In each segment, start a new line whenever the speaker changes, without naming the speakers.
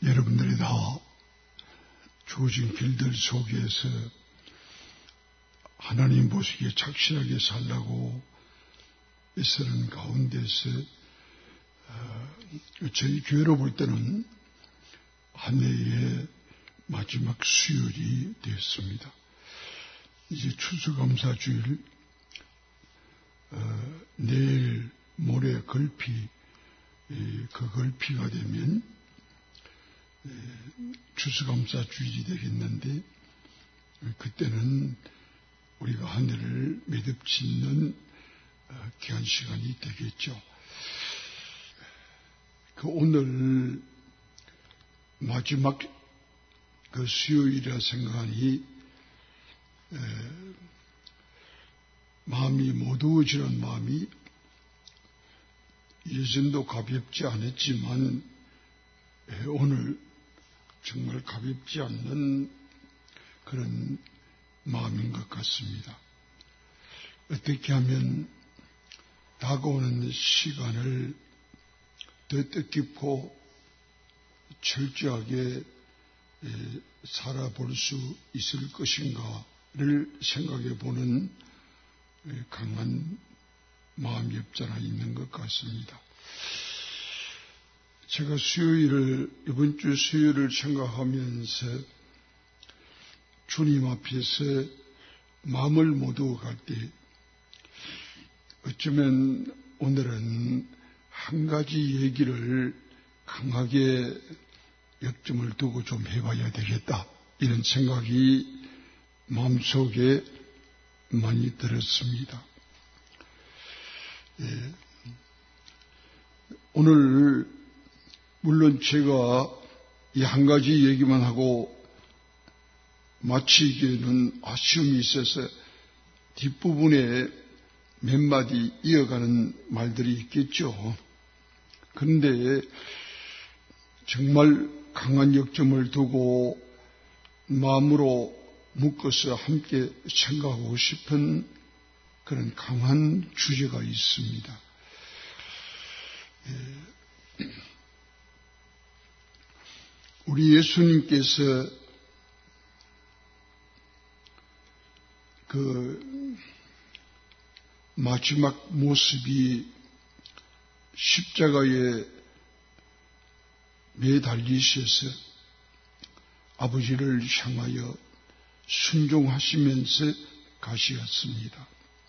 여러분들이 다 주어진 길들 속에서 하나님 보시기에 착실하게 살라고 애쓰는 가운데서 저희 교회로 볼 때는 한 해의 마지막 수요일이 되었습니다. 이제 추수감사주일, 내일 모레 걸피, 그 걸피가 되면 추수감사주일이 되겠는데, 그때는 우리가 한 해를 매듭짓는 귀한 시간이 되겠죠. 그 오늘 마지막 그 수요일이라 생각하니 마음이 무거워지는 마음이 예전도 가볍지 않았지만 오늘 정말 가볍지 않는 그런 마음인 것 같습니다. 어떻게 하면 다가오는 시간을 더 뜻깊고 철저하게 살아볼 수 있을 것인가를 생각해 보는 강한 마음이 없잖아 있는 것 같습니다. 제가 이번 주 수요일을 생각하면서 주님 앞에서 마음을 모두 갈 때 어쩌면 오늘은 한 가지 얘기를 강하게 역점을 두고 좀 해봐야 되겠다, 이런 생각이 마음속에 많이 들었습니다. 오늘 물론 제가 이 한 가지 얘기만 하고 마치기에는 아쉬움이 있어서 뒷부분에 몇 마디 이어가는 말들이 있겠죠. 그런데 정말 강한 역점을 두고 마음으로 묶어서 함께 생각하고 싶은 그런 강한 주제가 있습니다. 우리 예수님께서 그 마지막 모습이 십자가에 매달리셔서 아버지를 향하여 순종하시면서 가시었습니다.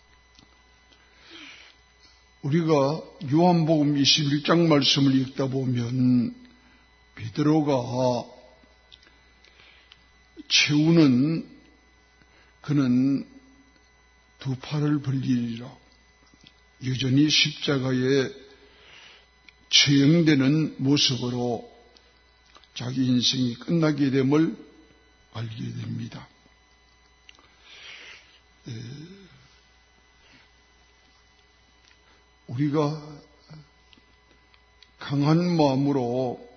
우리가 요한복음 21장 말씀을 읽다 보면 베드로가 채우는 그는 두 팔을 벌리리라, 여전히 십자가에 처형되는 모습으로 자기 인생이 끝나게 됨을 알게 됩니다. 우리가 강한 마음으로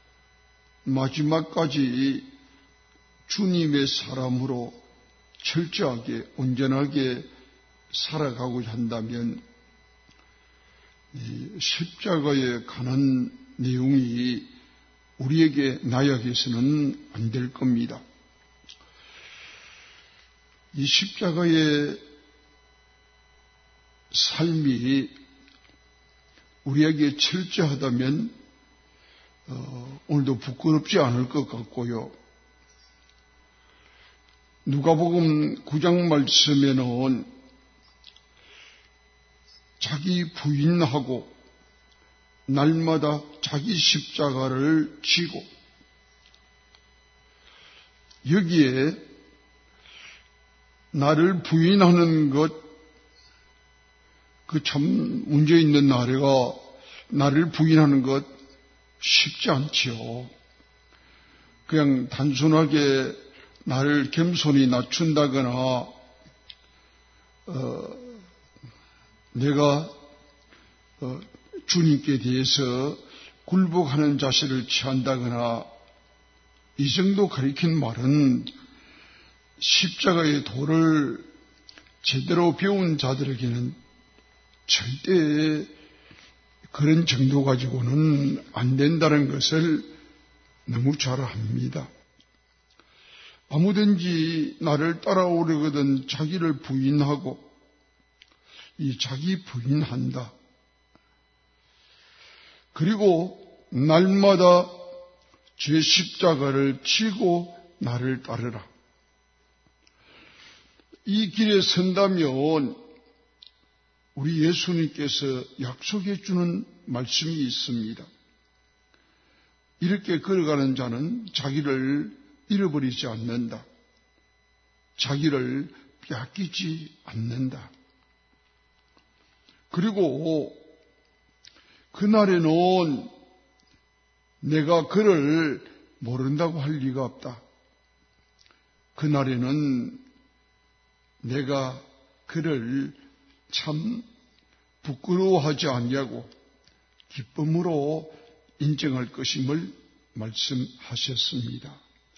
마지막까지 주님의 사람으로 철저하게 온전하게 살아가고자 한다면 십자가에 관한 내용이 우리에게 나약해서는 안 될 겁니다. 이 십자가의 삶이 우리에게 철저하다면 오늘도 부끄럽지 않을 것 같고요. 누가복음 9장 말씀에는 자기 부인하고 날마다 자기 십자가를 지고, 여기에 나를 부인하는 것, 그 참 문제 있는 나를 부인하는 것 쉽지 않지요. 그냥 단순하게 나를 겸손히 낮춘다거나 내가 주님께 대해서 굴복하는 자세를 취한다거나 이 정도 가리킨 말은 십자가의 도를 제대로 배운 자들에게는 절대 그런 정도 가지고는 안 된다는 것을 너무 잘 압니다. 아무든지 나를 따라오려거든 자기를 부인하고, 이 자기 부인한다. 그리고 날마다 제 십자가를 지고 나를 따르라. 이 길에 선다면 우리 예수님께서 약속해 주는 말씀이 있습니다. 이렇게 걸어가는 자는 자기를 잃어버리지 않는다. 자기를 빼앗기지 않는다. 그리고 그날에는 내가 그를 모른다고 할 리가 없다. 그날에는 내가 그를 참 부끄러워하지 아니하고 기쁨으로 인정할 것임을 말씀하셨습니다.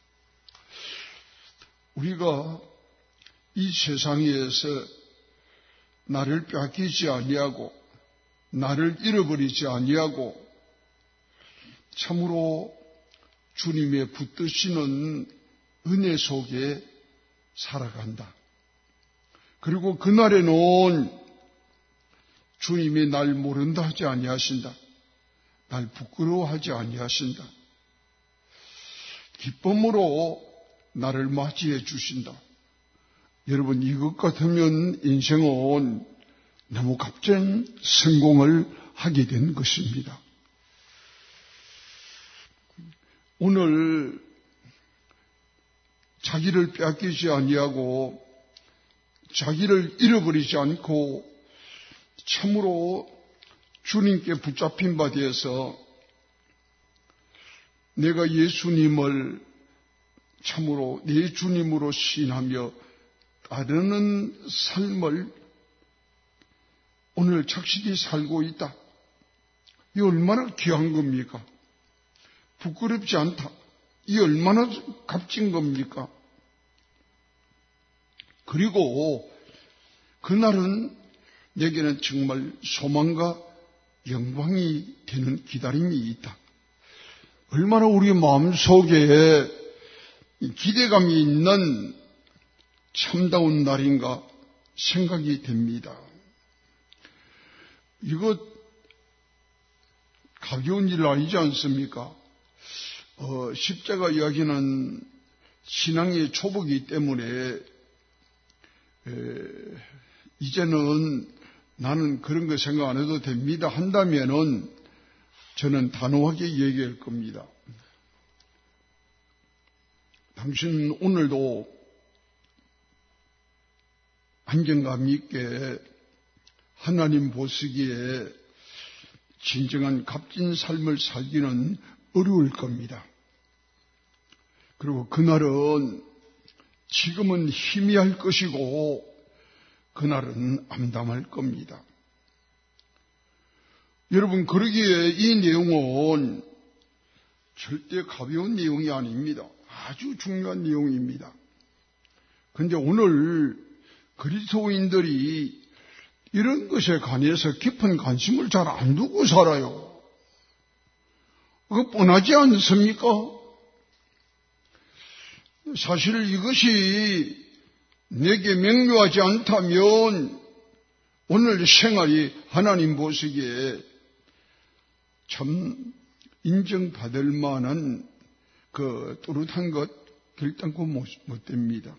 우리가 이 세상에서 나를 빼앗기지 아니하고 나를 잃어버리지 아니하고 참으로 주님의 붙드시는 은혜 속에 살아간다. 그리고 그날에는 주님이 날 모른다 하지 아니하신다. 날 부끄러워하지 아니하신다. 기쁨으로 나를 맞이해 주신다. 여러분, 이것 같으면 인생은 너무 값진 성공을 하게 된 것입니다. 오늘 자기를 빼앗기지 아니하고 자기를 잃어버리지 않고 참으로 주님께 붙잡힌 바 되어서 내가 예수님을 참으로 내 주님으로 신하며 따르는 삶을 오늘 착실히 살고 있다. 이 얼마나 귀한 겁니까? 부끄럽지 않다. 이 얼마나 값진 겁니까? 그리고 그날은 내게는 정말 소망과 영광이 되는 기다림이 있다. 얼마나 우리 마음속에 기대감이 있는 참다운 날인가 생각이 됩니다. 이거 가벼운 일 아니지 않습니까? 십자가 이야기는 신앙의 초보이기 때문에 이제는 나는 그런 거 생각 안 해도 됩니다 한다면은 저는 단호하게 얘기할 겁니다. 당신 오늘도 안정감 있게 하나님 보시기에 진정한 값진 삶을 살기는 어려울 겁니다. 그리고 그날은 지금은 희미할 것이고 그날은 암담할 겁니다. 여러분, 그러기에 이 내용은 절대 가벼운 내용이 아닙니다. 아주 중요한 내용입니다. 그런데 오늘 그리스도인들이 이런 것에 관해서 깊은 관심을 잘 안 두고 살아요. 그거 뻔하지 않습니까? 사실 이것이 내게 명료하지 않다면 오늘 생활이 하나님 보시기에 참 인정받을 만한 그 뚜렷한 것 결단코 못 됩니다.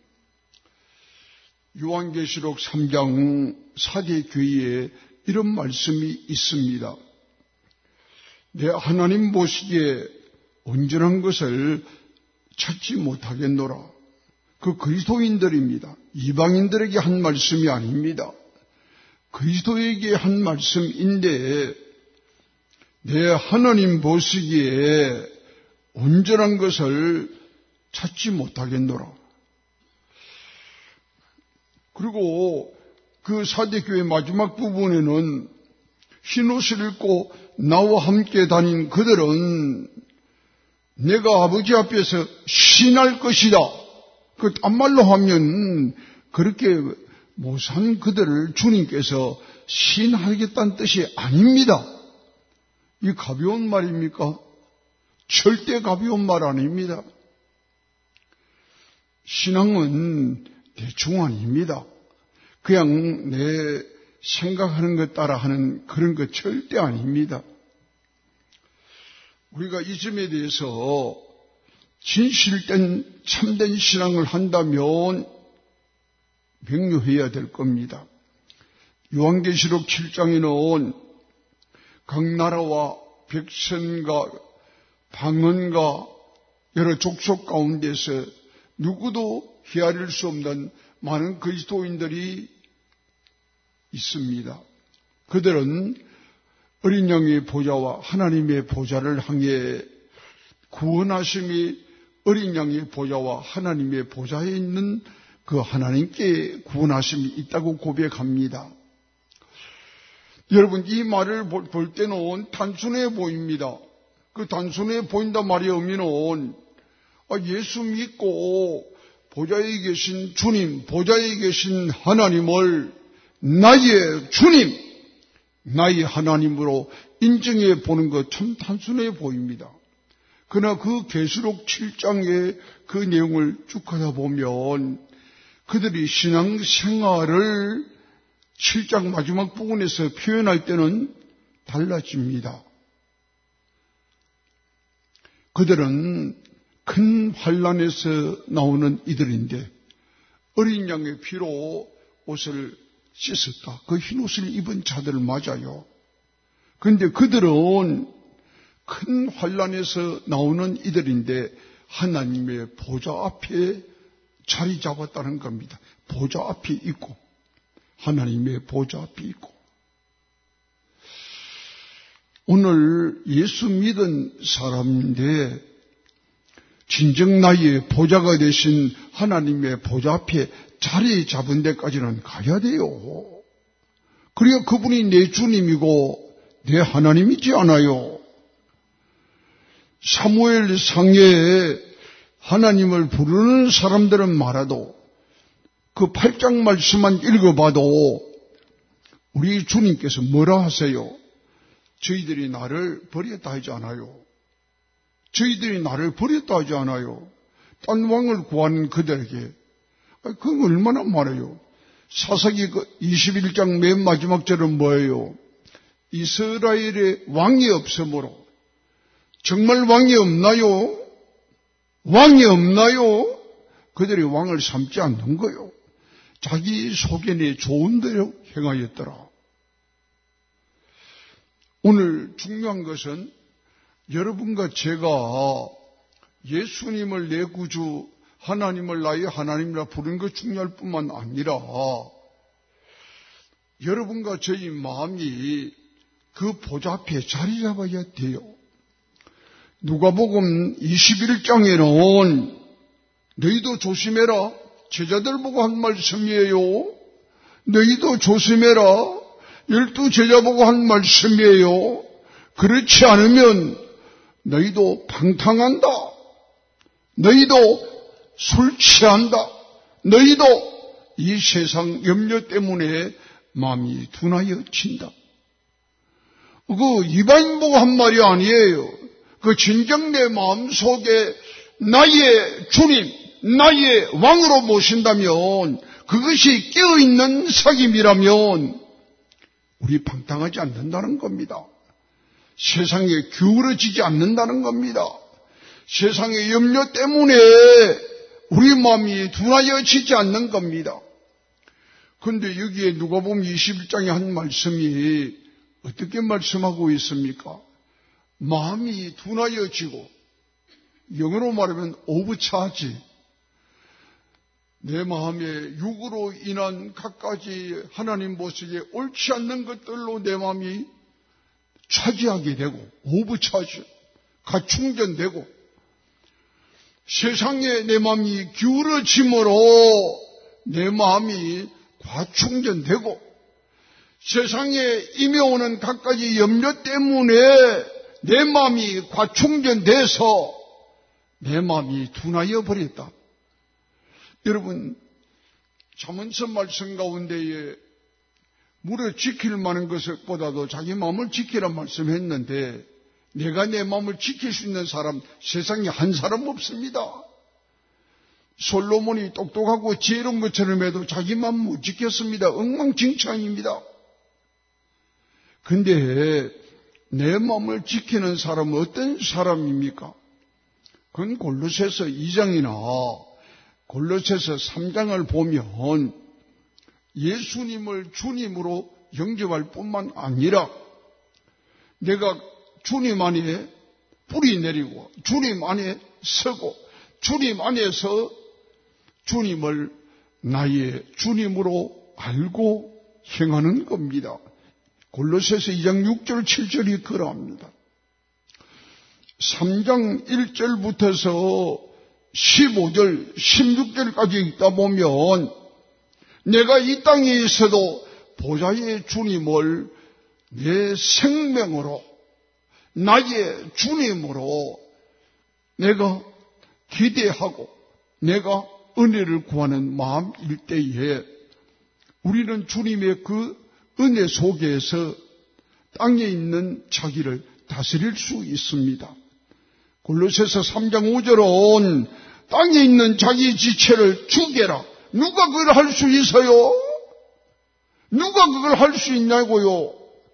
요한계시록 3장 4대 교회에 이런 말씀이 있습니다. 내 하나님 보시기에 온전한 것을 찾지 못하겠노라. 그 그리스도인들입니다. 이방인들에게 한 말씀이 아닙니다. 그리스도에게 한 말씀인데 내 하나님 보시기에 온전한 것을 찾지 못하겠노라. 그리고 그 사대교회 마지막 부분에는 흰옷을 입고 나와 함께 다닌 그들은 내가 아버지 앞에서 신할 것이다. 그 딴 말로 하면 그렇게 못 산 그들을 주님께서 신하겠다는 뜻이 아닙니다. 이 가벼운 말입니까? 절대 가벼운 말 아닙니다. 신앙은 대충 아닙니다. 그냥 내 생각하는 것 따라 하는 그런 것 절대 아닙니다. 우리가 이 점에 대해서 진실된 참된 신앙을 한다면 명료해야 될 겁니다. 요한계시록 7장에는 각 나라와 백성과 방언과 여러 족속 가운데서 누구도 헤아릴 수 없는 많은 그리스도인들이 있습니다. 그들은 어린 양의 보좌와 하나님의 보좌를 향해 구원하심이 어린 양의 보좌와 하나님의 보좌에 있는 그 하나님께 구원하심이 있다고 고백합니다. 여러분, 이 말을 볼 때는 단순해 보입니다. 그 단순해 보인단 말의 의미는 예수 믿고 보좌에 계신 주님, 보좌에 계신 하나님을 나의 주님, 나의 하나님으로 인정해 보는 것 참 단순해 보입니다. 그러나 그 계시록 7장의 그 내용을 쭉 하다 보면 그들이 신앙생활을 7장 마지막 부분에서 표현할 때는 달라집니다. 그들은 큰 환난에서 나오는 이들인데 어린 양의 피로 옷을 씻었다. 그 흰 옷을 입은 자들 맞아요. 그런데 그들은 큰 환난에서 나오는 이들인데 하나님의 보좌 앞에 자리 잡았다는 겁니다. 보좌 앞에 있고 하나님의 보좌 앞에 있고 오늘 예수 믿은 사람인데 진정 나의 보좌가 되신 하나님의 보좌 앞에 자리 잡은 데까지는 가야 돼요. 그래야 그분이 내 주님이고 내 하나님이지 않아요. 사무엘 상에 하나님을 부르는 사람들은 말아도 그 8장 말씀만 읽어봐도 우리 주님께서 뭐라 하세요? 저희들이 나를 버렸다 하지 않아요. 저희들이 나를 버렸다 하지 않아요. 딴 왕을 구하는 그들에게 그건 얼마나 말해요. 사사기 21장 맨 마지막 절은 뭐예요? 이스라엘에 왕이 없으므로 정말 왕이 없나요? 왕이 없나요? 그들이 왕을 삼지 않는 거요. 자기 속에 좋은 대로 행하였더라. 오늘 중요한 것은 여러분과 제가 예수님을 내 구주, 하나님을 나의 하나님이라 부르는 것 중요할 뿐만 아니라 여러분과 저희 마음이 그 보좌 앞에 자리 잡아야 돼요. 누가복음 21장에는 너희도 조심해라. 제자들 보고 한 말씀이에요. 너희도 조심해라. 12 제자 보고 한 말씀이에요. 그렇지 않으면 너희도 방탕한다. 너희도 술 취한다. 너희도 이 세상 염려 때문에 마음이 둔하여진다. 그 이방인 보고 한 말이 아니에요. 그 진정 내 마음속에 나의 주님, 나의 왕으로 모신다면 그것이 깨어있는 사귐이라면 우리 방탕하지 않는다는 겁니다. 세상에 기울어지지 않는다는 겁니다. 세상의 염려 때문에 우리 마음이 둔하여지지 않는 겁니다. 그런데 여기에 누가복음 21장에 한 말씀이 어떻게 말씀하고 있습니까? 마음이 둔하여지고 영어로 말하면 오브차지. 내 마음에 육으로 인한 갖가지 하나님 보시기에 옳지 않는 것들로 내 마음이 차지하게 되고 오브차지, 가충전되고 세상에 내 마음이 기울어짐으로 내 마음이 과충전되고 세상에 임해오는 갖가지 염려 때문에 내 마음이 과충전돼서 내 마음이 둔하여 버렸다. 여러분, 잠언서 말씀 가운데에 물어 지킬 만한 것보다도 자기 마음을 지키란 말씀했는데 내가 내 마음을 지킬 수 있는 사람 세상에 한 사람 없습니다. 솔로몬이 똑똑하고 지혜로운 것처럼 해도 자기 마음 못 지켰습니다. 엉망진창입니다. 근데 내 마음을 지키는 사람은 어떤 사람입니까? 그건 골로새서 2장이나 골로새서 3장을 보면 예수님을 주님으로 영접할 뿐만 아니라 내가 주님 안에 뿌리 내리고 주님 안에 서고 주님 안에서 주님을 나의 주님으로 알고 행하는 겁니다. 골로새서 2장 6절 7절이 그러합니다. 3장 1절부터서 15절 16절까지 읽다 보면 내가 이 땅에 있어도 보좌의 주님을 내 생명으로 나의 주님으로 내가 기대하고 내가 은혜를 구하는 마음일 때에 우리는 주님의 그 은혜 속에서 땅에 있는 자기를 다스릴 수 있습니다. 골로새서 3장 5절은 땅에 있는 자기 지체를 죽여라. 누가 그걸 할 수 있어요? 누가 그걸 할 수 있냐고요?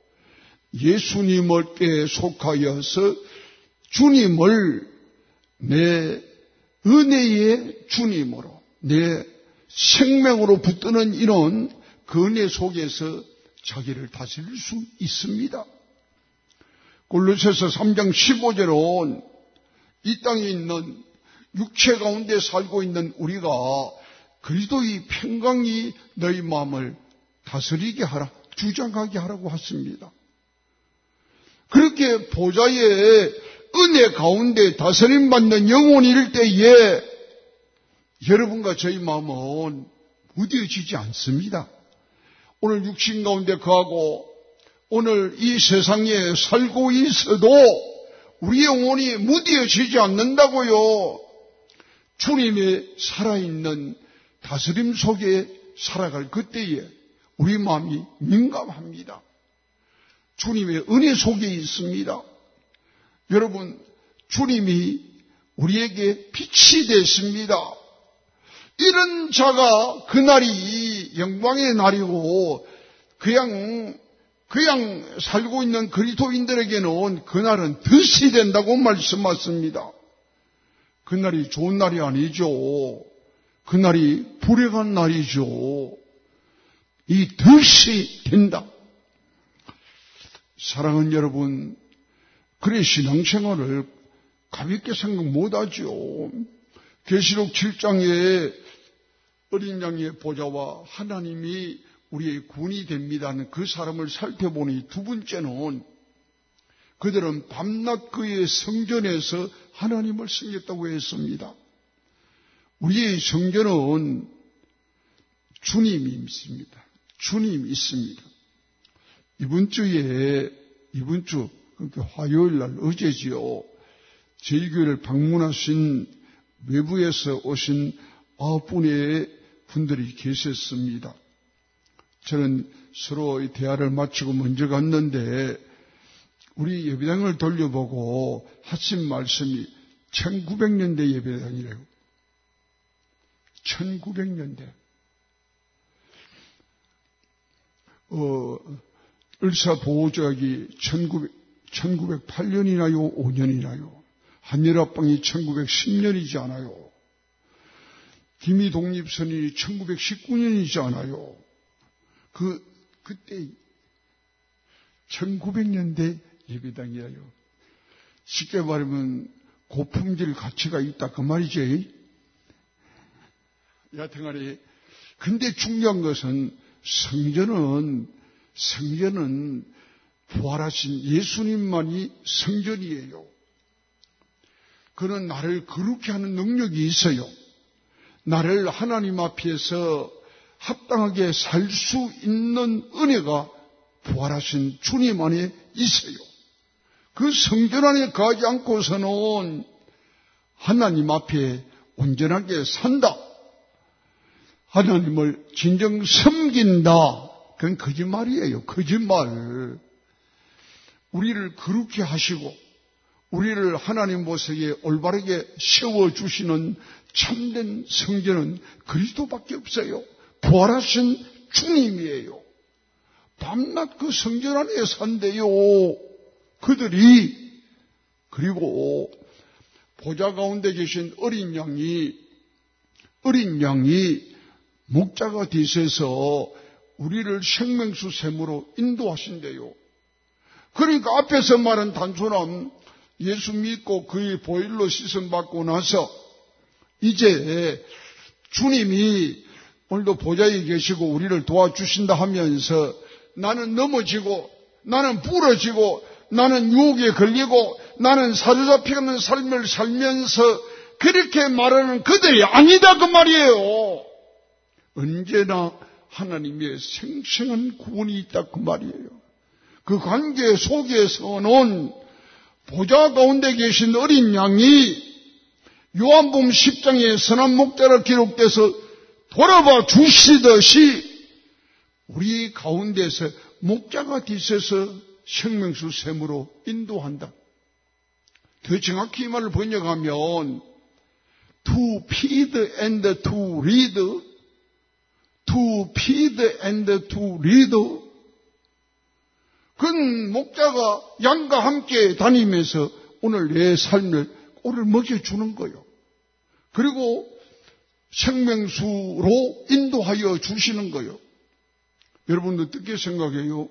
예수님께 속하여서 주님을 내 은혜의 주님으로 내 생명으로 붙드는 이런 그 은혜 속에서 자기를 다스릴 수 있습니다. 골로새서 3장 15절은 이 땅에 있는 육체 가운데 살고 있는 우리가 그리스도의 평강이 너희 마음을 다스리게 하라, 주장하게 하라고 하십니다. 그렇게 보좌의 은혜 가운데 다스림받는 영혼일 때에 여러분과 저희 마음은 무뎌지지 않습니다. 오늘 육신 가운데 거하고 오늘 이 세상에 살고 있어도 우리 영혼이 무뎌지지 않는다고요. 주님의 살아있는 다스림 속에 살아갈 그때에 우리 마음이 민감합니다. 주님의 은혜 속에 있습니다. 여러분, 주님이 우리에게 빛이 됐습니다. 이런 자가 그날이 영광의 날이고 그냥 살고 있는 그리스도인들에게는 그날은 덫이 된다고 말씀하십니다. 그날이 좋은 날이 아니죠. 그날이 불행한 날이죠. 이 덫이 된다. 사랑하는 여러분, 그래 신앙생활을 가볍게 생각 못하죠. 계시록 7장에 어린 양의 보좌와 하나님이 우리의 군이 됩니다는 그 사람을 살펴보니 두 번째는 그들은 밤낮 그의 성전에서 하나님을 섬겼다고 했습니다. 우리의 성전은 주님이 있습니다. 주님이 있습니다. 이번 주 그러니까 화요일 날 어제지요. 저희 교회를 방문하신 외부에서 오신 9분의 분들이 계셨습니다. 저는 서로 대화를 마치고 먼저 갔는데 우리 예배당을 돌려보고 하신 말씀이 1900년대 예배당이래요. 1900년대. 을사보호조약이 1908년이나요? 5년이나요? 한일합방이 1910년이지 않아요? 기미독립선언이 1919년이지 않아요? 그때 1900년대 예배당이에요. 쉽게 말하면 고품질 가치가 있다 그 말이지. 여하튼간에 근데 중요한 것은 성전은 부활하신 예수님만이 성전이에요. 그는 나를 거룩히 하는 능력이 있어요. 나를 하나님 앞에서 합당하게 살 수 있는 은혜가 부활하신 주님 안에 있어요. 그 성전 안에 가지 않고서는 하나님 앞에 온전하게 산다. 하나님을 진정 섬긴다. 그건 거짓말이에요. 거짓말. 우리를 거룩히 하시고 우리를 하나님 보석에 올바르게 세워주시는 참된 성전은 그리스도밖에 없어요. 부활하신 주님이에요. 밤낮 그 성전 안에 산대요. 그들이. 그리고 보좌 가운데 계신 어린 양이 목자가 되셔서 우리를 생명수 샘으로 인도하신대요. 그러니까 앞에서 말한 단순한 예수 믿고 그의 보혈로 씻음받고 나서 이제 주님이 오늘도 보좌에 계시고 우리를 도와주신다 하면서 나는 넘어지고 나는 부러지고 나는 유혹에 걸리고 나는 사로잡히는 삶을 살면서 그렇게 말하는 그들이 아니다 그 말이에요. 언제나 하나님의 생생한 구원이 있다 그 말이에요. 그 관계 속에서는 보좌 가운데 계신 어린 양이 요한복음 10장에 선한 목자라 기록돼서 돌아봐 주시듯이 우리 가운데서 목자가 되셔서 생명수 샘으로 인도한다. 더 정확히 이 말을 번역하면 to feed and to lead, to feed and to lead. 그건 목자가 양과 함께 다니면서 오늘 내 삶을 꼴을 먹여주는 거예요. 그리고 생명수로 인도하여 주시는 거예요. 여러분도 어떻게 생각해요?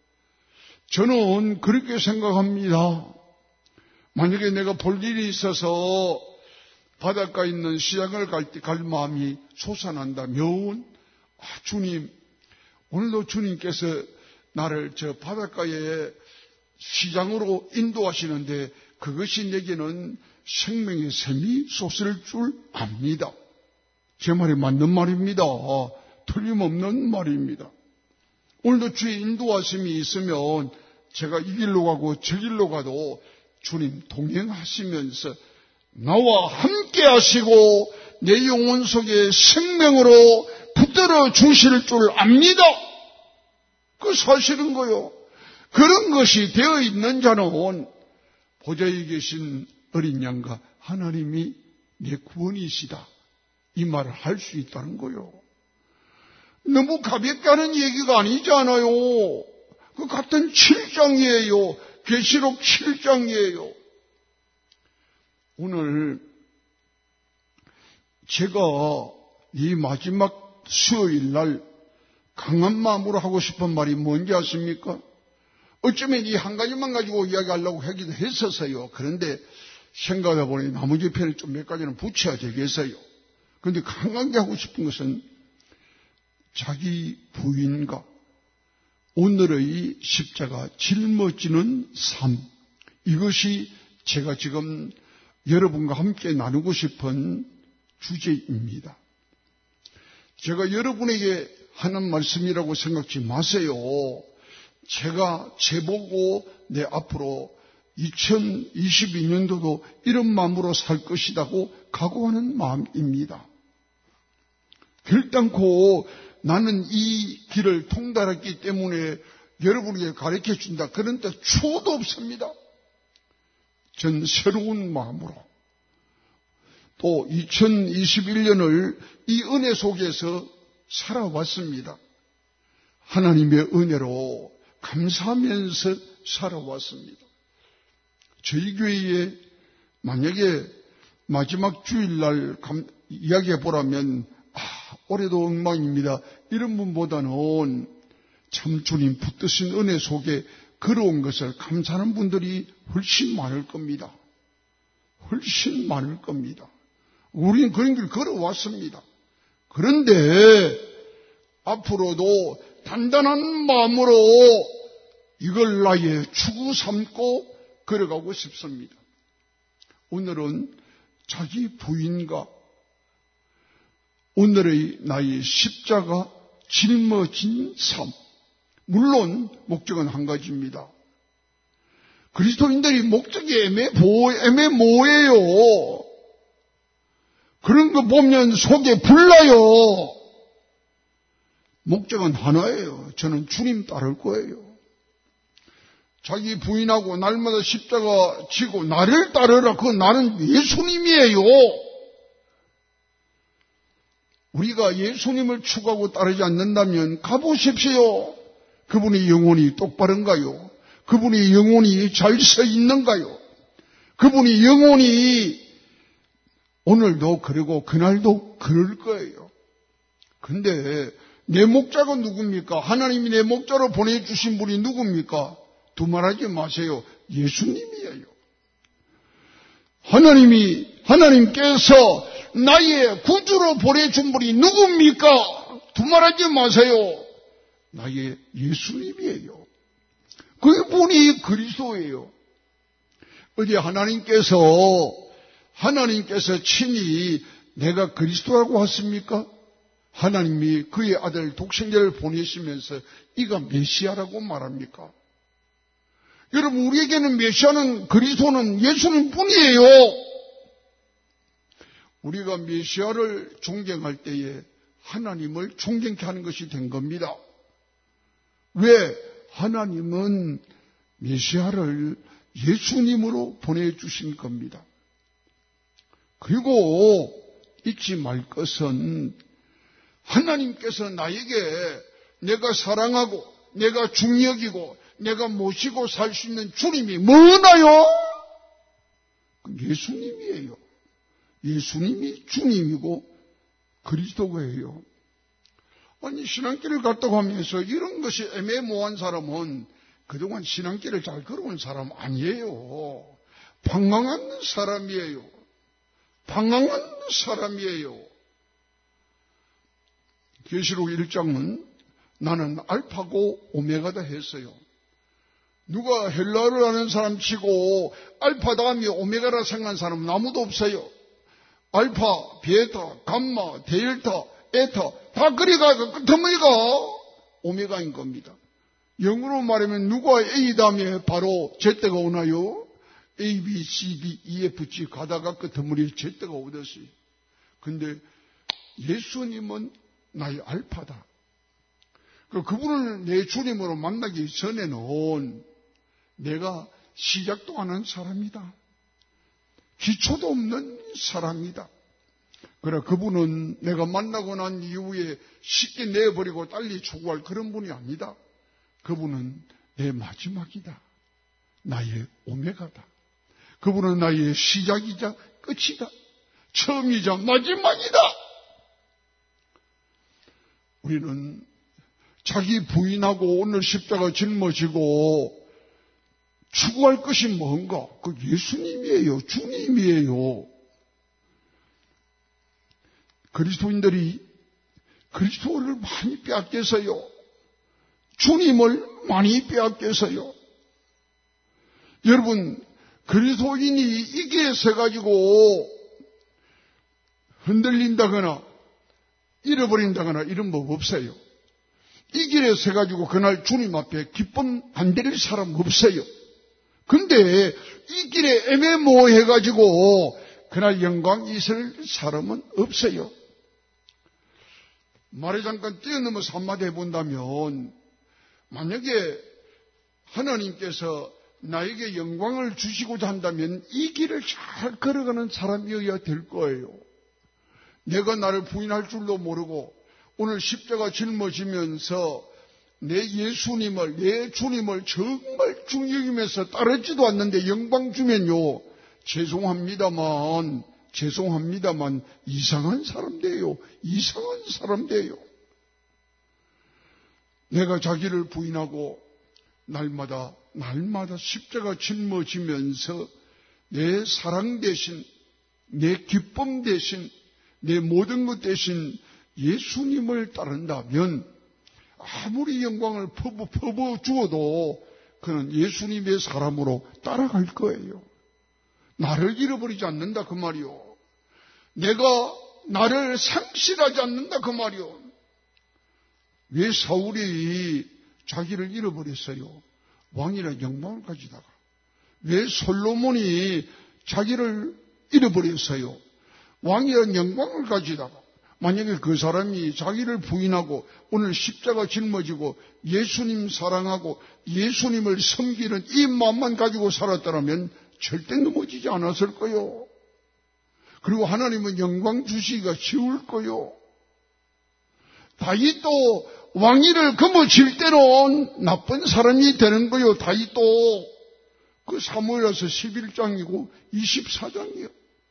저는 그렇게 생각합니다. 만약에 내가 볼 일이 있어서 바닷가에 있는 시장을 갈 마음이 솟아난다면, 주님, 오늘도 주님께서 나를 저 바닷가에 시장으로 인도하시는데 그것이 내게는 생명의 샘이 솟을 줄 압니다. 제 말이 맞는 말입니다. 틀림없는 말입니다. 오늘도 주의 인도하심이 있으면 제가 이 길로 가고 저 길로 가도 주님 동행하시면서 나와 함께 하시고 내 영혼 속에 생명으로 붙들어 주실 줄 압니다. 그 사실은 거요. 그런 것이 되어 있는 자는 보좌에 계신 어린 양과 하나님이 내 구원이시다. 이 말을 할 수 있다는 거요. 너무 가볍게 하는 얘기가 아니잖아요. 그 같은 7장이에요. 계시록 7장이에요. 오늘 제가 이 마지막 수요일 날 강한 마음으로 하고 싶은 말이 뭔지 아십니까? 어쩌면 이 한 가지만 가지고 이야기하려고 하기도 했었어요. 그런데 생각해 보니 나머지 편에 좀 몇 가지는 붙여야 되겠어요. 그런데 강하게 하고 싶은 것은 자기 부인과 오늘의 십자가 짊어지는 삶, 이것이 제가 지금 여러분과 함께 나누고 싶은 주제입니다. 제가 여러분에게 하는 말씀이라고 생각지 마세요. 제가 제보고 내 앞으로 2022년도도 이런 마음으로 살 것이라고 각오하는 마음입니다. 결단코 나는 이 길을 통달했기 때문에 여러분에게 가르쳐준다. 그런 뜻 추호도 없습니다. 전 새로운 마음으로 또 2021년을 이 은혜 속에서 살아왔습니다. 하나님의 은혜로 감사하면서 살아왔습니다. 저희 교회에 만약에 마지막 주일날 이야기해 보라면 올해도 엉망입니다. 이런 분보다는 참 주님 붙드신 은혜 속에 걸어온 것을 감사하는 분들이 훨씬 많을 겁니다. 훨씬 많을 겁니다. 우리는 그런 길 걸어왔습니다. 그런데 앞으로도 단단한 마음으로 이걸 나의 추구 삼고 걸어가고 싶습니다. 오늘은 자기 부인과 오늘의 나의 십자가 짊어진 삶. 물론 목적은 한 가지입니다. 그리스도인들이 목적이 애매모호해요. 그런 거 보면 속에 불나요. 목적은 하나예요. 저는 주님 따를 거예요. 자기 부인하고 날마다 십자가 지고 나를 따르라. 그 나는 예수님이에요. 우리가 예수님을 추구하고 따르지 않는다면 가보십시오. 그분이 영혼이 똑바른가요? 그분이 영혼이 잘 서 있는가요? 그분이 영혼이 오늘도 그러고 그날도 그럴 거예요. 근데 내 목자가 누굽니까? 하나님이 내 목자로 보내주신 분이 누굽니까? 두말하지 마세요. 예수님이에요. 하나님께서 나의 구주로 보내준 분이 누굽니까? 두말하지 마세요. 나의 예수님이에요. 그분이 그리스도예요. 어디 하나님께서 친히 내가 그리스도라고 하십니까? 하나님이 그의 아들 독생자를 보내시면서 이가 메시아라고 말합니까? 여러분, 우리에게는 메시아는 그리스도는 예수님 뿐이에요. 우리가 메시아를 존경할 때에 하나님을 존경케 하는 것이 된 겁니다. 왜? 하나님은 메시아를 예수님으로 보내주신 겁니다. 그리고 잊지 말 것은 하나님께서 나에게 내가 사랑하고 내가 중요하고 내가 모시고 살 수 있는 주님이 뭐나요? 예수님이에요. 예수님이 주님이고 그리스도예요. 아니, 신앙길을 갔다고 하면서 이런 것이 애매모호한 사람은 그동안 신앙길을 잘 걸어온 사람 아니에요. 방황한 사람이에요. 방황한 사람이에요. 계시록 1장은 나는 알파고 오메가다 했어요. 누가 헬라어를 하는 사람 치고 알파 다음에 오메가라 생각한 사람은 아무도 없어요. 알파, 베타, 감마, 델타, 에타 다 그리가 끝머리가 오메가인 겁니다. 영어로 말하면 누가 A 다음에 바로 Z가 오나요? A, B, C, D, E, F, G 가다가 끝머리에 Z가 오듯이. 근데 예수님은 나의 알파다. 그분을 내 주님으로 만나기 전에는 내가 시작도 안 한 사람이다. 기초도 없는 사람이다. 그래, 그분은 내가 만나고 난 이후에 쉽게 내버리고 빨리 추구할 그런 분이 아니다. 그분은 내 마지막이다. 나의 오메가다. 그분은 나의 시작이자 끝이다. 처음이자 마지막이다. 우리는 자기 부인하고 오늘 십자가 짊어지고 추구할 것이 뭔가? 그 예수님이에요. 주님이에요. 그리스도인들이 그리스도를 많이 빼앗겨서요. 주님을 많이 빼앗겨서요. 여러분, 그리스도인이 이 길에 서가지고 흔들린다거나 잃어버린다거나 이런 법 없어요. 이 길에 서가지고 그날 주님 앞에 기쁨 안 드릴 사람 없어요. 근데 이 길에 애매모호해가지고 그날 영광 있을 사람은 없어요. 말을 잠깐 뛰어넘어서 한마디 해본다면, 만약에 하나님께서 나에게 영광을 주시고자 한다면 이 길을 잘 걸어가는 사람이어야 될 거예요. 내가 나를 부인할 줄도 모르고 오늘 십자가 짊어지면서 내 예수님을, 내 주님을 정말 중요하면서 따르지도 않는데 영광 주면요, 죄송합니다만 이상한 사람 돼요. 이상한 사람 돼요. 내가 자기를 부인하고 날마다 십자가 짊어지면서 내 사랑 대신, 내 기쁨 대신, 내 모든 것 대신 예수님을 따른다면 아무리 영광을 퍼부 주어도 그는 예수님의 사람으로 따라갈 거예요. 나를 잃어버리지 않는다 그 말이요. 내가 나를 상실하지 않는다 그 말이요. 왜 사울이 자기를 잃어버렸어요? 왕이라 영광을 가지다가. 왜 솔로몬이 자기를 잃어버렸어요? 왕이란 영광을 가지다가. 만약에 그 사람이 자기를 부인하고 오늘 십자가 짊어지고 예수님 사랑하고 예수님을 섬기는 이 마음만 가지고 살았더라면 절대 넘어지지 않았을 거요. 그리고 하나님은 영광 주시기가 쉬울 거요. 다윗도 왕위를 거머쥘 때는 나쁜 사람이 되는 거요. 다윗도 그 사무엘하서 11장이고 24장이요.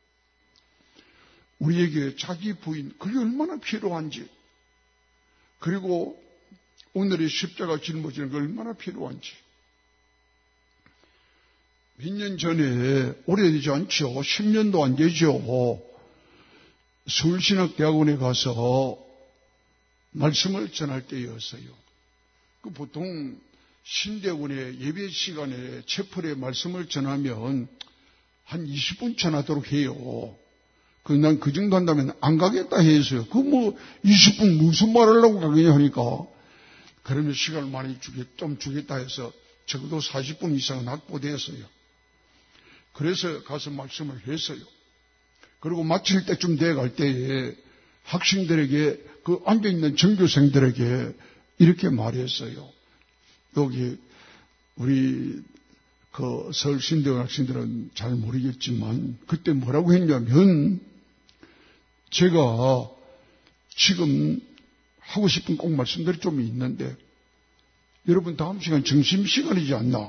우리에게 자기 부인, 그게 얼마나 필요한지, 그리고 오늘의 십자가 짊어지는 게 얼마나 필요한지. 몇 년 전에, 오래되지 않죠. 10년도 안 되죠. 서울신학대학원에 가서 말씀을 전할 때였어요. 그 보통 신대원의 예배 시간에 채플에 말씀을 전하면 한 20분 전하도록 해요. 난 그 정도 한다면 안 가겠다 했어요. 20분 무슨 말 하려고 가겠냐 하니까, 그러면 시간을 많이 좀 주겠다 해서 적어도 40분 이상은 확보됐어요. 그래서 가서 말씀을 했어요. 그리고 마칠 때쯤 돼갈 때에 학생들에게, 그 앉아있는 전교생들에게 이렇게 말했어요. 여기, 우리, 서울 신대원 학생들은 잘 모르겠지만, 그때 뭐라고 했냐면, 제가 지금 하고 싶은 꼭 말씀들이 좀 있는데, 여러분 다음 시간 점심시간이지 않나?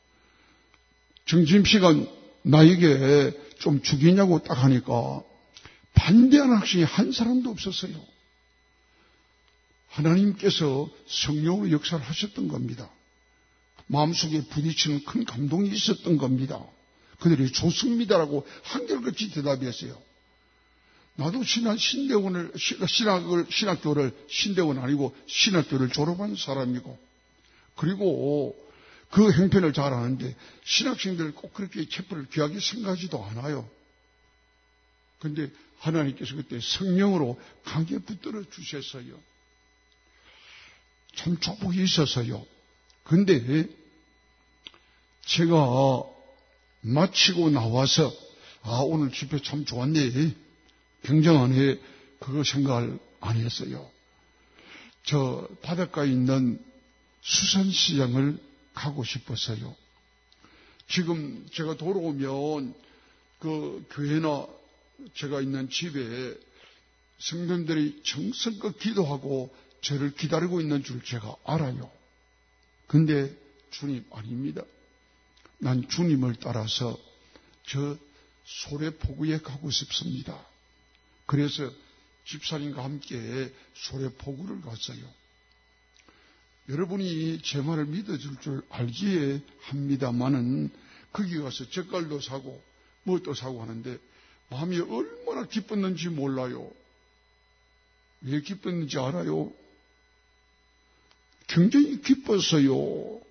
점심시간 나에게 좀 주겠냐고 딱 하니까, 반대하는 학생이 한 사람도 없었어요. 하나님께서 성령으로 역사를 하셨던 겁니다. 마음속에 부딪히는 큰 감동이 있었던 겁니다. 그들이 좋습니다라고 한결같이 대답했어요. 나도 신학교를 신대원 아니고 신학교를 졸업한 사람이고, 그리고 그 행편을 잘 아는데 신학생들 꼭 그렇게 체포를 귀하게 생각하지도 않아요. 그런데 하나님께서 그때 성령으로 강하게 붙들어 주셨어요. 참 축복이 있었어요. 그런데 제가 마치고 나와서 오늘 집회 참 좋았네, 굉장하네, 그거 생각을 안 했어요. 저 바닷가에 있는 수산시장을 가고 싶었어요. 지금 제가 돌아오면 그 교회나 제가 있는 집에 성도들이 정성껏 기도하고 저를 기다리고 있는 줄 제가 알아요. 근데 주님 아닙니다. 난 주님을 따라서 저 소래포구에 가고 싶습니다. 그래서 집사님과 함께 소래포구를 갔어요. 여러분이 제 말을 믿어줄 줄 알기에 합니다마는 거기 가서 젓갈도 사고 무엇도 사고 하는데 마음이 얼마나 기뻤는지 몰라요. 왜 기뻤는지 알아요? 굉장히 기뻤어요.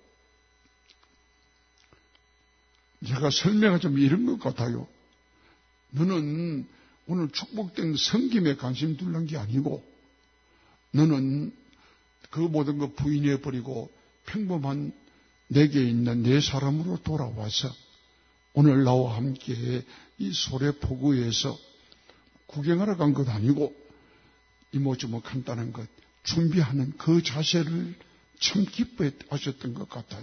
제가 설명하자면 좀 이런 것 같아요. 너는 오늘 축복된 성김에 관심 둘란 게 아니고, 너는 그 모든 거 부인해버리고 평범한 내게 있는 내 사람으로 돌아와서 오늘 나와 함께 이 소래포구에서 구경하러 간 것 아니고 이모저모 간단한 것 준비하는 그 자세를 참 기뻐해 하셨던 것 같아요.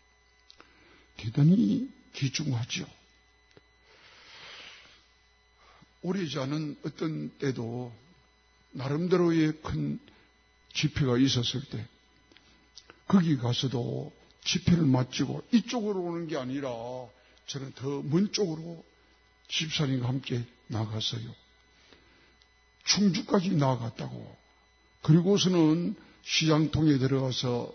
대단히 귀중하죠. 오래지 않은 어떤 때도 나름대로의 큰 집회가 있었을 때 거기 가서도 집회를 마치고 이쪽으로 오는 게 아니라 저는 더 먼 쪽으로 집사님과 함께 나갔어요. 충주까지 나갔다고. 그리고서는 시장통에 들어가서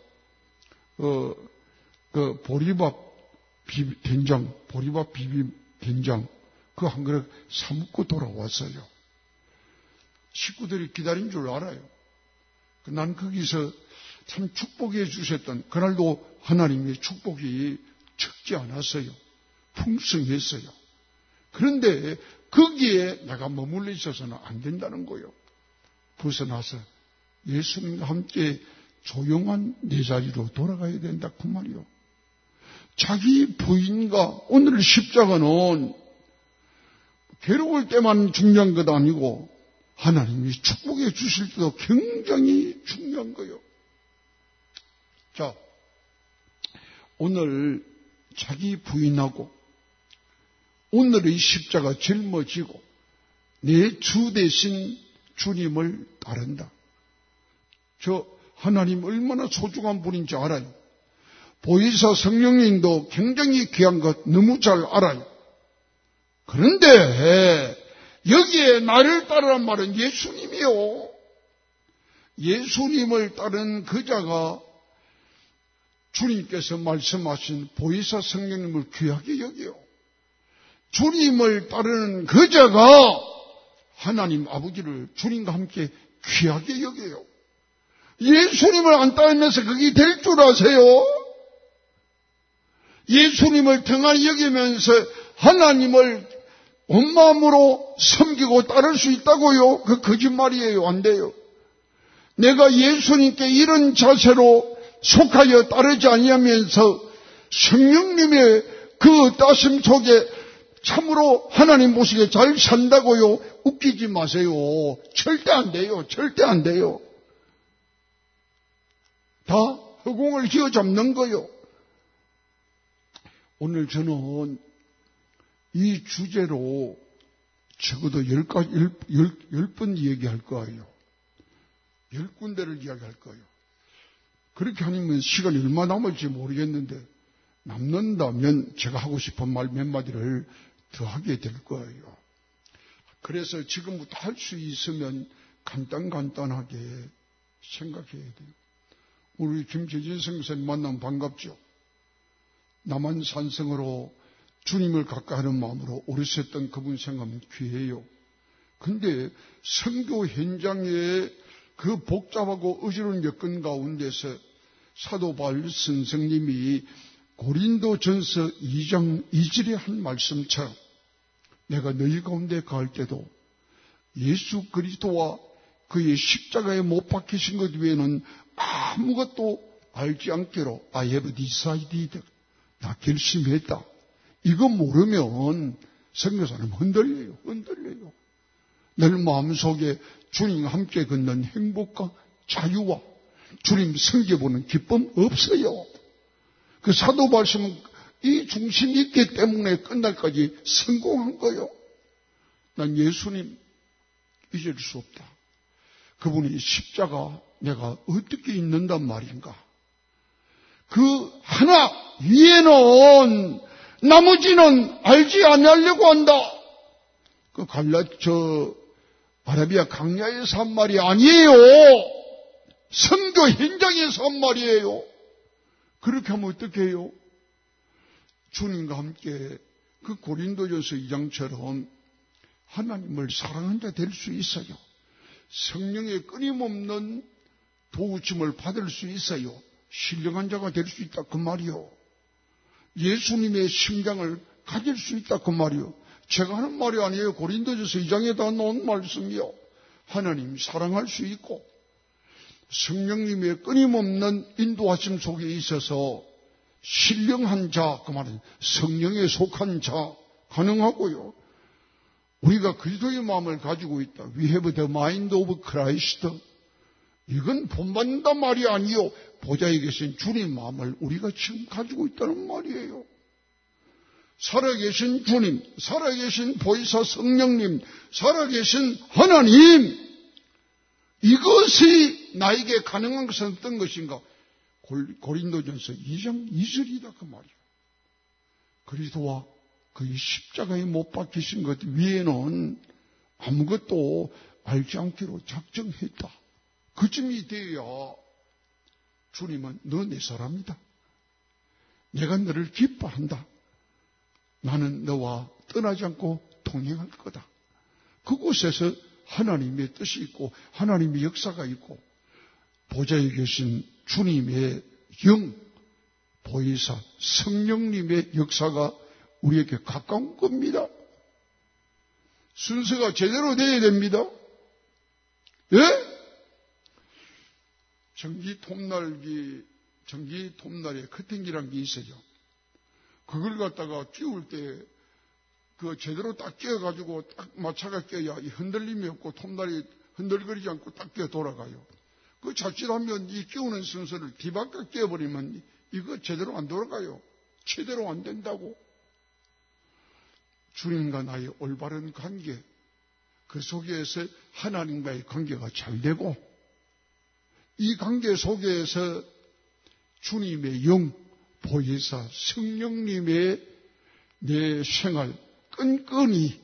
그 보리밥 된장, 보리밥 비빔 된장 그 한 그릇 사 먹고 돌아왔어요. 식구들이 기다린 줄 알아요. 난 거기서 참 축복해 주셨던, 그날도 하나님의 축복이 적지 않았어요. 풍성했어요. 그런데 거기에 내가 머물러 있어서는 안 된다는 거예요. 벗어나서 예수님과 함께 조용한 내 자리로 돌아가야 된다 그 말이요. 자기 부인과 오늘 십자가는 괴로울 때만 중요한 것 아니고 하나님이 축복해 주실 때도 굉장히 중요한 거예요. 자, 오늘 자기 부인하고 오늘의 십자가 짊어지고 내 주 대신 주님을 따른다. 저 하나님 얼마나 소중한 분인지 알아요. 보혜사 성령님도 굉장히 귀한 것 너무 잘 알아요. 그런데 여기에 나를 따르란 말은 예수님이요. 예수님을 따른 그 자가 주님께서 말씀하신 보혜사 성령님을 귀하게 여겨요. 주님을 따르는 그 자가 하나님 아버지를 주님과 함께 귀하게 여겨요. 예수님을 안 따르면서 그게 될 줄 아세요? 예수님을 등한히 여기면서 하나님을 온 마음으로 섬기고 따를 수 있다고요? 그 거짓말이에요. 안 돼요. 내가 예수님께 이런 자세로 속하여 따르지 아니하면서 성령님의 그 따심 속에 참으로 하나님 보시기에 잘 산다고요? 웃기지 마세요. 절대 안 돼요. 절대 안 돼요. 다 허공을 휘어잡는 거요. 오늘 저는 이 주제로 적어도 10번 이야기할 거예요. 10군데를 이야기할 거예요. 그렇게 하면 시간이 얼마 남을지 모르겠는데 남는다면 제가 하고 싶은 말 몇 마디를 더 하게 될 거예요. 그래서 지금부터 할 수 있으면 간단하게 생각해야 돼요. 우리 김재진 선생님 만나면 반갑죠. 남한산성으로 주님을 가까이 하는 마음으로 오르셨던 그분 생각하면 귀해요. 근데 선교 현장에 그 복잡하고 어지러운 여건 가운데서 사도 바울 선생님이 고린도전서 2장 2절에 한 말씀처럼 내가 너희 가운데 갈 때도 예수 그리스도와 그의 십자가에 못 박히신 것 외에는 아무것도 알지 않기로 I have decided. 나 결심했다. 이거 모르면 선교사는 흔들려요. 내 마음속에 주님과 함께 걷는 행복과 자유와 주님 섬겨보는 기쁨 없어요. 그 사도 말씀은 이 중심이 있기 때문에 끝날까지 성공한 거예요. 난 예수님 잊을 수 없다. 그분이 십자가 내가 어떻게 잊는단 말인가. 그 하나 위에는 나머지는 알지 않으려고 한다. 그 아라비아 강야에서 한 말이 아니에요. 선교 현장에서 한 말이에요. 그렇게 하면 어떻게 해요? 주님과 함께 그 고린도전서 2장처럼 하나님을 사랑하는 자 될 수 있어요. 성령의 끊임없는 도우침을 받을 수 있어요. 신령한 자가 될 수 있다 그 말이요. 예수님의 심장을 가질 수 있다 그 말이요. 제가 하는 말이 아니에요. 고린도전서 2장에다 놓은 말씀이요. 하나님 사랑할 수 있고 성령님의 끊임없는 인도하심 속에 있어서 신령한 자, 그 말은 성령에 속한 자 가능하고요. 우리가 그리스도의 마음을 가지고 있다. We have the mind of Christ. 이건 본받는단 말이 아니요. 보좌에 계신 주님 마음을 우리가 지금 가지고 있다는 말이에요. 살아계신 주님, 살아계신 보혜사 성령님, 살아계신 하나님, 이것이 나에게 가능한 것은 어떤 것인가? 고린도전서 2장 2절이다 그 말이에요. 그리스도와 그의 십자가에 못 박히신 것 위에는 아무것도 알지 않기로 작정했다. 그쯤이 되어야 주님은 너 내 사람이다. 내가 너를 기뻐한다. 나는 너와 떠나지 않고 동행할 거다. 그곳에서 하나님의 뜻이 있고 하나님의 역사가 있고 보좌에 계신 주님의 영, 보혜사 성령님의 역사가 우리에게 가까운 겁니다. 순서가 제대로 되어야 됩니다. 예? 전기 톱날에 커팅기란 게 있어요. 그걸 갖다가 끼울 때 그 제대로 딱 끼어가지고 딱 마차가 끼어야 이 흔들림이 없고 톱날이 흔들거리지 않고 딱 끼어 돌아가요. 그 자칫하면 이 끼우는 순서를 뒤바깥 끼어버리면 이거 제대로 안 돌아가요. 제대로 안 된다고. 주님과 나의 올바른 관계, 그 속에서 하나님과의 관계가 잘 되고, 이 관계 속에서 주님의 영, 보혜사, 성령님의 내 생활 끈끈이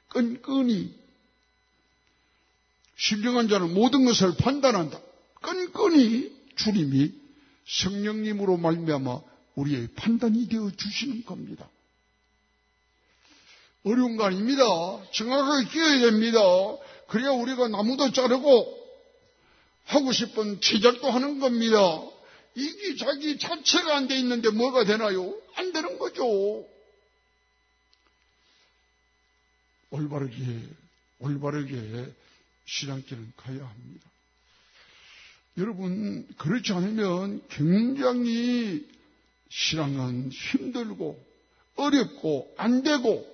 신령한 자는 모든 것을 판단한다. 끈끈이 주님이 성령님으로 말미암아 우리의 판단이 되어 주시는 겁니다. 어려운 거 아닙니다. 정확하게 끼어야 됩니다. 그래야 우리가 나무도 자르고 하고 싶은 제작도 하는 겁니다. 이게 자기 자체가 안 돼 있는데 뭐가 되나요? 안 되는 거죠. 올바르게 신앙길을 가야 합니다. 여러분, 그렇지 않으면 굉장히 신앙은 힘들고 어렵고 안 되고,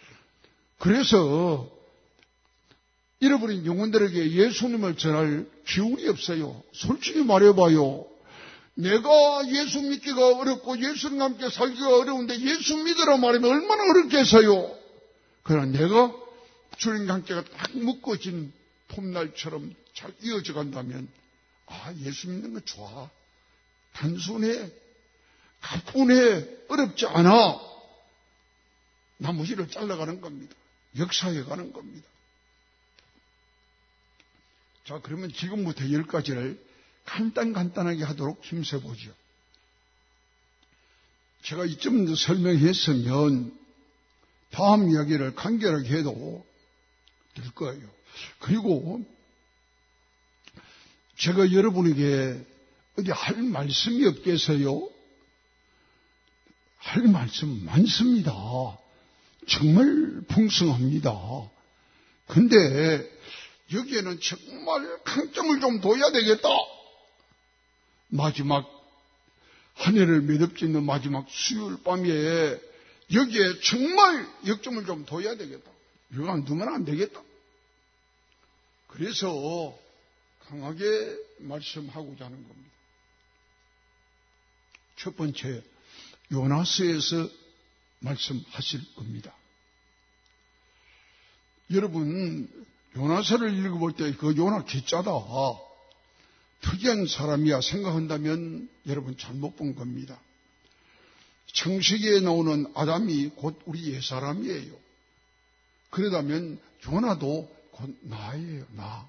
그래서 잃어버린 영혼들에게 예수님을 전할 기운이 없어요. 솔직히 말해봐요. 내가 예수 믿기가 어렵고 예수님과 함께 살기가 어려운데 예수 믿으라 말하면 얼마나 어렵겠어요. 그러나 내가 주님과 함께가 딱 묶어진 폼날처럼 잘 이어져 간다면, 예수 믿는 거 좋아. 단순해. 가뿐해. 어렵지 않아. 나머지를 잘라가는 겁니다. 역사해 가는 겁니다. 자, 그러면 지금부터 10가지를 간단하게 하도록 힘써보죠. 제가 이쯤 설명했으면 다음 이야기를 간결하게 해도 될 거예요. 그리고 제가 여러분에게 어디 할 말씀이 없겠어요? 할 말씀 많습니다. 정말 풍성합니다. 근데 여기에는 정말 강점을 좀 둬야 되겠다. 마지막 한 해를 매듭짓는 마지막 수요일 밤에 여기에 정말 역점을 좀 둬야 되겠다. 이거 안 두면 안 되겠다. 그래서 강하게 말씀하고자 하는 겁니다. 첫 번째, 요나서에서 말씀하실 겁니다. 여러분, 요나서를 읽어볼 때 그 요나 기자다, 특이한 사람이야 생각한다면 여러분 잘못 본 겁니다. 창세기에 나오는 아담이 곧 우리 옛사람이에요. 그러다면 요나도 곧 나예요, 나.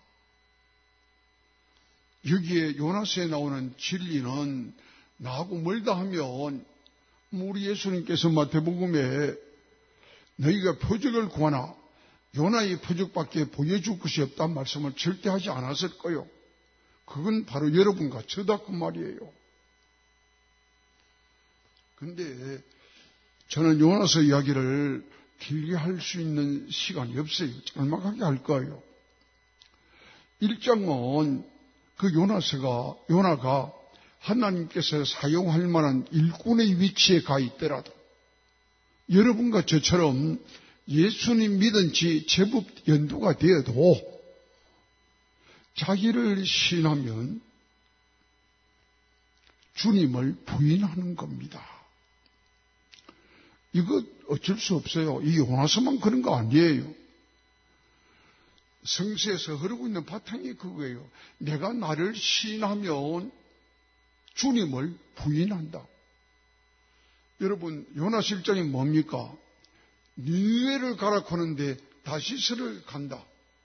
여기에 요나서에 나오는 진리는 나하고 멀다 하면 우리 예수님께서 마태복음에 너희가 표적을 구하나 요나의 표적밖에 보여줄 것이 없다는 말씀을 절대 하지 않았을 거요. 그건 바로 여러분과 저다 그 말이에요. 근데 저는 요나서 이야기를 길게 할 수 있는 시간이 없어요. 짤막하게 할 거예요. 1장은 그 요나가 하나님께서 사용할 만한 일꾼의 위치에 가 있더라도 여러분과 저처럼 예수님 믿은 지 제법 연도가 되어도 자기를 신하면 주님을 부인하는 겁니다. 이거 어쩔 수 없어요. 이 요나서만 그런 거 아니에요. 성서에서 흐르고 있는 바탕이 그거예요. 내가 나를 신하면 주님을 부인한다. 여러분, 요나서 1장이 뭡니까? 니느웨를 가라코는데 다시스를 간다.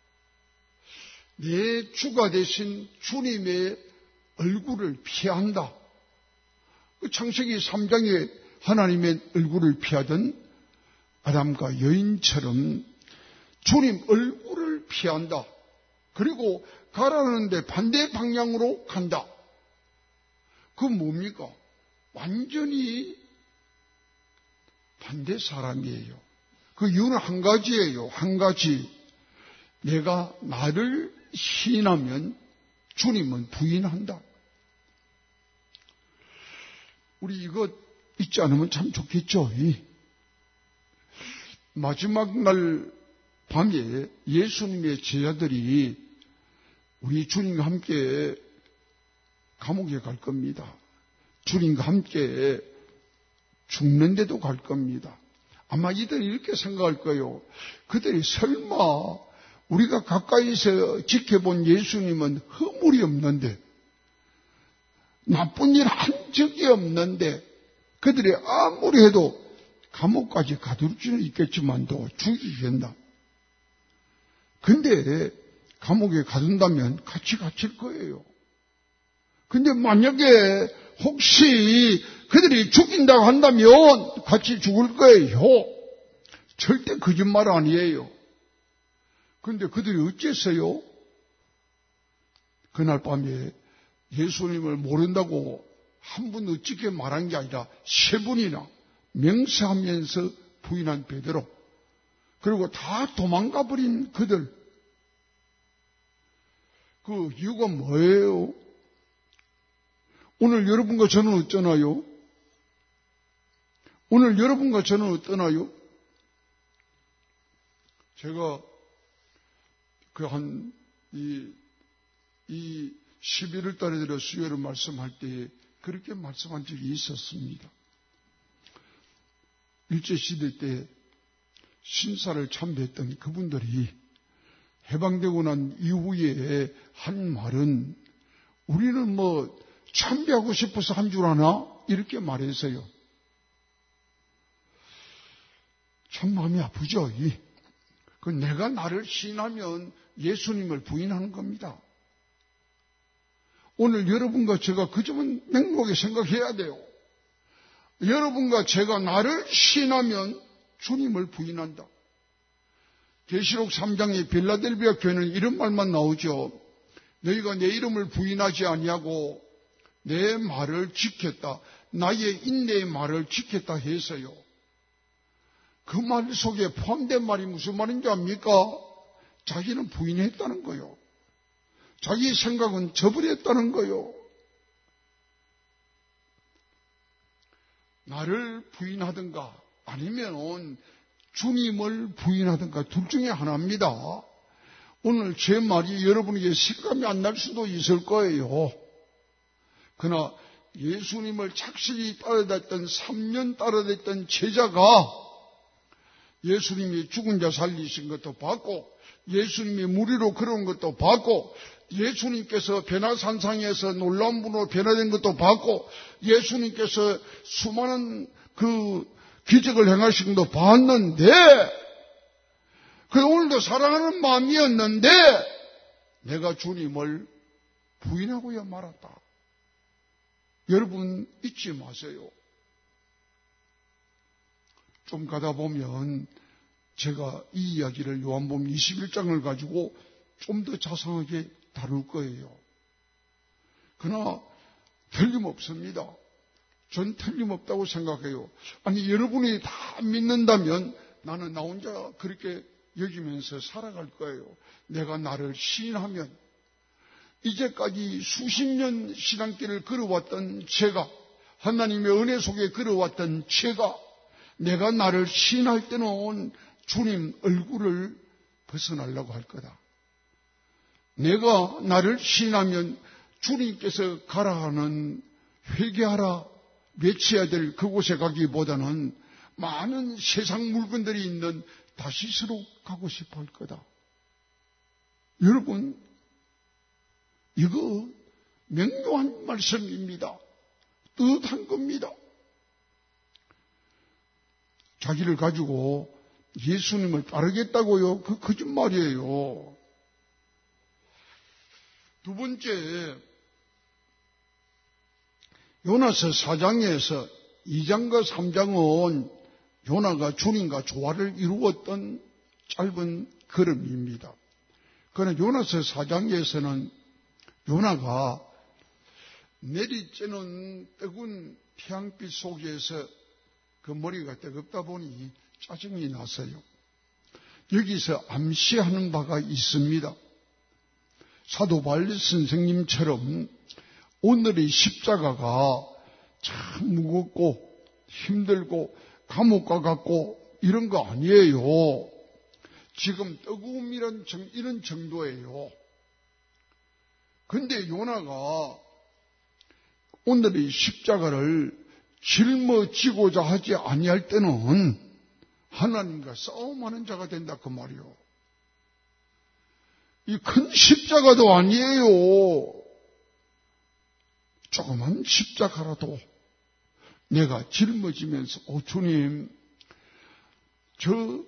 내 주가 되신 주님의 얼굴을 피한다. 창세기 3장에 하나님의 얼굴을 피하던 아담과 여인처럼 주님 얼굴을 피한다. 그리고 가라는데 반대 방향으로 간다. 그건 뭡니까? 완전히 반대 사람이에요. 그 이유는 한 가지예요. 한 가지. 내가 나를 시인하면 주님은 부인한다. 우리 이거 잊지 않으면 참 좋겠죠. 마지막 날 밤에 예수님의 제자들이 우리 주님과 함께 감옥에 갈 겁니다. 주님과 함께 죽는데도 갈 겁니다. 아마 이들이 이렇게 생각할 거예요. 그들이 설마 우리가 가까이서 지켜본 예수님은 허물이 없는데, 나쁜 일 한 적이 없는데, 그들이 아무리 해도 감옥까지 가둘 수는 있겠지만도 죽이겠나. 근데 감옥에 가둔다면 같이 갇힐 거예요. 근데 만약에 혹시 그들이 죽인다고 한다면 같이 죽을 거예요. 절대 거짓말 아니에요. 근데 그들이 어째서요? 그날 밤에 예수님을 모른다고 한 분 어찌게 말한 게 아니라 세 분이나 맹세하면서 부인한 베드로, 그리고 다 도망가 버린 그들. 그 이유가 뭐예요? 오늘 여러분과 저는 어떠나요? 오늘 여러분과 저는 어떠나요? 제가 이 11월 달에 들어 수요일을 말씀할 때 그렇게 말씀한 적이 있었습니다. 일제시대 때 신사를 참배했던 그분들이 해방되고 난 이후에 한 말은, 우리는 참배하고 싶어서 한 줄 아나? 이렇게 말했어요. 참 마음이 아프죠. 내가 나를 시인하면 예수님을 부인하는 겁니다. 오늘 여러분과 제가 그 점은 맹목하게 생각해야 돼요. 여러분과 제가 나를 시인하면 주님을 부인한다. 계시록 3장의 빌라델비아 교회는 이런 말만 나오죠. 너희가 내 이름을 부인하지 아니하고 내 말을 지켰다. 나의 인내의 말을 지켰다 해서요. 그 말 속에 포함된 말이 무슨 말인지 압니까? 자기는 부인했다는 거요. 자기 생각은 저버렸다는 거요. 나를 부인하든가 아니면 주님을 부인하든가 둘 중에 하나입니다. 오늘 제 말이 여러분에게 실감이 안 날 수도 있을 거예요. 그러나 예수님을 착실히 따라다녔던 3년 따라다녔던 제자가 예수님이 죽은 자 살리신 것도 봤고, 예수님이 무리로 걸어온 것도 봤고, 예수님께서 변화산상에서 놀라운 분으로 변화된 것도 봤고, 예수님께서 수많은 그 기적을 행하신 것도 봤는데, 오늘도 사랑하는 마음이었는데 내가 주님을 부인하고야 말았다. 여러분 잊지 마세요. 좀 가다 보면 제가 이 이야기를 요한복음 21장을 가지고 좀 더 자세하게 다룰 거예요. 그러나 틀림없습니다. 전 틀림없다고 생각해요. 아니, 여러분이 다 믿는다면 나는 나 혼자 그렇게 여기면서 살아갈 거예요. 내가 나를 시인하면, 이제까지 수십 년 신앙길을 걸어왔던 제가, 하나님의 은혜 속에 걸어왔던 제가, 내가 나를 시인할 때는 주님 얼굴을 벗어나려고 할 거다. 내가 나를 시인하면 주님께서 가라 하는, 회개하라, 외쳐야 될 그곳에 가기보다는 많은 세상 물건들이 있는 다시스로 가고 싶어 할 거다. 여러분, 이거 명료한 말씀입니다. 뜻한 겁니다. 자기를 가지고 예수님을 따르겠다고요? 그 거짓말이에요. 두 번째, 요나서 4장에서 2장과 3장은 요나가 주님과 조화를 이루었던 짧은 걸음입니다. 그러나 요나서 4장에서는 요나가 내리쬐는 뜨거운 태양빛 속에서 그 머리가 뜨겁다 보니 짜증이 났어요. 여기서 암시하는 바가 있습니다. 사도 바울 선생님처럼 오늘의 십자가가 참 무겁고 힘들고 감옥과 같고 이런 거 아니에요. 지금 뜨거움이란 이런 정도예요. 근데 요나가 오늘의 십자가를 짊어지고자 하지 아니할 때는 하나님과 싸움하는 자가 된다 그 말이요. 이 큰 십자가도 아니에요. 조그만 십자가라도 내가 짊어지면서 주님, 저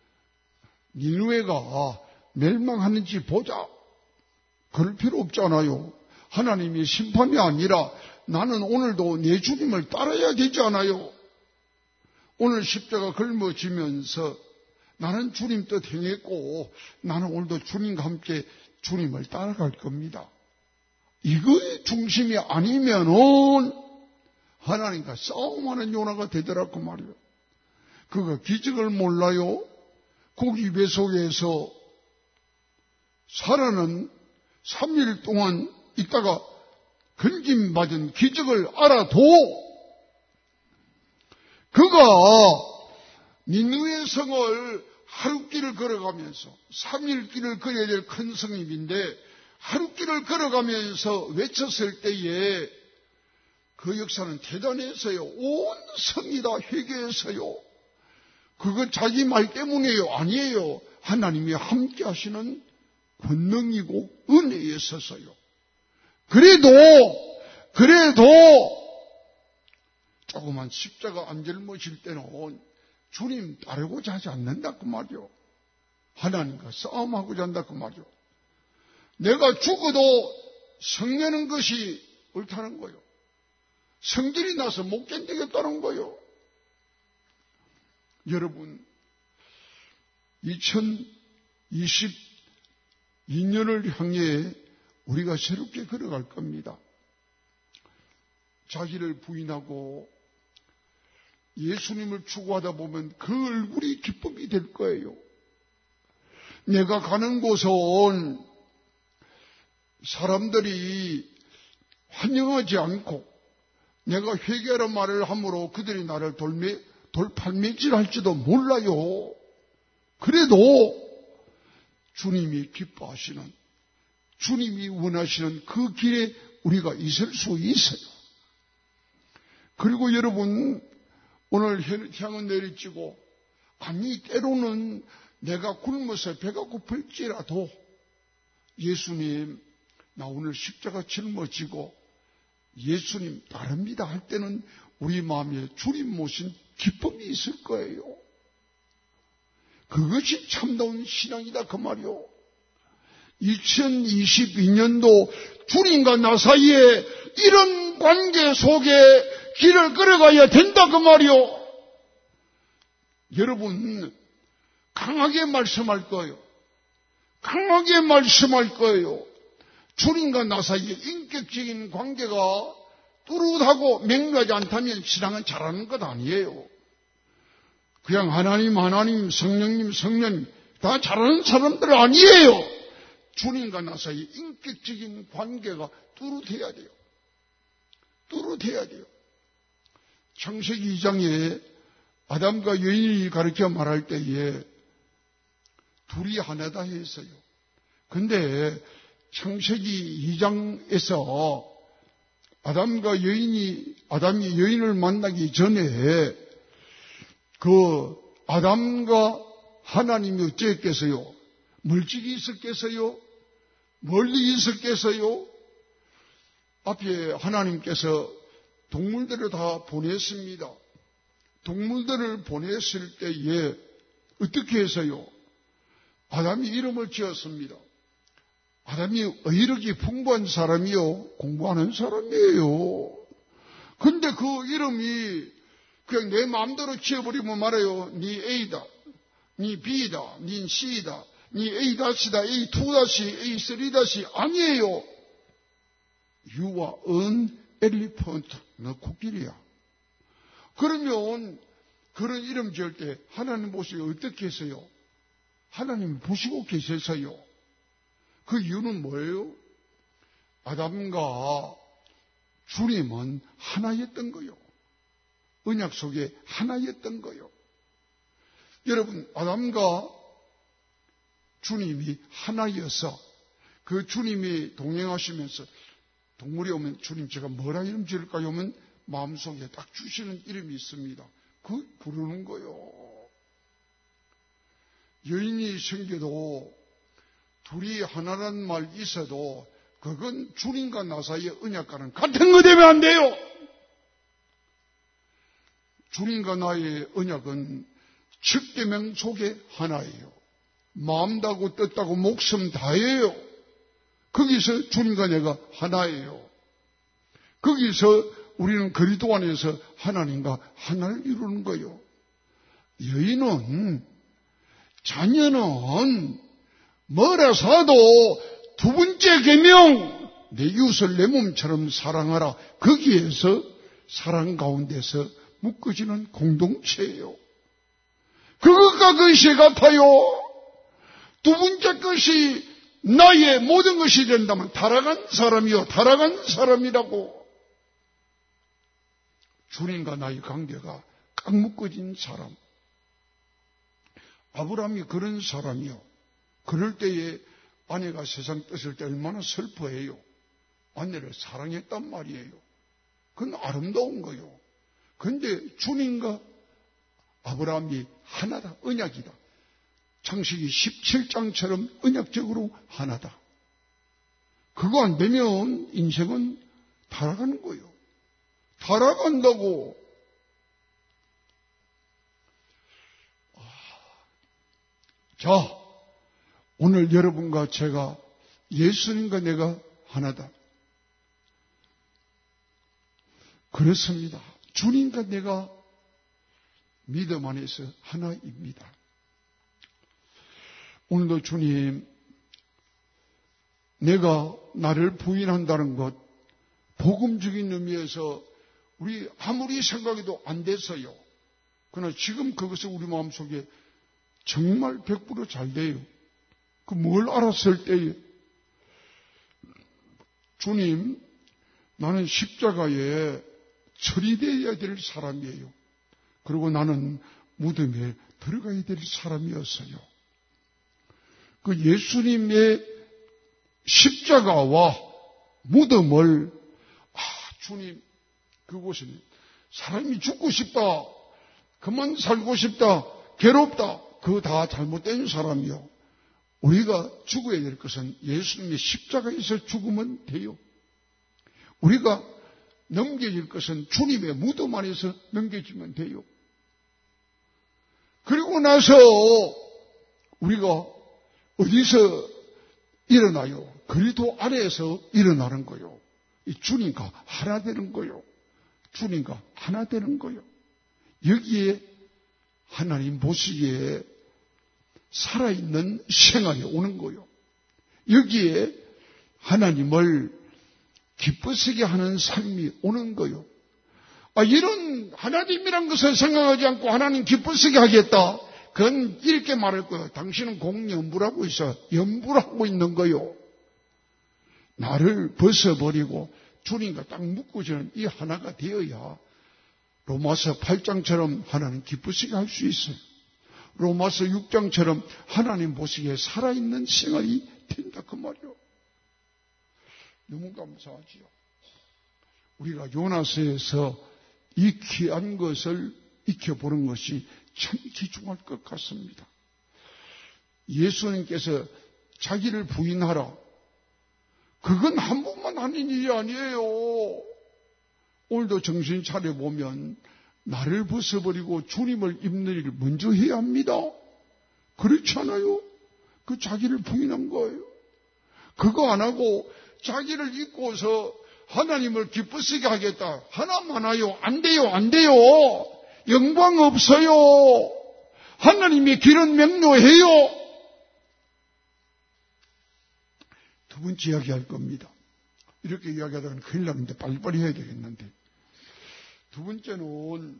니느웨가 멸망하는지 보자. 그럴 필요 없잖아요. 하나님이 심판이 아니라 나는 오늘도 내 주님을 따라야 되지 않아요. 오늘 십자가 걸머지면서 나는 주님 뜻 행했고 나는 오늘도 주님과 함께 주님을 따라갈 겁니다. 이거의 중심이 아니면은 하나님과 싸움하는 요나가 되더라고 말이요. 그가 기적을 몰라요. 고기 배속에서 살아는 3일 동안 있다가 건짐받은 기적을 알아도 그가 니느웨 성을 하룻길을 걸어가면서 3일 길을 걸어야 될 큰 성입인데 하룻길을 걸어가면서 외쳤을 때에 그 역사는 대단했어요. 온 성이 다 회개했어요. 그건 자기 말 때문이에요. 아니에요. 하나님이 함께 하시는 권능이고 은혜에 있어서요. 그래도 조그만 십자가 안 짊어질 때는 주님 따르고자 하지 않는다 그 말이요. 하나님과 싸움하고자 한다 그 말이요. 내가 죽어도 성내는 것이 옳다는 거요. 성질이 나서 못 견디겠다는 거요. 여러분, 2022년을 향해 우리가 새롭게 걸어갈 겁니다. 자기를 부인하고 예수님을 추구하다 보면 그 얼굴이 기쁨이 될 거예요. 내가 가는 곳은 사람들이 환영하지 않고 내가 회개하는 말을 함으로 그들이 나를 돌팔매질할지도 몰라요. 그래도 주님이 기뻐하시는, 주님이 원하시는 그 길에 우리가 있을 수 있어요. 그리고 여러분, 오늘 향은 내리치고, 아니 때로는 내가 굶어서 배가 고플지라도 예수님, 나 오늘 십자가 짊어지고 예수님 따릅니다 할 때는 우리 마음에 주님 모신 기쁨이 있을 거예요. 그것이 참다운 신앙이다 그 말이요. 2022년도 주님과 나 사이에 이런 관계 속에 길을 걸어가야 된다 그 말이요. 여러분 강하게 말씀할 거예요. 강하게 말씀할 거예요. 주님과 나 사이에 인격적인 관계가 뚜렷하고 명료하지 않다면 신앙은 잘하는 것 아니에요. 그냥 하나님, 성령님 다 잘하는 사람들 아니에요. 주님과 나 사이에 인격적인 관계가 뚜렷해야 돼요. 뚜렷해야 돼요. 창세기 2장에 아담과 여인이 가르쳐 말할 때에 둘이 하나다 했어요. 근데 창세기 2장에서 아담이 여인을 만나기 전에 그 아담과 하나님이 어찌했겠어요? 물질이 있었겠어요? 멀리 있었겠어요? 앞에 하나님께서 동물들을 다 보냈습니다. 동물들을 보냈을 때에 어떻게 해서요? 아담이 이름을 지었습니다. 아담이 의력이 풍부한 사람이요, 공부하는 사람이에요. 근데 그 이름이 그냥 내 마음대로 지어버리면 말아요. 니 A다, 니 B다, 니 C다, 니 A-다, A2-, A3- 아니에요. You are an elephant. 너 코끼리야. 그러면 그런 이름 지을 때 하나님 보시고 어떻게 했어요? 하나님 보시고 계셔서요. 그 이유는 뭐예요? 아담과 주님은 하나였던 거요. 언약 속에 하나였던 거요. 여러분, 아담과 주님이 하나여서 그 주님이 동행하시면서 동물이 오면 주님 제가 뭐라 이름 지을까요? 하면 마음속에 딱 주시는 이름이 있습니다. 그 부르는 거요. 여인이 생겨도 둘이 하나란 말 있어도 그건 주님과 나 사이의 언약과는 같은 거 되면 안 돼요. 주님과 나의 언약은 칙계명 속에 하나예요. 마음 다고 뜻 다고 목숨 다예요. 거기서 주님과 내가 하나예요. 거기서 우리는 그리스도 안에서 하나님과 하나를 이루는 거예요. 여인은 자녀는 뭐라서도 두 번째 계명 내 이웃을 내 몸처럼 사랑하라. 거기에서 사랑 가운데서 묶어지는 공동체예요. 그것과 그것이 같아요. 두 번째 것이 나의 모든 것이 된다면 타락한 사람이요. 타락한 사람이라고. 주님과 나의 관계가 꽉 묶어진 사람. 아브라함이 그런 사람이요. 그럴 때에 아내가 세상 떠날 때 얼마나 슬퍼해요. 아내를 사랑했단 말이에요. 그건 아름다운 거요. 그런데 주님과 아브라함이 하나다. 언약이다. 창세기 17장처럼 언약적으로 하나다. 그거 안 되면 인생은 타락하는 거예요. 타락한다고. 자, 오늘 여러분과 제가 예수님과 내가 하나다. 그렇습니다. 주님과 내가 믿음 안에서 하나입니다. 오늘도 주님, 내가 나를 부인한다는 것, 복음적인 의미에서 우리 아무리 생각해도 안 됐어요. 그러나 지금 그것이 우리 마음속에 정말 100% 잘 돼요. 그 뭘 알았을 때에 주님, 나는 십자가에 처리되어야 될 사람이에요. 그리고 나는 무덤에 들어가야 될 사람이었어요. 그 예수님의 십자가와 무덤을 주님 그곳은 사람이 죽고 싶다, 그만 살고 싶다, 괴롭다, 그거 다 잘못된 사람이요. 우리가 죽어야 될 것은 예수님의 십자가에서 죽으면 돼요. 우리가 넘겨질 것은 주님의 무덤 안에서 넘겨지면 돼요. 그리고 나서 우리가 어디서 일어나요? 그리스도 안에서 일어나는 거요. 이 주님과 하나 되는 거요. 주님과 하나 되는 거요. 여기에 하나님 보시기에 살아있는 생활이 오는 거요. 여기에 하나님을 기쁘시게 하는 삶이 오는 거요. 이런 하나님이란 것을 생각하지 않고 하나님 기쁘시게 하겠다. 그건 이렇게 말할 거예요. 당신은 공연부라고 있어. 연부라고 있는 거요. 나를 벗어버리고 주님과 딱 묶어지는 이 하나가 되어야 로마서 8장처럼 하나님 기쁘시게 할 수 있어요. 로마서 6장처럼 하나님 보시기에 살아있는 생활이 된다 그 말이요. 너무 감사하지요. 우리가 요나서에서 이 귀한 것을 익혀보는 것이 참 귀중할 것 같습니다. 예수님께서 자기를 부인하라. 그건 한 번만 하는 일이 아니에요. 오늘도 정신 차려보면 나를 벗어버리고 주님을 입는 일을 먼저 해야 합니다. 그렇지 않아요? 그 자기를 부인한 거예요. 그거 안 하고 자기를 입고서 하나님을 기쁘시게 하겠다. 하나 많아요. 안 돼요. 안 돼요. 영광 없어요. 하나님의 길은 명료해요. 두 번째 이야기할 겁니다. 이렇게 이야기하다가 큰일 나는데 빨리빨리 해야 되겠는데. 두 번째는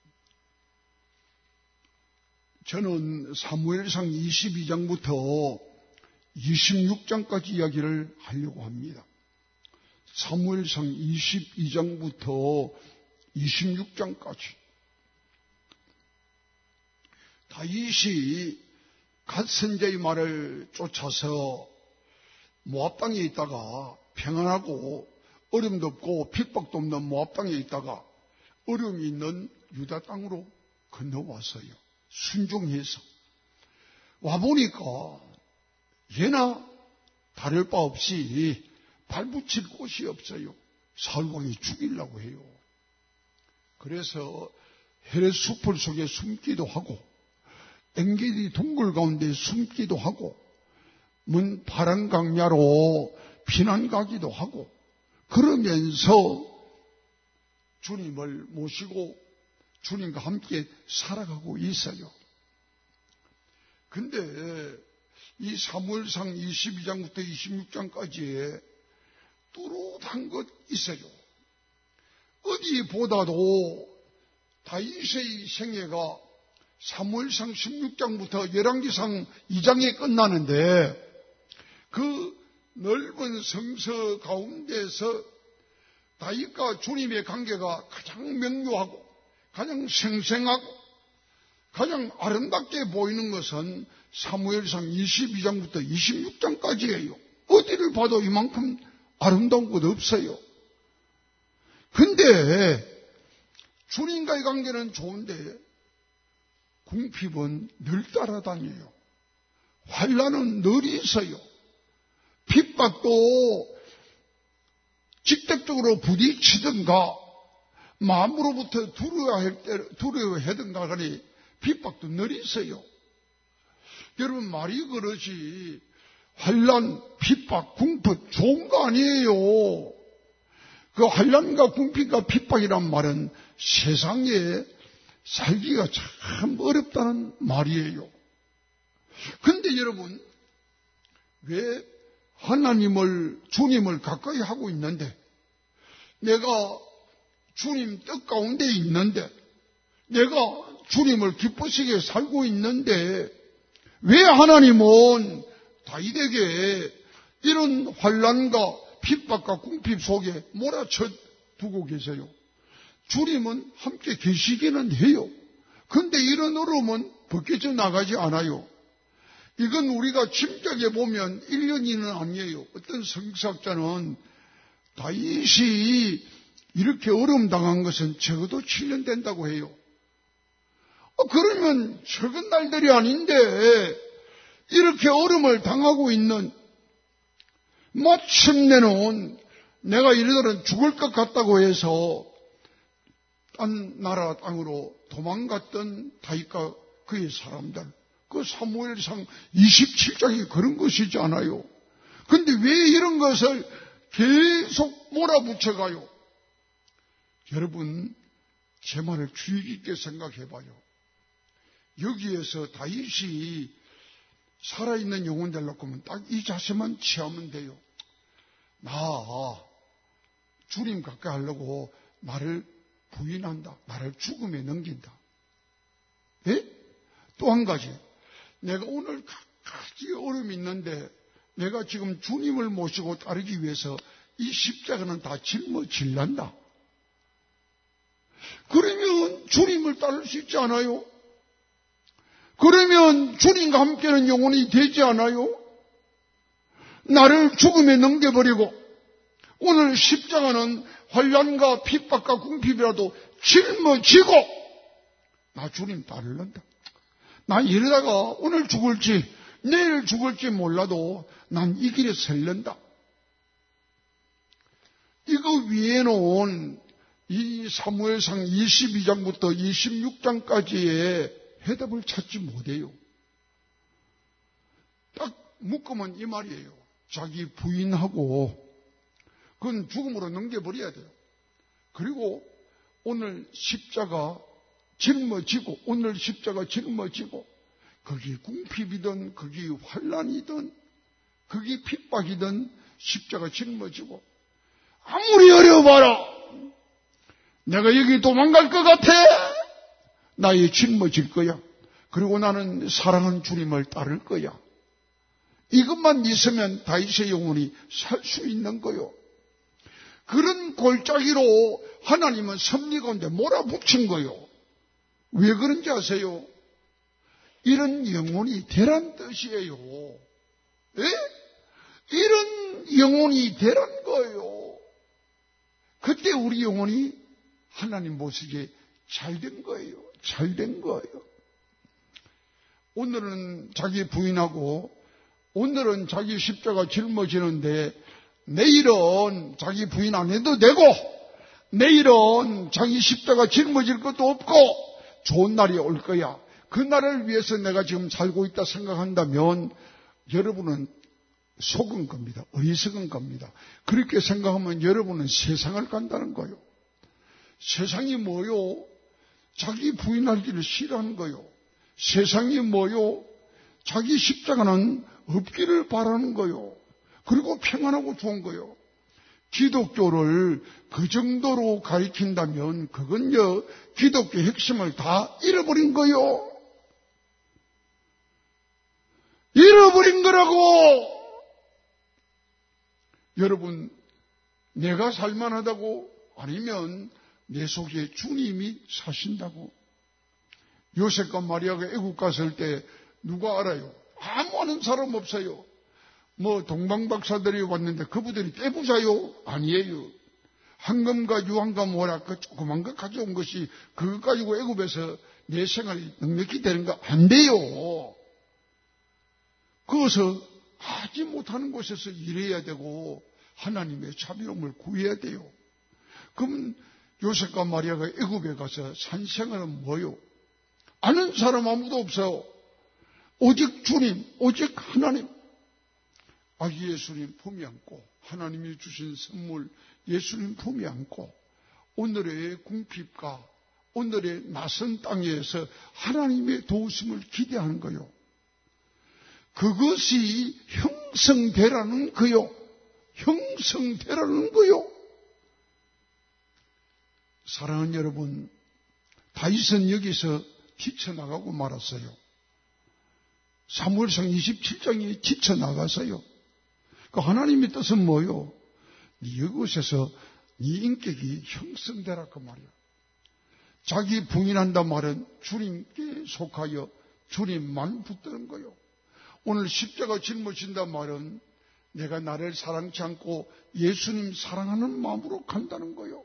저는 사무엘상 22장부터 26장까지 이야기를 하려고 합니다. 사무엘상 22장부터 26장까지. 다윗이 갓 선제의 말을 쫓아서 모압 땅에 있다가 평안하고 어려움도 없고 핍박도 없는 모압 땅에 있다가 어려움이 있는 유다 땅으로 건너왔어요. 순종해서. 와보니까 예나 다를 바 없이 발붙일 곳이 없어요. 사울왕이 죽이려고 해요. 그래서 헤렛 숲을 속에 숨기도 하고 엥게디 동굴 가운데 숨기도 하고 먼 파란 강야로 피난 가기도 하고 그러면서 주님을 모시고 주님과 함께 살아가고 있어요. 근데 이 사무엘상 22장부터 26장까지에 뚜렷한 것 있어요. 어디보다도 다윗의 생애가 사무엘상 16장부터 열왕기상 2장에 끝나는데 그 넓은 성서 가운데서 다윗과 주님의 관계가 가장 명료하고 가장 생생하고 가장 아름답게 보이는 것은 사무엘상 22장부터 26장까지예요. 어디를 봐도 이만큼 아름다운 것 없어요. 근데 주님과의 관계는 좋은데 궁핍은 늘 따라다녀요. 환난은 늘 있어요. 핍박도 직접적으로 부딪히든가 마음으로부터 두려워하든가 간에 핍박도 늘 있어요. 여러분 말이 그러지 환난, 핍박, 궁핍 좋은 거 아니에요. 그 환난과 궁핍과 핍박이란 말은 세상에 살기가 참 어렵다는 말이에요. 근데 여러분 왜 하나님을 주님을 가까이 하고 있는데 내가 주님 뜻 가운데 있는데 내가 주님을 기쁘시게 살고 있는데 왜 하나님은 다윗에게 이런 환난과 핍박과 궁핍 속에 몰아쳐 두고 계세요? 주님은 함께 계시기는 해요. 근데 이런 어려움은 벗겨져 나가지 않아요. 이건 우리가 짐작해 보면 1년 2년 아니에요. 어떤 성서학자는 다윗이 이렇게 어려움 당한 것은 적어도 7년 된다고 해요. 그러면 적은 날들이 아닌데 이렇게 어려움을 당하고 있는 마침내는 내가 이러다는 죽을 것 같다고 해서 딴 나라 땅으로 도망갔던 다윗과 그의 사람들, 그 사무엘상 27장이 그런 것이지 않아요. 근데 왜 이런 것을 계속 몰아붙여가요? 여러분 제 말을 주의 깊게 생각해 봐요. 여기에서 다윗이 살아있는 영혼들 놓고 하면 딱 이 자세만 취하면 돼요. 나 주님 가까이 하려고 나를 부인한다. 나를 죽음에 넘긴다. 예? 또 한 가지. 내가 오늘 각가지 어려움이 있는데 내가 지금 주님을 모시고 따르기 위해서 이 십자가는 다 짊어질란다. 그러면 주님을 따를 수 있지 않아요? 그러면 주님과 함께는 영혼이 되지 않아요? 나를 죽음에 넘겨버리고 오늘 십자가는 환난과 핍박과 궁핍이라도 짊어지고 나 주님 따르란다. 나 이러다가 오늘 죽을지 내일 죽을지 몰라도 난 이 길에 설련다. 이거 위에는 이 사무엘상 22장부터 26장까지의 해답을 찾지 못해요. 딱 묶으면 이 말이에요. 자기 부인하고 그건 죽음으로 넘겨버려야 돼요. 그리고 오늘 십자가 짊어지고 오늘 십자가 짊어지고 거기 궁핍이든 거기 환난이든 거기 핍박이든 십자가 짊어지고 아무리 어려워봐라. 내가 여기 도망갈 것 같아. 나의 짊어질 거야. 그리고 나는 사랑하는 주님을 따를 거야. 이것만 있으면 다윗의 영혼이 살 수 있는 거요. 그런 골짜기로 하나님은 섭리 가운데 몰아붙인 거요. 왜 그런지 아세요? 이런 영혼이 되란 뜻이에요. 예? 이런 영혼이 되란 거예요. 그때 우리 영혼이 하나님 모시기에 잘된 거예요. 잘된 거예요. 오늘은 자기 부인하고 오늘은 자기 십자가 짊어지는데 내일은 자기 부인 안 해도 되고 내일은 자기 십자가 짊어질 것도 없고 좋은 날이 올 거야. 그 날을 위해서 내가 지금 살고 있다 생각한다면 여러분은 속은 겁니다. 어리석은 겁니다. 그렇게 생각하면 여러분은 세상을 간다는 거예요. 세상이 뭐요? 자기 부인하기를 싫어하는 거예요. 세상이 뭐요? 자기 십자가는 없기를 바라는 거예요. 그리고 평안하고 좋은 거예요. 기독교를 그 정도로 가리킨다면 그건요 기독교 핵심을 다 잃어버린 거예요. 잃어버린 거라고. 여러분, 내가 살만하다고 아니면 내 속에 주님이 사신다고. 요셉과 마리아가 애국 갔을 때 누가 알아요? 아무 아는 사람 없어요. 뭐 동방박사들이 왔는데 그분들이 떼부자요? 아니에요. 황금과 유황과 뭐라 그 조그만 거 가져온 것이 그거 가지고 애굽에서 내 생활이 넉넉히 되는 거 안 돼요. 그것을 하지 못하는 곳에서 일해야 되고 하나님의 자비로움을 구해야 돼요. 그럼 요셉과 마리아가 애굽에 가서 산 생활은 뭐요? 아는 사람 아무도 없어요. 오직 주님, 오직 하나님. 아기 예수님 품에 안고 하나님이 주신 선물 예수님 품에 안고 오늘의 궁핍과 오늘의 낯선 땅에서 하나님의 도우심을 기대하는 거요. 그것이 형성되라는 거요. 형성되라는 거요. 사랑하는 여러분, 다윗은 여기서 지쳐나가고 말았어요. 사무엘상 27장에 지쳐나가서요. 그 하나님의 뜻은 뭐요? 이곳에서 네 인격이 형성되라 그 말이야. 자기 부인한단 말은 주님께 속하여 주님만 붙드는 거요. 오늘 십자가 짊어진단 말은 내가 나를 사랑치 않고 예수님 사랑하는 마음으로 간다는 거요.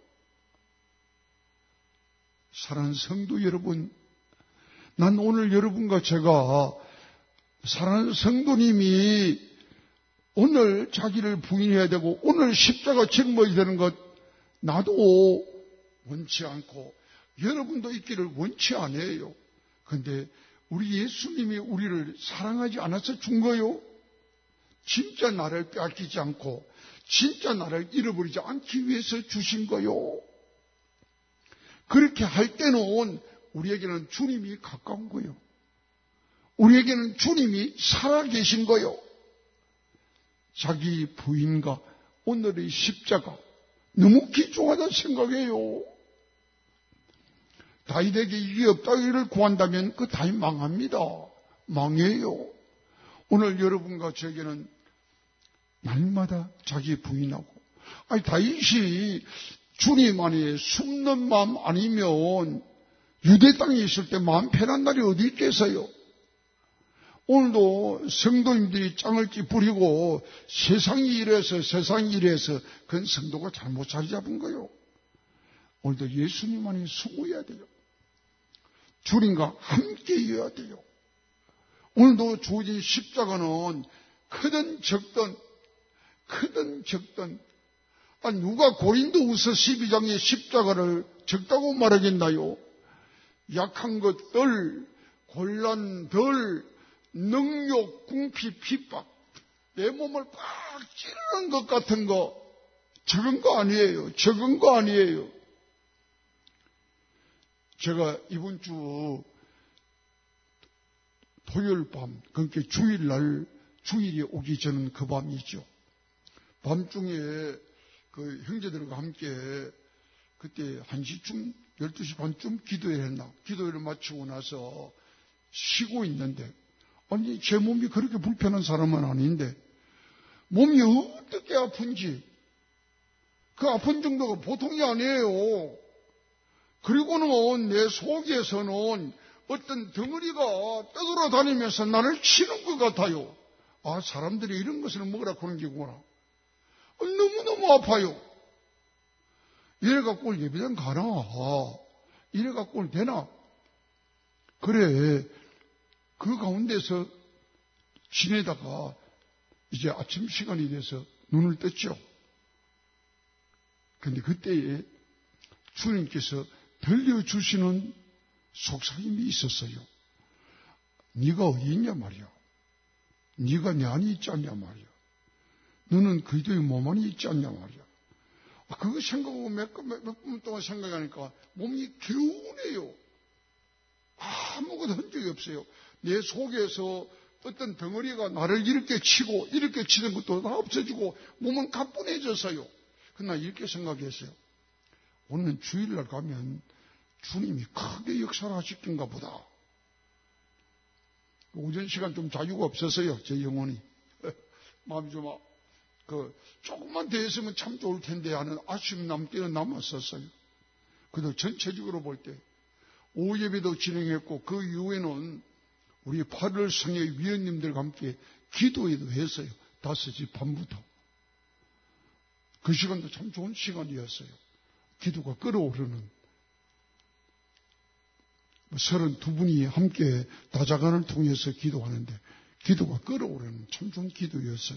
사랑하는 성도 여러분, 난 오늘 여러분과 제가 사랑하는 성도님이 오늘 자기를 부인해야 되고 오늘 십자가 짊어져야 되는 것 나도 원치 않고 여러분도 있기를 원치 않아요. 그런데 우리 예수님이 우리를 사랑하지 않아서 준 거요. 진짜 나를 빼앗기지 않고 진짜 나를 잃어버리지 않기 위해서 주신 거요. 그렇게 할 때는 우리에게는 주님이 가까운 거요. 우리에게는 주님이 살아계신 거요. 자기 부인과 오늘의 십자가 너무 귀중하다 생각해요. 다윗에게 이게 없다기를 구한다면 그 다윗 망합니다. 망해요. 오늘 여러분과 저에게는 날마다 자기 부인하고 다윗이 주님 안에 숨는 마음 아니면 유대 땅에 있을 때 마음 편한 날이 어디 있겠어요? 오늘도 성도님들이 짱을 찌푸리고 세상이 이래서 그건 성도가 잘못 자리 잡은 거요. 오늘도 예수님 안에 숨어야 돼요. 주님과 함께 있어야 돼요. 오늘도 주어진 십자가는 크든 적든 누가 고린도후서 12장의 십자가를 적다고 말하겠나요? 약한 것들, 곤란들, 능욕, 궁핍, 핍박, 내 몸을 팍 찌르는 것 같은 거 적은 거 아니에요. 적은 거 아니에요. 제가 이번 주 토요일 밤, 그러니까 주일날, 주일이 오기 전 그 밤이죠. 밤중에 그 형제들과 함께 그때 1시쯤, 12시 반쯤 기도회를 했나. 기도회를 마치고 나서 쉬고 있는데, 아니, 제 몸이 그렇게 불편한 사람은 아닌데, 몸이 어떻게 아픈지, 그 아픈 정도가 보통이 아니에요. 그리고는 내 속에서는 어떤 덩어리가 떠돌아다니면서 나를 치는 것 같아요. 아, 사람들이 이런 것을 먹으라 그런 게구나. 너무너무 아파요. 이래갖고 예배당 가나? 이래갖고 되나? 그래, 그 가운데서 지내다가 이제 아침 시간이 돼서 눈을 떴죠. 근데 그때에 주님께서 들려주시는 속삭임이 있었어요. 네가 어디 있냐 말이야. 네가 내 안에 있지 않냐 말이야. 너는 그리스도의 몸 안에 있지 않냐 말이야. 그거 생각하고 몇 분 동안 생각하니까 몸이 개운해요. 아무것도 흔적이 없어요. 내 속에서 어떤 덩어리가 나를 이렇게 치고 이렇게 치는 것도 다 없어지고 몸은 가뿐해졌어요. 그러나 이렇게 생각했어요. 오늘 주일날 가면 주님이 크게 역사를 하실 건가 보다. 오전 시간 좀 자유가 없었어요. 제 영혼이. 마음이 좀 조금만 더 했으면 참 좋을 텐데 하는 아쉬움이 남기는 남았었어요. 그래도 전체적으로 볼 때 오후 예배도 진행했고 그 이후에는 우리 8월 성회 위원님들과 함께 기도회도 했어요. 5시 반부터. 그 시간도 참 좋은 시간이었어요. 기도가 끓어오르는 32분이 함께 다자간을 통해서 기도하는데 기도가 끓어오르는 참 좋은 기도였어요.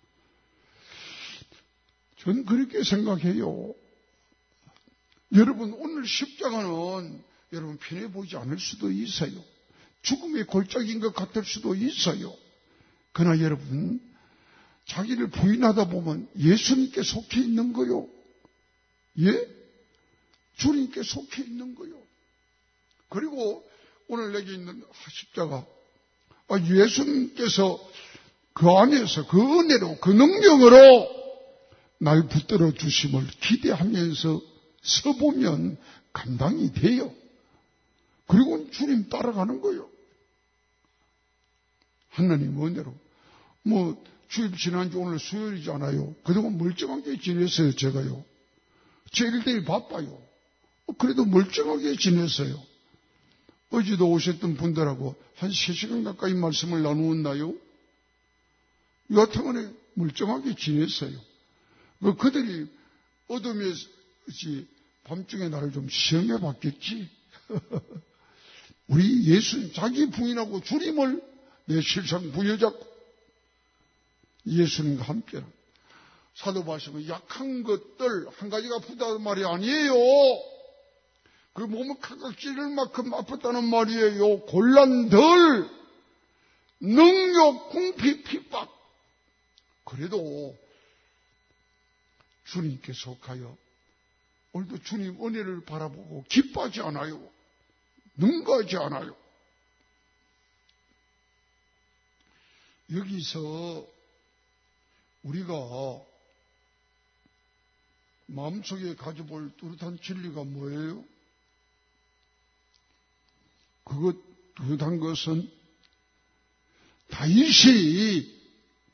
저는 그렇게 생각해요. 여러분, 오늘 십자가는 여러분 편해 보이지 않을 수도 있어요. 죽음의 골짜기인 것 같을 수도 있어요. 그러나 여러분, 자기를 부인하다 보면 예수님께 속해 있는 거요. 예? 주님께 속해 있는 거요. 그리고 오늘 내게 있는 십자가, 예수님께서 그 안에서 그 은혜로 그 능력으로 날 붙들어 주심을 기대하면서 서보면 감당이 돼요. 그리고 주님 따라가는 거예요. 하나님 은혜로. 주일 지난주 오늘 수요일이잖아요. 그동안 멀쩡하게 지냈어요, 제가요. 제 일들이 바빠요. 그래도 멀쩡하게 지냈어요. 어제도 오셨던 분들하고 한 3시간 가까이 말씀을 나누었나요? 여하튼간에 멀쩡하게 지냈어요. 그들이 어둠에 밤중에 나를 좀 시험해 봤겠지. 우리 예수님, 자기 부인하고 주님을 내 실상 부여잡고 예수님과 함께라. 사도 바울은 약한 것들 한 가지가 아프다는 말이 아니에요. 그 몸을 각각 찌를 만큼 아팠다는 말이에요. 곤란들, 능욕, 궁핍, 핍박. 그래도 주님께 속하여 오늘도 주님 은혜를 바라보고 기뻐하지 않아요. 능가하지 않아요. 여기서 우리가 마음속에 가져볼 뚜렷한 진리가 뭐예요? 그것 뚜렷한 것은 다윗이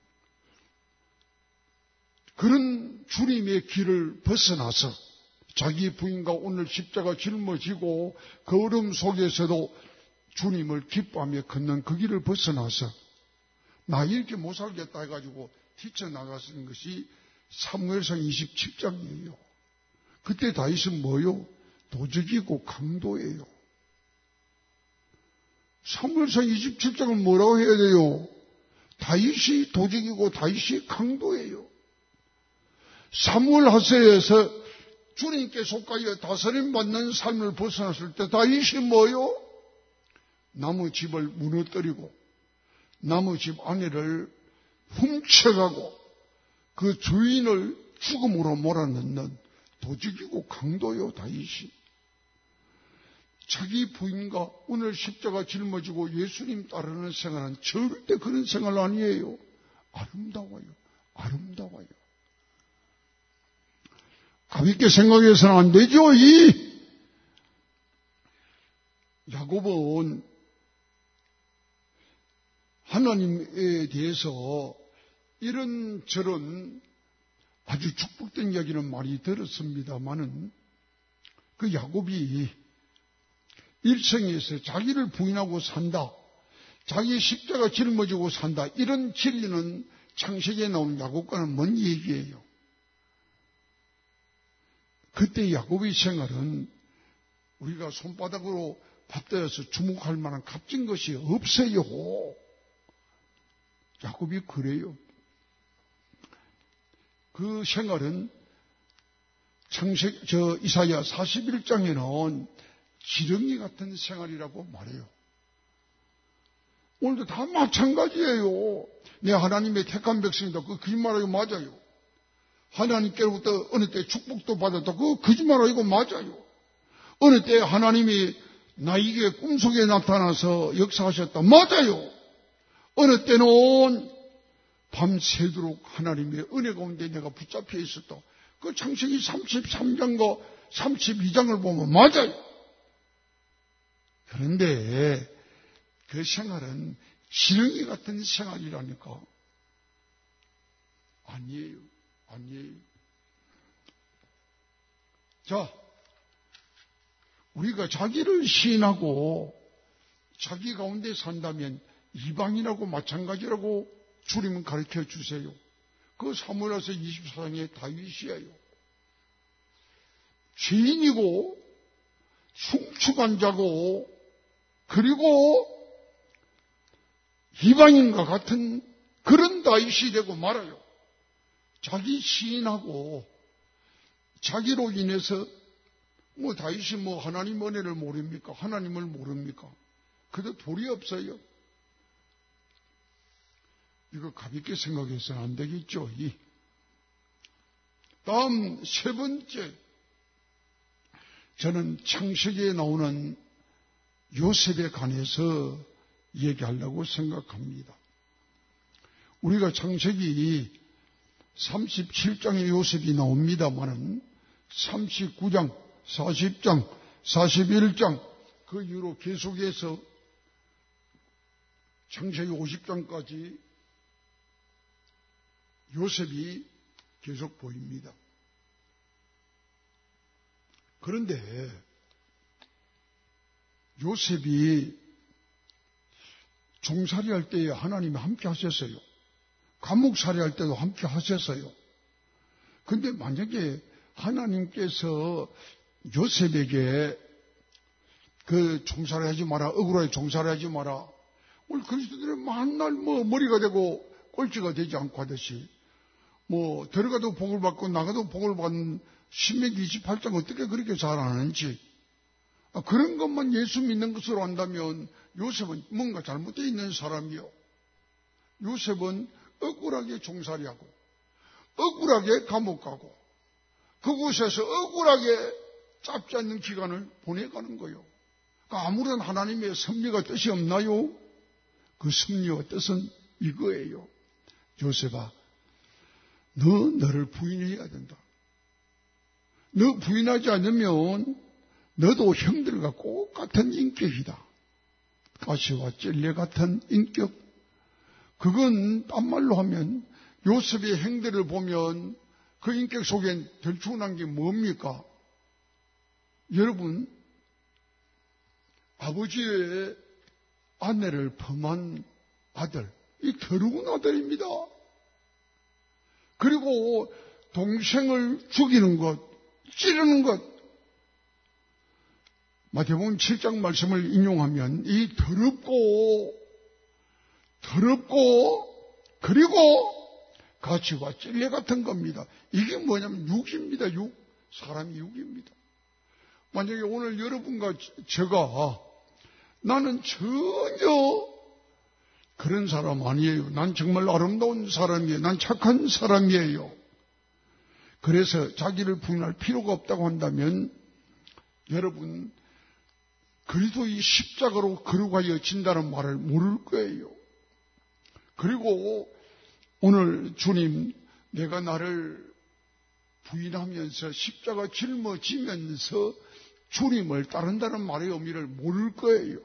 그런 주님의 길을 벗어나서 자기 부인과 오늘 십자가 짊어지고 그 어려움 속에서도 주님을 기뻐하며 걷는 그 길을 벗어나서 나 이렇게 못 살겠다 해가지고 뛰쳐나가는 것이 사무엘상 27장이에요. 그때 다윗은 뭐요? 도적이고 강도예요. 사무엘상 27장은 뭐라고 해야 돼요? 다윗이 도적이고 다윗이 강도예요. 사무엘 하세에서 주님께 속하여 다스림 받는 삶을 벗어났을 때 다윗이 뭐요? 남의 집을 무너뜨리고 남의 집 아내를 훔쳐가고 그 주인을 죽음으로 몰아넣는 도적이고 강도요 다윗이. 자기 부인과 오늘 십자가 짊어지고 예수님 따르는 생활은 절대 그런 생활 아니에요. 아름다워요. 아름다워요. 가볍게 생각해서는 안 되죠. 이 야곱은 하나님에 대해서 이런저런 아주 축복된 이야기는 많이 들었습니다마는 그 야곱이 일생에서 자기를 부인하고 산다. 자기 십자가 짊어지고 산다. 이런 진리는 창세기에 나오는 야곱과는 먼 얘기예요. 그때 야곱의 생활은 우리가 손바닥으로 받들어서 주목할 만한 값진 것이 없어요. 야곱이 그래요. 그 생활은 이사야 41장에는 지렁이 같은 생활이라고 말해요. 오늘도 다 마찬가지예요. 내 하나님의 택한 백성이다. 그 거짓말하고 맞아요. 하나님께로부터 어느 때 축복도 받았다. 그 거짓말하고 맞아요. 어느 때 하나님이 나에게 꿈속에 나타나서 역사하셨다. 맞아요. 어느 때는 밤새도록 하나님의 은혜 가운데 내가 붙잡혀 있었다. 그 창세기 33장과 32장을 보면 맞아요. 그런데 그 생활은 지렁이 같은 생활이라니까. 아니에요. 자, 우리가 자기를 시인하고 자기 가운데 산다면 이방인하고 마찬가지라고 주님은 가르쳐 주세요. 그 사무엘하서 24장의 다윗이에요. 죄인이고 흉측한 자고 그리고 이방인과 같은 그런 다윗이 되고 말아요. 자기 시인하고 자기로 인해서 다윗이 하나님 은혜를 모릅니까? 하나님을 모릅니까? 그도 도리 없어요. 이거 가볍게 생각해서는 안 되겠죠. 다음 세 번째, 저는 창세기에 나오는 요셉에 관해서 얘기하려고 생각합니다. 우리가 창세기 37장에 요셉이 나옵니다만은 39장, 40장, 41장 그 이후로 계속해서 창세기 50장까지 요셉이 계속 보입니다. 그런데 요셉이 종살이 할 때에 하나님이 함께 하셨어요. 감옥살이 할 때도 함께 하셨어요. 근데 만약에 하나님께서 요셉에게 그 종살이 하지 마라, 억울하게 종살이 하지 마라. 우리 그리스도들은 만날 머리가 되고 꼴찌가 되지 않고 하듯이 들어가도 복을 받고 나가도 복을 받는 신명기 28장 어떻게 그렇게 잘 아는지 그런 것만 예수 믿는 것으로 한다면 요셉은 뭔가 잘못되어 있는 사람이요. 요셉은 억울하게 종살이하고 억울하게 감옥 가고 그곳에서 억울하게 짧지 않는 기간을 보내가는 거예요. 그러니까 아무런 하나님의 섭리가 뜻이 없나요? 그 섭리와 뜻은 이거예요. 요셉아, 너를 부인해야 된다. 너 부인하지 않으면 너도 형들과 똑같은 인격이다. 가시와 찔레 같은 인격. 그건 딴 말로 하면 요셉의 행들을 보면 그 인격 속엔 들추어난 게 뭡니까? 여러분, 아버지의 아내를 범한 아들, 이 더러운 아들입니다. 그리고 동생을 죽이는 것, 찌르는 것. 마태복음 7장 말씀을 인용하면 이 더럽고 그리고 가치와 찔레 같은 겁니다. 이게 뭐냐면 육입니다. 사람이 육입니다. 만약에 오늘 여러분과 제가 나는 전혀 그런 사람 아니에요. 난 정말 아름다운 사람이에요. 난 착한 사람이에요. 그래서 자기를 부인할 필요가 없다고 한다면 여러분 그리스도의 십자가로 거룩하여 진다는 말을 모를 거예요. 그리고 오늘 주님 내가 나를 부인하면서 십자가 짊어지면서 주님을 따른다는 말의 의미를 모를 거예요.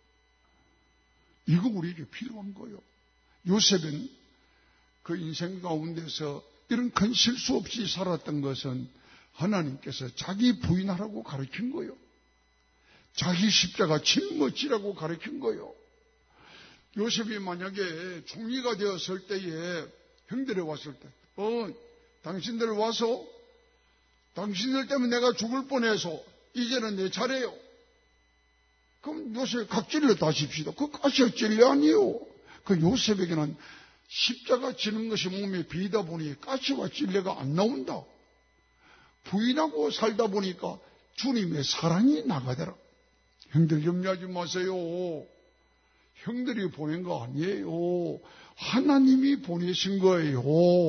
이거 우리에게 필요한 거예요. 요셉은 그 인생 가운데서 이런 큰 실수 없이 살았던 것은 하나님께서 자기 부인하라고 가르친 거예요. 자기 십자가 짊어지라고 가르친 거예요. 요셉이 만약에 총리가 되었을 때에 형들이 왔을 때, 당신들 와서 당신들 때문에 내가 죽을 뻔해서 이제는 내 차례요. 그럼 요셉 각질려 다십시다. 그 가시가 찔려 아니에요. 그 요셉에게는 십자가 지는 것이 몸에 비다 보니 가시와 찔레가 안 나온다. 부인하고 살다 보니까 주님의 사랑이 나가더라. 형들 염려하지 마세요. 형들이 보낸 거 아니에요. 하나님이 보내신 거예요.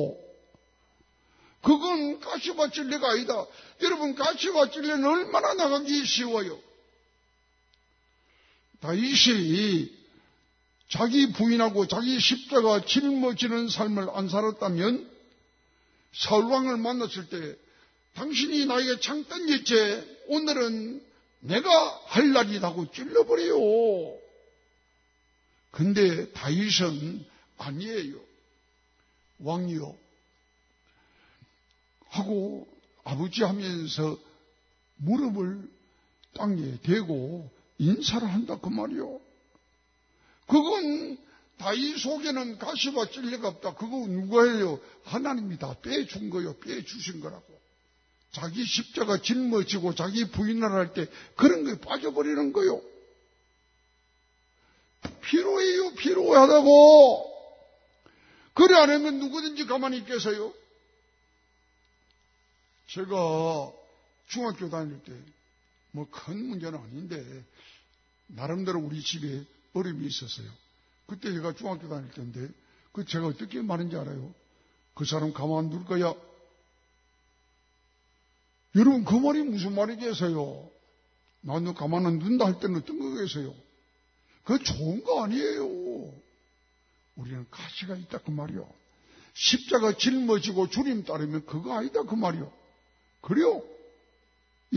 그건 가시와 찔레가 아니다. 여러분, 가시와 찔레는 얼마나 나가기 쉬워요. 다윗이 자기 부인하고 자기 십자가 짊어지는 삶을 안 살았다면 사울왕을 만났을 때 당신이 나에게 창 던졌지 오늘은 내가 할 날이라고 찔러버려요. 근데 다윗은 아니에요. 왕이요 하고 아버지 하면서 무릎을 땅에 대고 인사를 한다 그 말이요. 그건 다윗 속에는 가시와 찔레가 없다. 그거 누가 해요? 하나님이 다 빼준 거요. 빼주신 거라고. 자기 십자가 짊어지고 자기 부인을 할 때 그런 거에 빠져버리는 거요. 필요해요. 필요하다고. 그래 안 하면 누구든지 가만히 있겠어요? 제가 중학교 다닐 때 뭐 큰 문제는 아닌데 나름대로 우리 집에 어려움이 있었어요. 그때 제가 중학교 다닐 때인데 그 제가 어떻게 말인지 알아요? 그 사람 가만둘 거야. 여러분 그 말이 무슨 말이겠어요? 나는 가만 안 둔다 할 때는 어떤 거겠어요? 그거 좋은 거 아니에요. 우리는 가치가 있다 그 말이요. 십자가 짊어지고 주님 따르면 그거 아니다 그 말이요. 그래요? 예?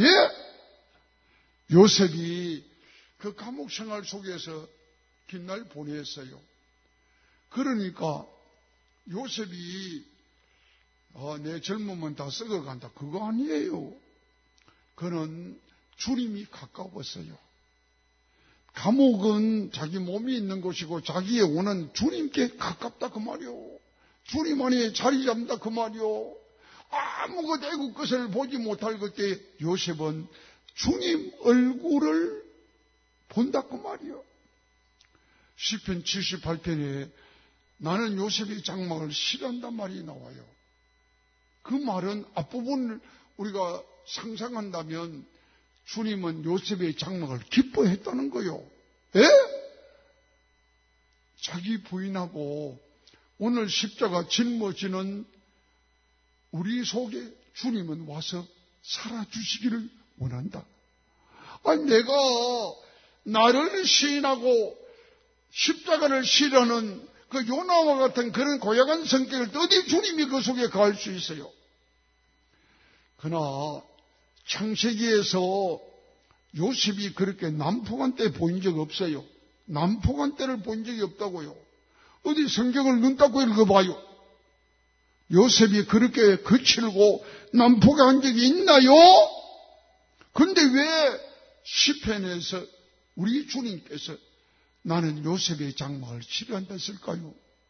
요셉이 그 감옥 생활 속에서 긴 날 보냈어요. 그러니까 요셉이 내 젊으면 다 썩어간다. 그거 아니에요. 그는 주님이 가까웠어요. 감옥은 자기 몸이 있는 곳이고 자기의 원은 주님께 가깝다 그 말이요. 주님 안에 자리 잡는다 그 말이요. 아무것 애국 것을 보지 못할 그때 요셉은 주님 얼굴을 본다 그 말이요. 시편 78편에 나는 요셉의 장막을 싫어한단 말이 나와요. 그 말은 앞부분을 우리가 상상한다면 주님은 요셉의 장막을 기뻐했다는 거요. 예? 자기 부인하고 오늘 십자가 짊어지는 우리 속에 주님은 와서 살아주시기를 원한다. 아니 내가 나를 시인하고 십자가를 실어는 그 요나와 같은 그런 고약한 성격을 어디 주님이 그 속에 가할 수 있어요. 그러나 창세기에서 요셉이 그렇게 난폭한 때 보인 적 없어요. 난폭한 때를 본 적이 없다고요. 어디 성경을 눈 닦고 읽어봐요. 요셉이 그렇게 거칠고 난폭한 적이 있나요? 근데 왜 시편에서 우리 주님께서 나는 요셉의 장막을 싫어한다 했을까요?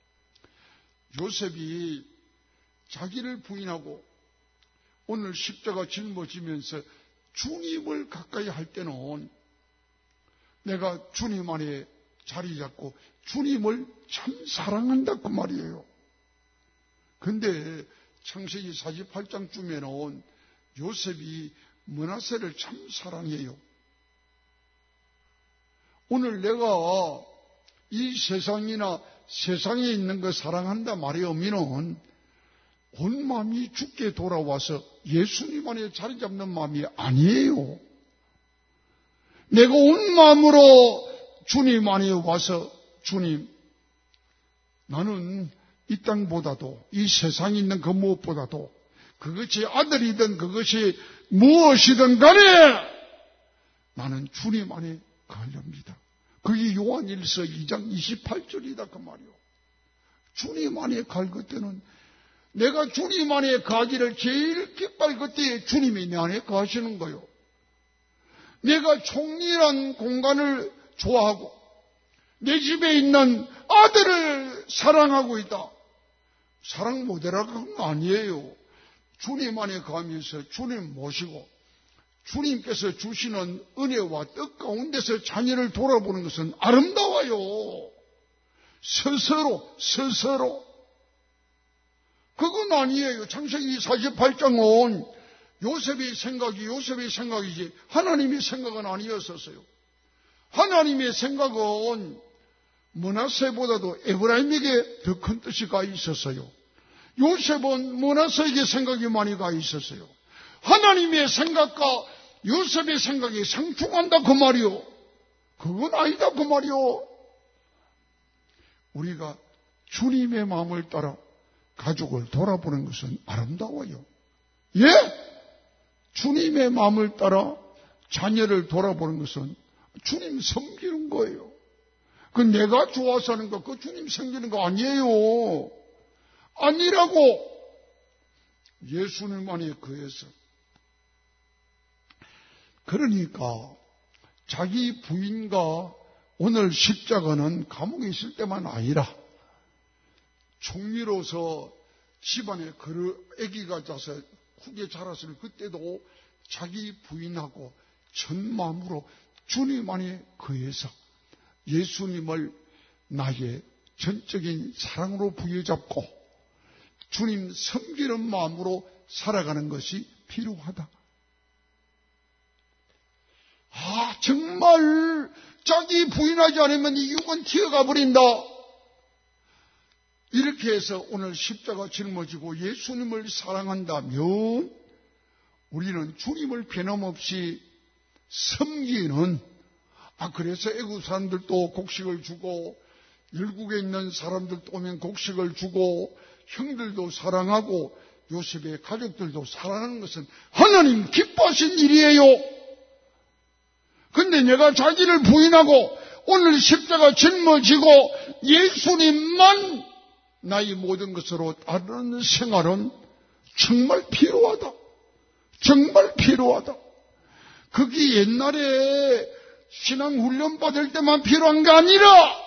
요셉이 자기를 부인하고 오늘 십자가 짊어지면서 주님을 가까이 할 때는 내가 주님 안에 자리 잡고 주님을 참 사랑한다 그 말이에요. 근데 창세기 48장쯤에는 요셉이 므낫세를 참 사랑해요. 오늘 내가 이 세상이나 세상에 있는 거 사랑한다 말이 오면은 온 마음이 주께 돌아와서 예수님 안에 자리 잡는 마음이 아니에요. 내가 온 마음으로 주님 안에 와서 주님, 나는 이 땅보다도 이 세상에 있는 그 무엇보다도 그것이 아들이든 그것이 무엇이든 간에 나는 주님 안에 가렵니다. 그게 요한일서 2장 28절이다 그 말이요. 주님 안에 갈 그때는 내가 주님 안에 가기를 제일 기뻐할 그때 주님이 내 안에 가시는 거요. 내가 총리란 공간을 좋아하고 내 집에 있는 아들을 사랑하고 있다. 사랑 못해라는 건 아니에요. 주님 안에 가면서 주님 모시고 주님께서 주시는 은혜와 뜻 가운데서 자녀를 돌아보는 것은 아름다워요. 스스로. 그건 아니에요. 창세기 48장은 요셉의 생각이지 하나님의 생각은 아니었었어요. 하나님의 생각은 므낫세보다도 에브라임에게 더 큰 뜻이 가 있었어요. 요셉은 므낫세에게 생각이 많이 가 있었어요. 하나님의 생각과 요셉의 생각이 상충한다 그 말이요. 그건 아니다 그 말이요. 우리가 주님의 마음을 따라 가족을 돌아보는 것은 아름다워요. 예? 주님의 마음을 따라 자녀를 돌아보는 것은 주님 섬기는 거예요. 그 내가 좋아서 하는 거, 그 주님 섬기는 거 아니에요. 아니라고. 예수님만이 그에서. 그러니까 자기 부인과 오늘 십자가는 감옥에 있을 때만 아니라 총리로서 집안에 아기가 자서 후게 자랐을 그때도 자기 부인하고 전 마음으로 주님 안에 거해서 예수님을 나의 전적인 사랑으로 부여잡고 주님 섬기는 마음으로 살아가는 것이 필요하다. 정말 자기 부인하지 않으면 이 육은 튀어가 버린다. 이렇게 해서 오늘 십자가 짊어지고 예수님을 사랑한다면 우리는 주님을 변함없이 섬기는, 그래서 애국 사람들도 곡식을 주고 열국에 있는 사람들도 오면 곡식을 주고 형들도 사랑하고 요셉의 가족들도 사랑하는 것은 하나님 기뻐하신 일이에요. 근데 내가 자기를 부인하고 오늘 십자가 짊어지고 예수님만 나의 모든 것으로 따르는 생활은 정말 필요하다. 정말 필요하다. 그게 옛날에 신앙훈련 받을 때만 필요한 게 아니라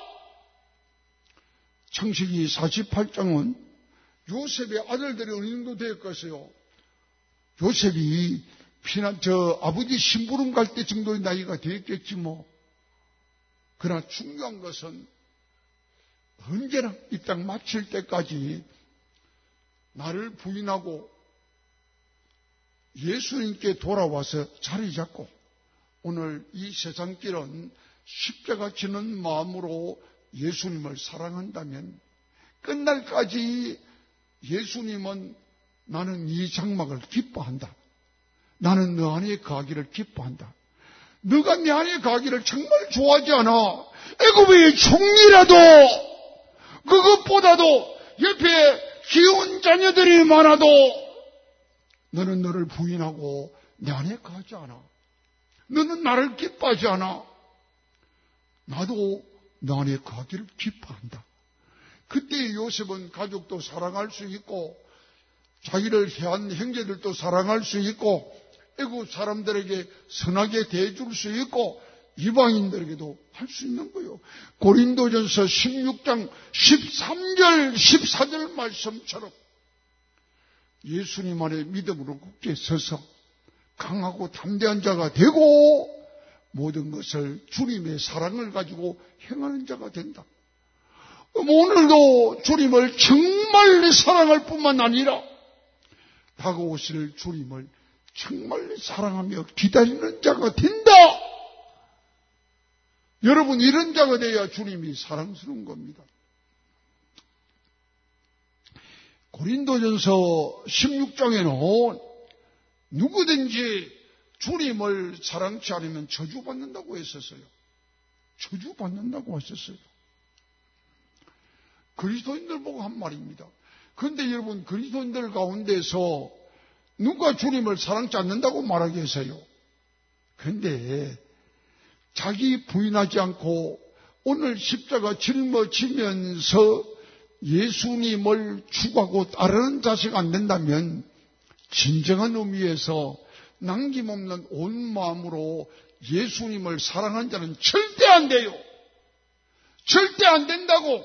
창세기 48장은 요셉의 아들들이 어느 정도 되었겠어요. 요셉이 아버지 심부름 갈 때 정도의 나이가 되었겠지 뭐. 그러나 중요한 것은 언제나 이 땅 마칠 때까지 나를 부인하고 예수님께 돌아와서 자리 잡고 오늘 이 세상길은 십자가 지는 마음으로 예수님을 사랑한다면 끝날까지 예수님은 나는 이 장막을 기뻐한다. 나는 너 안에 거하기를 기뻐한다. 너가 내 안에 거하기를 정말 좋아하지 않아. 애굽의 총리라도 그것보다도 옆에 귀여운 자녀들이 많아도 너는 너를 부인하고 내 안에 거하지 않아. 너는 나를 기뻐하지 않아. 나도 너 안에 거하기를 기뻐한다. 그때 요셉은 가족도 사랑할 수 있고 자기를 해한 형제들도 사랑할 수 있고 애국 사람들에게 선하게 대해줄 수 있고 이방인들에게도 할 수 있는 거예요. 고린도전서 16장 13절 14절 말씀처럼 예수님 안에 믿음으로 굳게 서서 강하고 담대한 자가 되고 모든 것을 주님의 사랑을 가지고 행하는 자가 된다. 오늘도 주님을 정말 사랑할 뿐만 아니라 다가오실 주님을 정말 사랑하며 기다리는 자가 된다. 여러분, 이런 자가 돼야 주님이 사랑스러운 겁니다. 고린도전서 16장에는 누구든지 주님을 사랑치 않으면 저주받는다고 했었어요. 저주받는다고 하셨어요. 그리스도인들 보고 한 말입니다. 그런데 여러분, 그리스도인들 가운데서 누가 주님을 사랑치 않는다고 말하겠어요? 그런데 자기 부인하지 않고 오늘 십자가 짊어지면서 예수님을 추구하고 따르는 자세가 안 된다면 진정한 의미에서 남김없는 온 마음으로 예수님을 사랑한 자는 절대 안 돼요. 절대 안 된다고.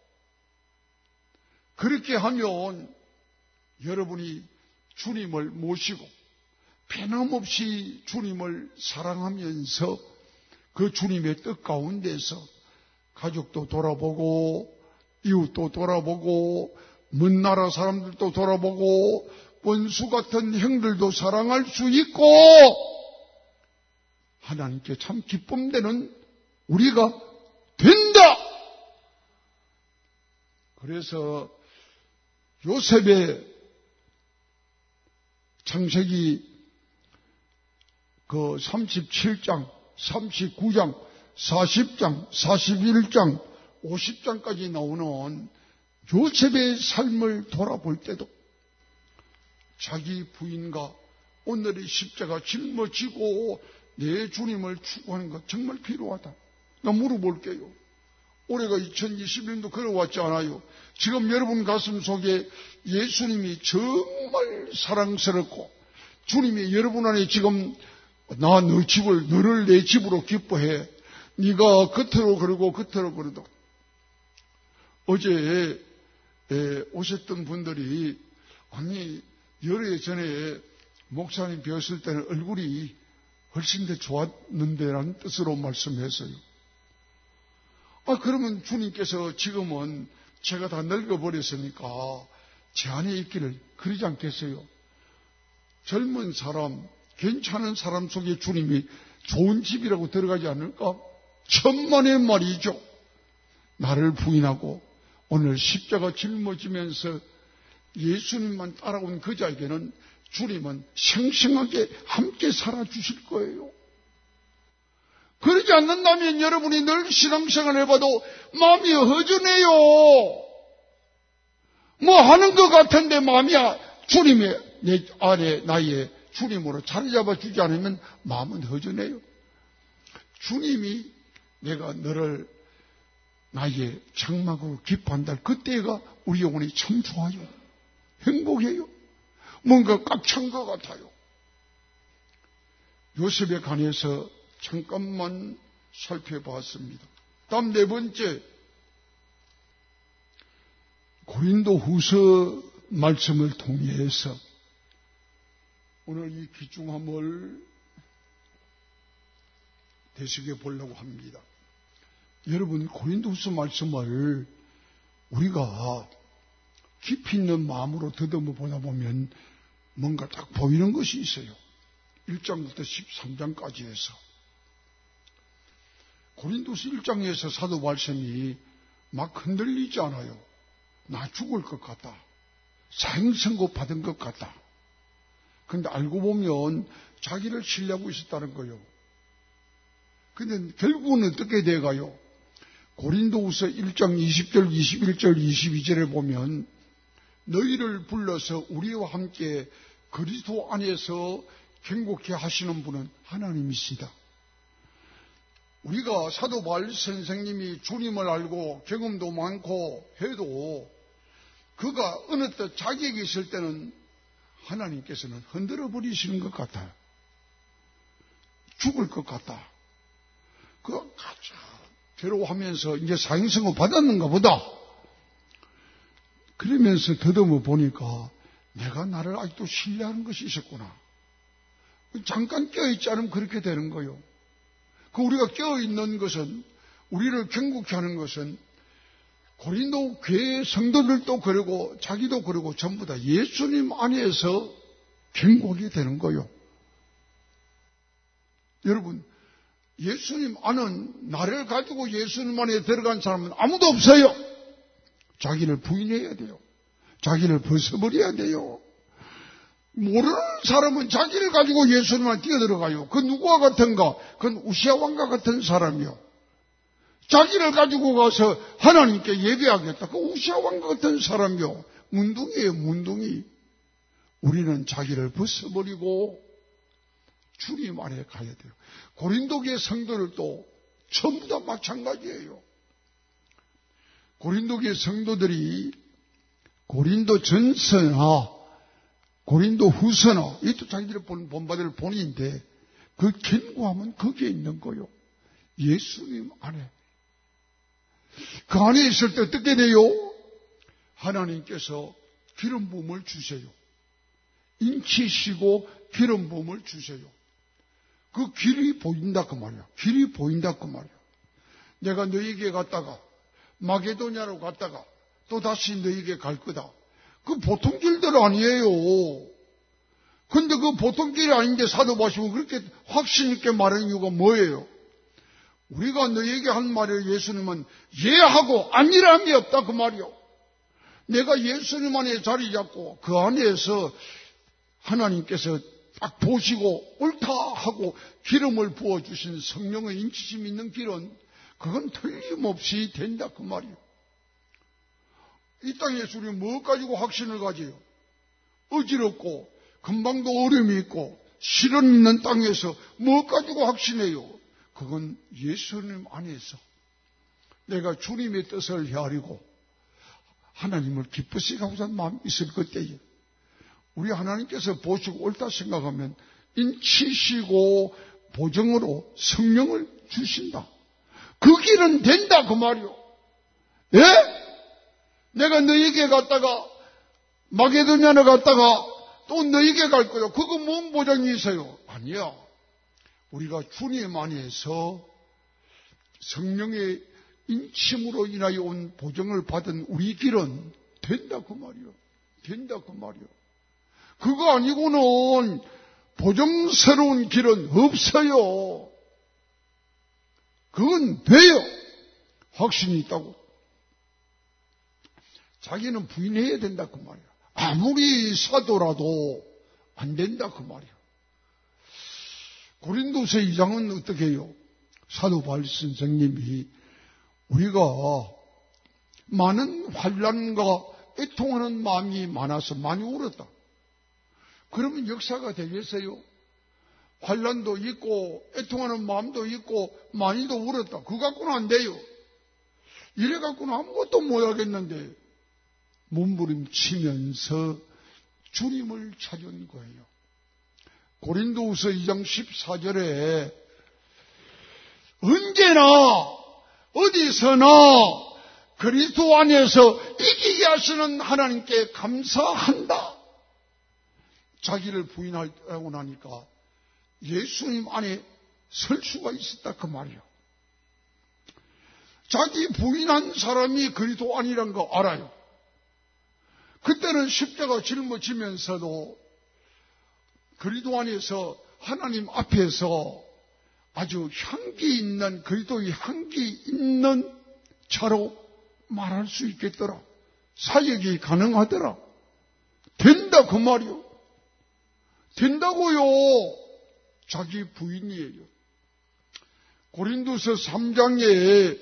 그렇게 하면 여러분이 주님을 모시고 변함없이 주님을 사랑하면서 그 주님의 뜻 가운데서 가족도 돌아보고 이웃도 돌아보고 먼 나라 사람들도 돌아보고 원수 같은 형들도 사랑할 수 있고 하나님께 참 기쁨되는 우리가 된다. 그래서 요셉의 창세기 그 37장, 39장, 40장, 41장, 50장까지 나오는 요셉의 삶을 돌아볼 때도 자기 부인과 오늘의 십자가 짊어지고 내 주님을 추구하는 것 정말 필요하다. 나 물어볼게요. 올해가 2021년도 걸어왔지 않아요? 지금 여러분 가슴 속에 예수님이 정말 사랑스럽고 주님이 여러분 안에 지금 나 너 집을 너를 내 집으로 기뻐해. 네가 겉으로 그러고 겉으로 그러도. 어제 오셨던 분들이 아니 열흘 전에 목사님 뵈었을 때는 얼굴이 훨씬 더 좋았는데라는 뜻으로 말씀했어요. 그러면 주님께서 지금은 제가 다 늙어버렸으니까 제 안에 있기를 그러지 않겠어요? 젊은 사람, 괜찮은 사람 속에 주님이 좋은 집이라고 들어가지 않을까? 천만의 말이죠. 나를 부인하고 오늘 십자가 짊어지면서 예수님만 따라온 그 자에게는 주님은 생생하게 함께 살아주실 거예요. 그러지 않는다면 여러분이 늘 신앙생활을 해봐도 마음이 허전해요. 뭐 하는 것 같은데 마음이 주님의 내 안에 나의 주님으로 자리 잡아주지 않으면 마음은 허전해요. 주님이 내가 너를 나의 장막으로 기뻐한다. 그때가 우리 영혼이 참 좋아요. 행복해요. 뭔가 꽉 찬 것 같아요. 요셉에 관해서 잠깐만 살펴봤습니다. 다음 네 번째, 고린도후서 말씀을 통해서 오늘 이 귀중함을 되새겨 보려고 합니다. 여러분, 고린도후서 말씀을 우리가 깊이 있는 마음으로 더듬어 보다 보면 뭔가 딱 보이는 것이 있어요. 1장부터 13장까지 해서. 고린도서 1장에서 사도 바울이 막 흔들리지 않아요. 나 죽을 것 같다. 사형선고 받은 것 같다. 그런데 알고 보면 자기를 신뢰하고 있었다는 거예요. 근데 결국은 어떻게 돼가요? 고린도후서 1장 20절, 21절, 22절에 보면 너희를 불러서 우리와 함께 그리스도 안에서 행복해 하시는 분은 하나님이시다. 우리가 사도 바울 선생님이 주님을 알고 경험도 많고 해도 그가 어느 때 자기에게 있을 때는 하나님께서는 흔들어 버리시는 것 같아요. 죽을 것 같다. 그가 가장 괴로워하면서 이제 사형선고 받았는가 보다. 그러면서 더듬어 보니까 내가 나를 아직도 신뢰하는 것이 있었구나. 잠깐 껴있지 않으면 그렇게 되는 거예요. 그 우리가 껴있는 것은, 우리를 경고케 하는 것은 고린도 교회 성도들도 그러고 자기도 그러고 전부 다 예수님 안에서 경고하게 되는 거예요. 여러분, 예수님 안은 나를 가지고 예수님 안에 들어간 사람은 아무도 없어요. 자기를 부인해야 돼요. 자기를 벗어버려야 돼요. 모르는 사람은 자기를 가지고 예수님만 뛰어들어가요. 그 누구와 같은가? 그건 우시아 왕과 같은 사람이요. 자기를 가지고 가서 하나님께 예배하겠다. 그 우시아 왕과 같은 사람이요. 문둥이에요, 문둥이. 우리는 자기를 벗어버리고 주님 안에 가야 돼요. 고린도교의 성도들도 전부 다 마찬가지예요. 고린도교의 성도들이 고린도 전서나 고린도 후서나 이것도 자기들의 본받을 본인데 그 견고함은 거기에 있는 거요. 예수님 안에. 그 안에 있을 때 어떻게 돼요? 하나님께서 기름 부음을 주세요. 인치시고 기름 부음을 주세요. 그 길이 보인다 그 말이야. 길이 보인다 그 말이야. 내가 너희에게 갔다가 마게도냐로 갔다가 또 다시 너희에게 갈 거다. 그 보통 길들 아니에요. 근데 그 보통 길이 아닌데 사도 바시고 그렇게 확신 있게 말하는 이유가 뭐예요? 우리가 너희에게 한 말이에요. 예수님은 예하고 아니람이 없다 그 말이요. 내가 예수님 안에 자리 잡고 그 안에서 하나님께서 딱 보시고 옳다 하고 기름을 부어주신 성령의 인치심 있는 길은 그건 틀림없이 된다 그 말이요. 이 땅에서 우리 뭐 가지고 확신을 가져요? 어지럽고 금방도 어려움이 있고 시련 있는 땅에서 뭐 가지고 확신해요? 그건 예수님 안에서 내가 주님의 뜻을 헤아리고 하나님을 기쁘시게 하고자 하는 마음이 있을 그때에 우리 하나님께서 보시고 옳다 생각하면 인치시고 보정으로 성령을 주신다. 그 길은 된다 그 말이요. 예? 내가 너희에게 갔다가 마게도냐로 갔다가 또 너희에게 갈 거야. 그거 뭔 보장이 있어요? 아니야. 우리가 주님 안에서 성령의 인침으로 인하여 온 보정을 받은 우리 길은 된다 그 말이요. 된다 그 말이요. 그거 아니고는 보정스러운 길은 없어요. 그건 돼요. 확신이 있다고. 자기는 부인해야 된다 그 말이야. 아무리 사도라도 안 된다 그 말이야. 고린도서 2장은 어떻게 해요? 사도 바울 선생님이 우리가 많은 환난과 애통하는 마음이 많아서 많이 울었다. 그러면 역사가 되겠어요? 환난도 있고 애통하는 마음도 있고 많이도 울었다. 그거 갖고는 안 돼요. 이래 갖고는 아무것도 못하겠는데 몸부림치면서 주님을 찾은 거예요. 고린도후서 2장 14절에 언제나 어디서나 그리스도 안에서 이기게 하시는 하나님께 감사한다. 자기를 부인하고 나니까 예수님 안에 설 수가 있었다 그 말이에요. 자기 부인한 사람이 그리스도 아니란 거 알아요. 그때는 십자가 짊어지면서도 그리스도 안에서 하나님 앞에서 아주 향기 있는 그리스도의 향기 있는 자로 말할 수 있겠더라. 사역이 가능하더라. 된다 그 말이요. 된다고요. 자기 부인이에요. 고린도서 3장에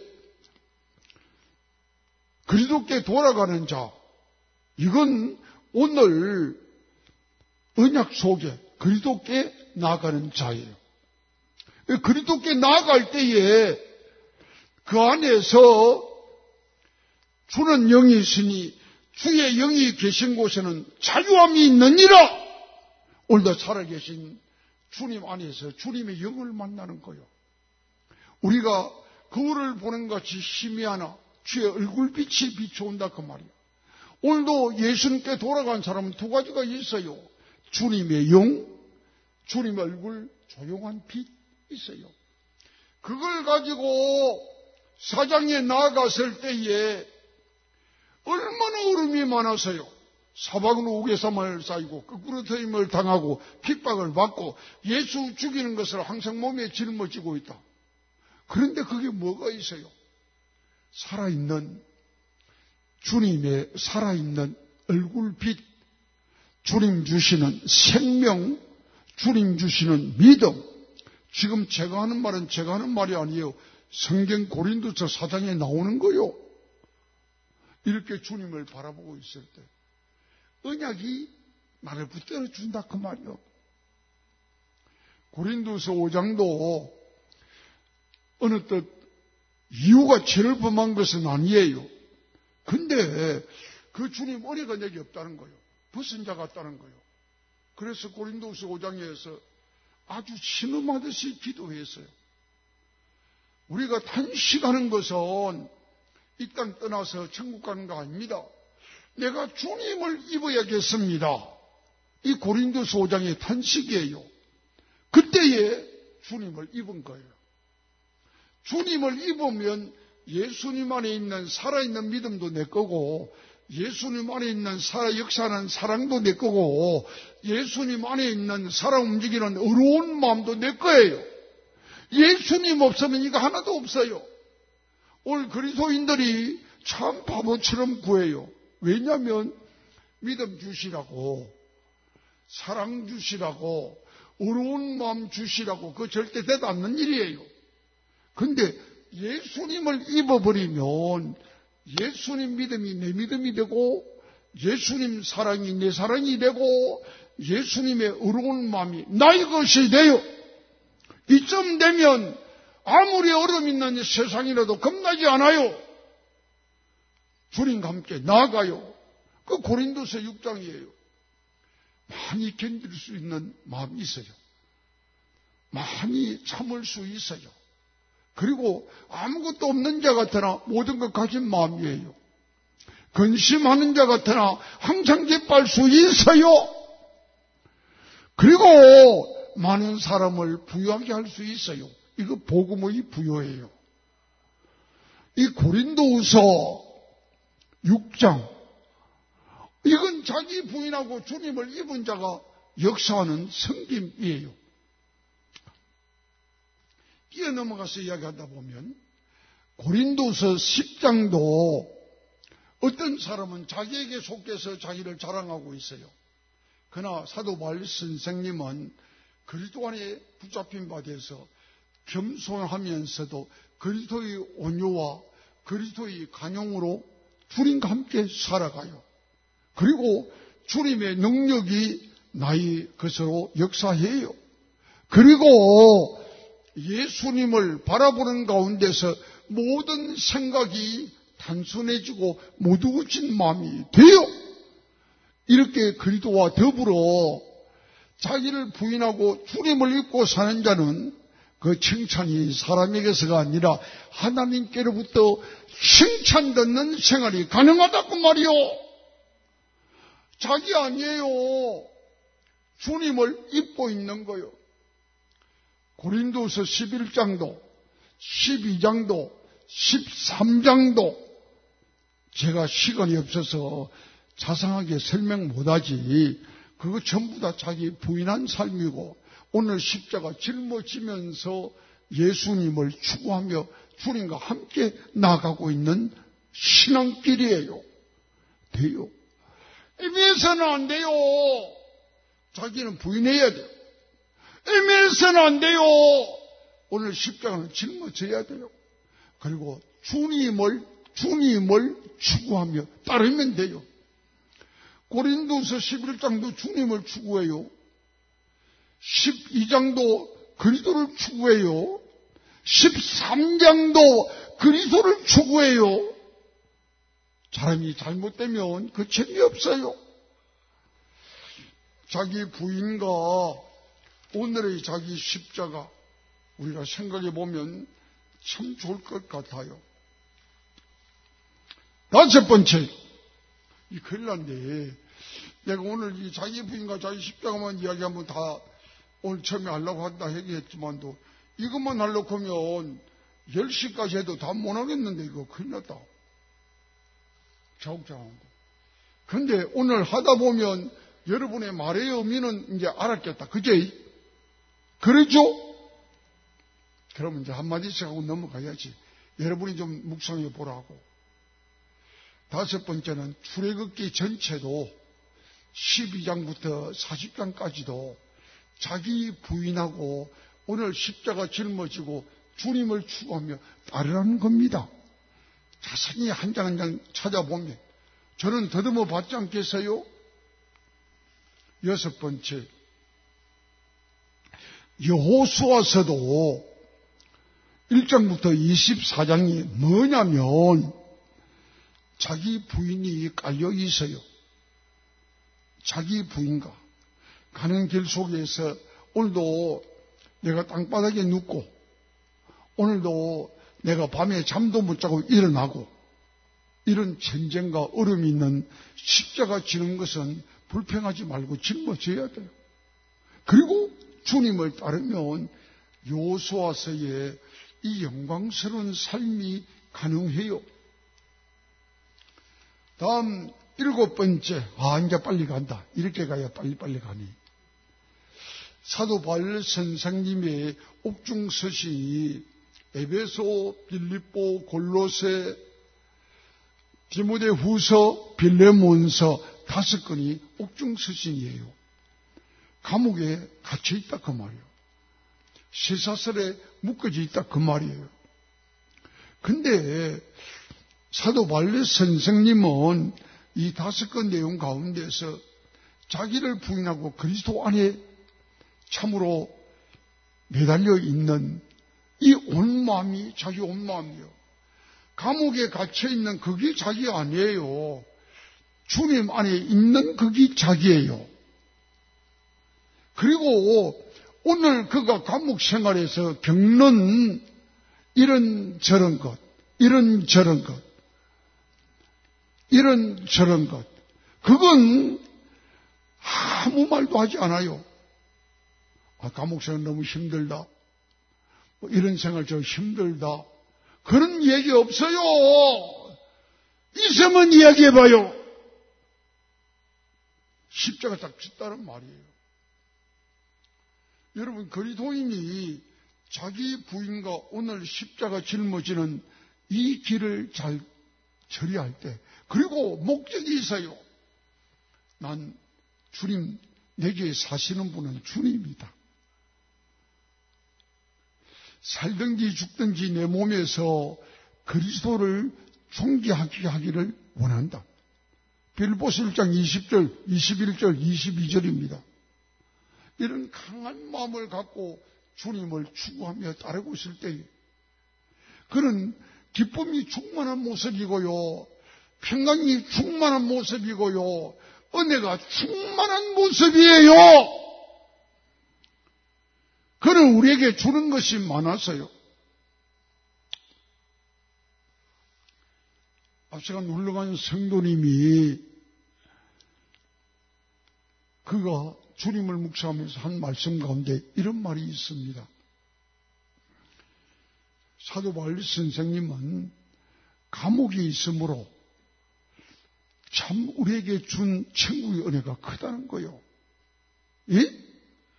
그리스도께 돌아가는 자, 이건 오늘 언약 속에 그리스도께 나아가는 자예요. 그리스도께 나아갈 때에 그 안에서 주는 영이 있으니 주의 영이 계신 곳에는 자유함이 있느니라. 오늘도 살아계신 주님 안에서 주님의 영을 만나는 거예요. 우리가 거울을 보는 것이 희미하나 주의 얼굴빛이 비춰온다 그 말이에요. 오늘도 예수님께 돌아간 사람은 두 가지가 있어요. 주님의 영, 주님의 얼굴, 조용한 빛 있어요. 그걸 가지고 사장에 나아갔을 때에 얼마나 어려움이 많아서요. 사방으로 우개삼을 쌓이고 거꾸로 터임을 당하고 핍박을 받고 예수 죽이는 것을 항상 몸에 짊어지고 있다. 그런데 그게 뭐가 있어요? 살아있는 주님의 살아있는 얼굴빛, 주님 주시는 생명, 주님 주시는 믿음. 지금 제가 하는 말은 제가 하는 말이 아니에요. 성경 고린도서 4장에 나오는 거요. 이렇게 주님을 바라보고 있을 때 언약이 나를 붙들어 준다 그 말이요. 고린도서 5장도 어느 뜻 이유가 죄를 범한 것은 아니에요. 근데 그 주님 은혜가 내게 없다는 거예요. 벗은 자 같다는 거예요. 그래서 고린도서 5장에서 아주 신음하듯이 기도했어요. 우리가 탄식하는 것은 이 땅 떠나서 천국 가는 거 아닙니다. 내가 주님을 입어야겠습니다. 이 고린도서 5장의 탄식이에요. 그때에 주님을 입은 거예요. 주님을 입으면 예수님 안에 있는 살아있는 믿음도 내 거고, 예수님 안에 있는 역사하는 사랑도 내 거고, 예수님 안에 있는 살아 움직이는 의로운 마음도 내 거예요. 예수님 없으면 이거 하나도 없어요. 오늘 그리스도인들이 참 바보처럼 구해요. 왜냐하면 믿음 주시라고, 사랑 주시라고, 의로운 마음 주시라고, 그거 절대 되도 않는 일이에요. 근데 예수님을 입어버리면 예수님 믿음이 내 믿음이 되고, 예수님 사랑이 내 사랑이 되고, 예수님의 의로운 마음이 나의 것이 돼요. 이쯤 되면 아무리 얼음 있는 세상이라도 겁나지 않아요. 주님과 함께 나아가요. 그 고린도서 6장이에요. 많이 견딜 수 있는 마음이 있어요. 많이 참을 수 있어요. 그리고 아무것도 없는 자 같으나 모든 것 가진 마음이에요. 근심하는 자 같으나 항상 기뻐할 수 있어요. 그리고 많은 사람을 부유하게 할 수 있어요. 이거 복음의 부요예요. 이 고린도후서 6장, 이건 자기 부인하고 주님을 입은 자가 역사하는 성김이에요. 뛰어넘어가서 이야기하다 보면 고린도서 10장도 어떤 사람은 자기에게 속해서 자기를 자랑하고 있어요. 그러나 사도 바울 선생님은 그리스도 안에 붙잡힌 바 돼서 겸손하면서도 그리스도의 온유와 그리스도의 간용으로 주님과 함께 살아가요. 그리고 주님의 능력이 나의 것으로 역사해요. 그리고 예수님을 바라보는 가운데서 모든 생각이 단순해지고 모두고친 마음이 돼요. 이렇게 그리스도와 더불어 자기를 부인하고 주님을 입고 사는 자는 그 칭찬이 사람에게서가 아니라 하나님께로부터 칭찬 듣는 생활이 가능하다고 말이요. 자기 아니에요. 주님을 입고 있는 거요. 고린도서 11장도 12장도 13장도 제가 시간이 없어서 자상하게 설명 못하지, 그거 전부 다 자기 부인한 삶이고 오늘 십자가 짊어지면서 예수님을 추구하며 주님과 함께 나아가고 있는 신앙길이에요. 돼요. 애매해서는 안 돼요. 자기는 부인해야 돼요. 애매해서는 안 돼요. 오늘 십자가는 짊어져야 돼요. 그리고 주님을 추구하며 따르면 돼요. 고린도서 11장도 주님을 추구해요. 12장도 그리스도를 추구해요. 13장도 그리스도를 추구해요. 사람이 잘못되면 그 재미없어요. 자기 부인과 오늘의 자기 십자가 우리가 생각해 보면 참 좋을 것 같아요. 다섯 번째, 이 큰일 났네. 내가 오늘 이 자기 부인과 자기 십자가만 이야기하면 다 오늘 처음에 하려고 한다 얘기했지만도 이것만 하려고 하면 10시까지 해도 다 못하겠는데 이거 큰일 났다. 자욱자욱한 거. 그런데 오늘 하다 보면 여러분의 말의 의미는 이제 알았겠다. 그제? 그러죠? 그러면 이제 한마디씩 하고 넘어가야지. 여러분이 좀 묵상해 보라고. 다섯 번째는 출애굽기 전체도 12장부터 40장까지도 자기 부인하고 오늘 십자가 짊어지고 주님을 추구하며 따르라는 겁니다. 자세히 한 장 한 장 찾아보면 저는 더듬어 봤지 않겠어요? 여섯 번째, 여호수아서도 1장부터 24장이 뭐냐면 자기 부인이 깔려 있어요. 자기 부인과 가는 길 속에서 오늘도 내가 땅바닥에 눕고 오늘도 내가 밤에 잠도 못 자고 일어나고 이런 전쟁과 어려움이 있는 십자가 지는 것은 불평하지 말고 짊어져야 돼요. 그리고 주님을 따르면 여호수아서의 이 영광스러운 삶이 가능해요. 다음 7번째, 이제 빨리 간다. 이렇게 가야 빨리빨리 가니. 사도 바울 선생님의 옥중 서신이 에베소, 빌립보, 골로새, 디모데후서, 빌레몬서 5권이 옥중 서신이에요. 감옥에 갇혀 있다 그 말이에요. 쇠사슬에 묶어져 있다 그 말이에요. 근데 사도 바울 선생님은 이 5권 내용 가운데서 자기를 부인하고 그리스도 안에 참으로 매달려 있는 이 온 마음이 자기 온 마음이에요. 감옥에 갇혀 있는 그게 자기 아니에요. 주님 안에 있는 그게 자기예요. 그리고 오늘 그가 감옥 생활에서 겪는 이런저런 것, 이런저런 것, 이런저런 것, 그건 아무 말도 하지 않아요. 감옥 생활 너무 힘들다. 이런 생활 저 힘들다. 그런 얘기 없어요. 있으면 이야기해봐요. 십자가 딱 짓다는 말이에요. 여러분, 그리스도인이 자기 부인과 오늘 십자가 짊어지는 이 길을 잘 처리할 때, 그리고 목적이 있어요. 난 주님, 내게 사시는 분은 주님이다. 살든지 죽든지 내 몸에서 그리스도를 존귀하기를 원한다. 빌립보서 1장 20절, 21절, 22절입니다. 이런 강한 마음을 갖고 주님을 추구하며 따르고 있을 때에 그는 기쁨이 충만한 모습이고요, 평강이 충만한 모습이고요, 은혜가 충만한 모습이에요. 그는 우리에게 주는 것이 많아서요. 앞서가 놀러간 성도님이 그가 주님을 묵상하면서 한 말씀 가운데 이런 말이 있습니다. 사도 바울 선생님은 감옥에 있으므로 참 우리에게 준 천국의 은혜가 크다는 거요. 예?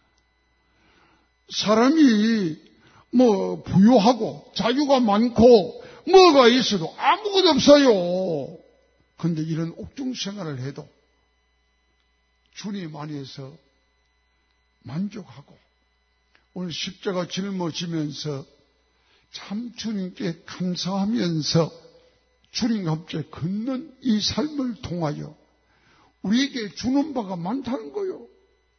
사람이 부유하고 자유가 많고 뭐가 있어도 아무것도 없어요. 그런데 이런 옥중 생활을 해도 주님 안에서 만족하고 오늘 십자가 짊어지면서 참 주님께 감사하면서 주님과 함께 걷는 이 삶을 통하여 우리에게 주는 바가 많다는 거요.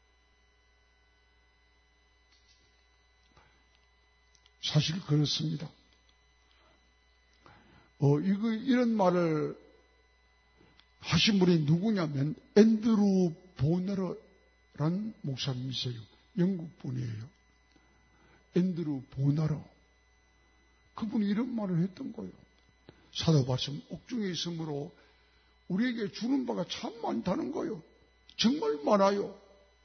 사실 그렇습니다. 이런 말을 하신 분이 누구냐면 앤드루 보너러라는 목사님이세요. 영국 분이에요. 앤드루 보너러. 그분이 이런 말을 했던 거예요. 사도 말씀 옥중에 있으므로 우리에게 주는 바가 참 많다는 거예요. 정말 많아요.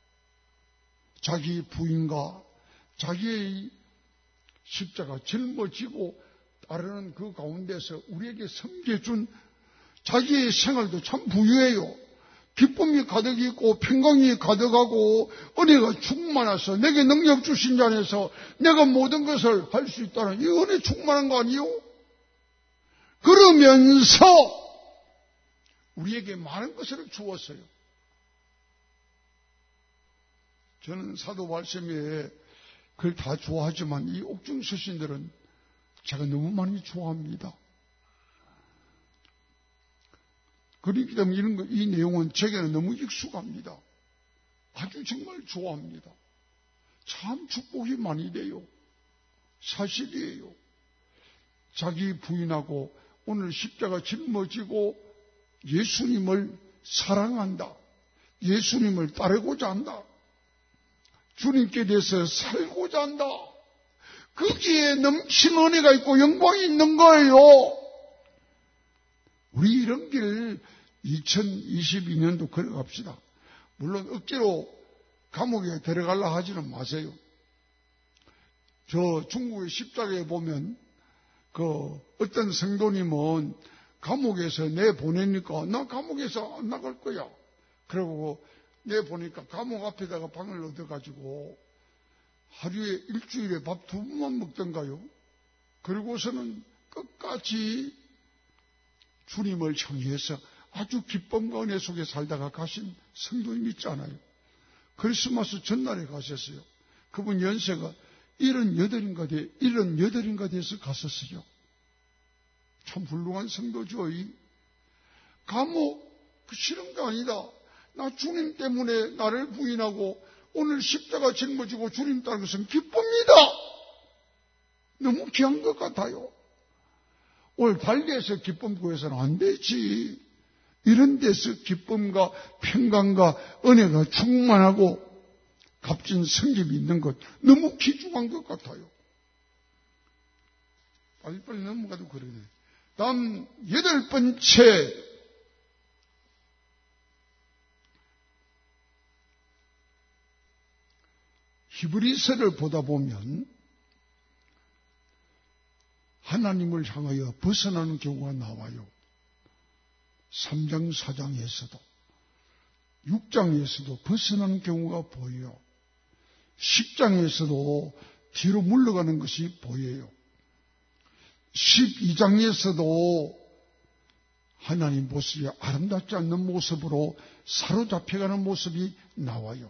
자기 부인과 자기의 십자가 짊어지고 따르는 그 가운데서 우리에게 섬겨준 자기의 생활도 참 부유해요. 기쁨이 가득 있고 평강이 가득하고 은혜가 충만해서 내게 능력 주신 자 안에서 내가 모든 것을 할 수 있다는 이 은혜 충만한 거 아니요? 그러면서 우리에게 많은 것을 주었어요. 저는 사도 말씀에 그걸 다 좋아하지만 이 옥중 서신들은 제가 너무 많이 좋아합니다. 그렇기 때문에 이 내용은 제게는 너무 익숙합니다. 아주 정말 좋아합니다. 참 축복이 많이 돼요. 사실이에요. 자기 부인하고 오늘 십자가 짊어지고 예수님을 사랑한다. 예수님을 따르고자 한다. 주님께 대해서 살고자 한다. 거기에 넘친 은혜가 있고 영광이 있는 거예요. 우리 이런 길 2022년도 걸어갑시다. 물론 억지로 감옥에 들어가려 하지는 마세요. 저 중국의 십자가에 보면 어떤 성도님은 감옥에서 내보내니까 나 감옥에서 안 나갈 거야. 그러고 내보니까 감옥 앞에다가 방을 얻어가지고 하루에 일주일에 밥 2번만 먹던가요. 그리고서는 끝까지 주님을 향해서 아주 기쁨과 은혜 속에 살다가 가신 성도님 있잖아요. 크리스마스 전날에 가셨어요. 그분 연세가 78인가 돼서 갔었어요. 참 훌륭한 성도죠. 감옥 싫은 게 아니다. 나 주님 때문에 나를 부인하고 오늘 십자가 짊어지고 주님 따르는 것은 기쁩니다. 너무 귀한 것 같아요. 오늘 발리에서 기쁨 구해서는 안 되지. 이런 데서 기쁨과 평강과 은혜가 충만하고 값진 성김이 있는 것 너무 귀중한 것 같아요. 빨리빨리 넘어가도 그러네. 다음 8번째, 히브리서를 보다 보면 하나님을 향하여 벗어나는 경우가 나와요. 3장, 4장에서도 6장에서도 벗어나는 경우가 보여요. 10장에서도 뒤로 물러가는 것이 보여요. 12장에서도 하나님 모습이 아름답지 않는 모습으로 사로잡혀가는 모습이 나와요.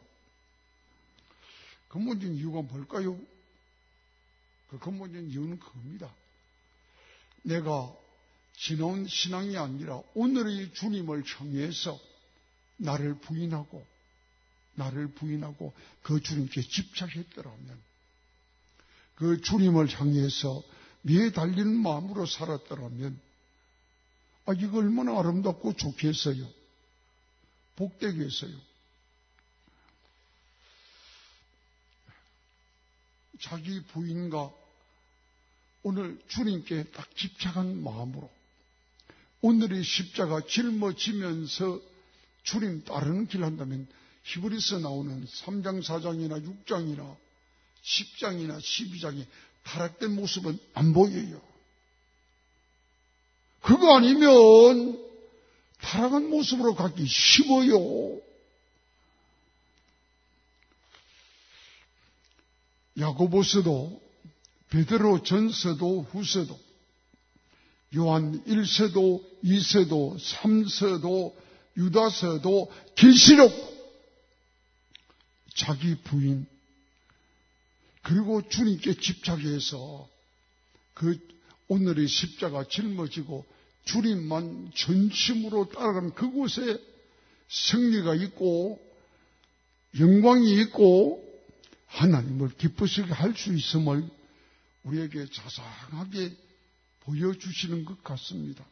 근본적인 이유가 뭘까요? 그 근본적인 이유는 그겁니다. 내가 지나온 신앙이 아니라 오늘의 주님을 향해서 나를 부인하고 그 주님께 집착했더라면, 그 주님을 향해서 매달리는 마음으로 살았더라면, 이거 얼마나 아름답고 좋겠어요. 복되겠어요. 자기 부인과 오늘 주님께 딱 집착한 마음으로 오늘의 십자가 짊어지면서 주님 따르는 길 한다면 히브리서 나오는 3장, 4장이나 6장이나 10장이나 12장이 타락된 모습은 안 보여요. 그거 아니면 타락한 모습으로 가기 쉬워요. 야고보서도 베드로 전서도 후서도 요한 1서도 2서도 3서도 유다서도 계시록 자기 부인 그리고 주님께 집착해서 그 오늘의 십자가 짊어지고 주님만 전심으로 따라가는 그곳에 승리가 있고 영광이 있고 하나님을 기쁘시게 할 수 있음을 우리에게 자상하게 보여주시는 것 같습니다.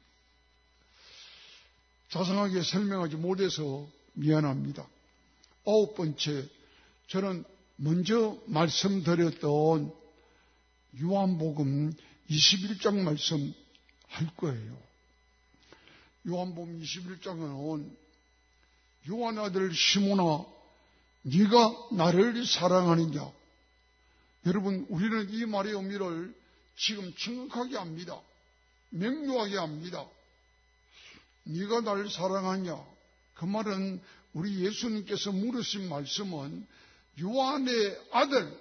자상하게 설명하지 못해서 미안합니다. 9번째, 저는 먼저 말씀드렸던 요한복음 21장 말씀 할 거예요. 요한복음 21장은 요한 아들 시몬아, 네가 나를 사랑하느냐? 여러분, 우리는 이 말의 의미를 지금 정확하게 압니다. 명료하게 압니다. 네가 나를 사랑하냐? 그 말은 우리 예수님께서 물으신 말씀은 요한의 아들,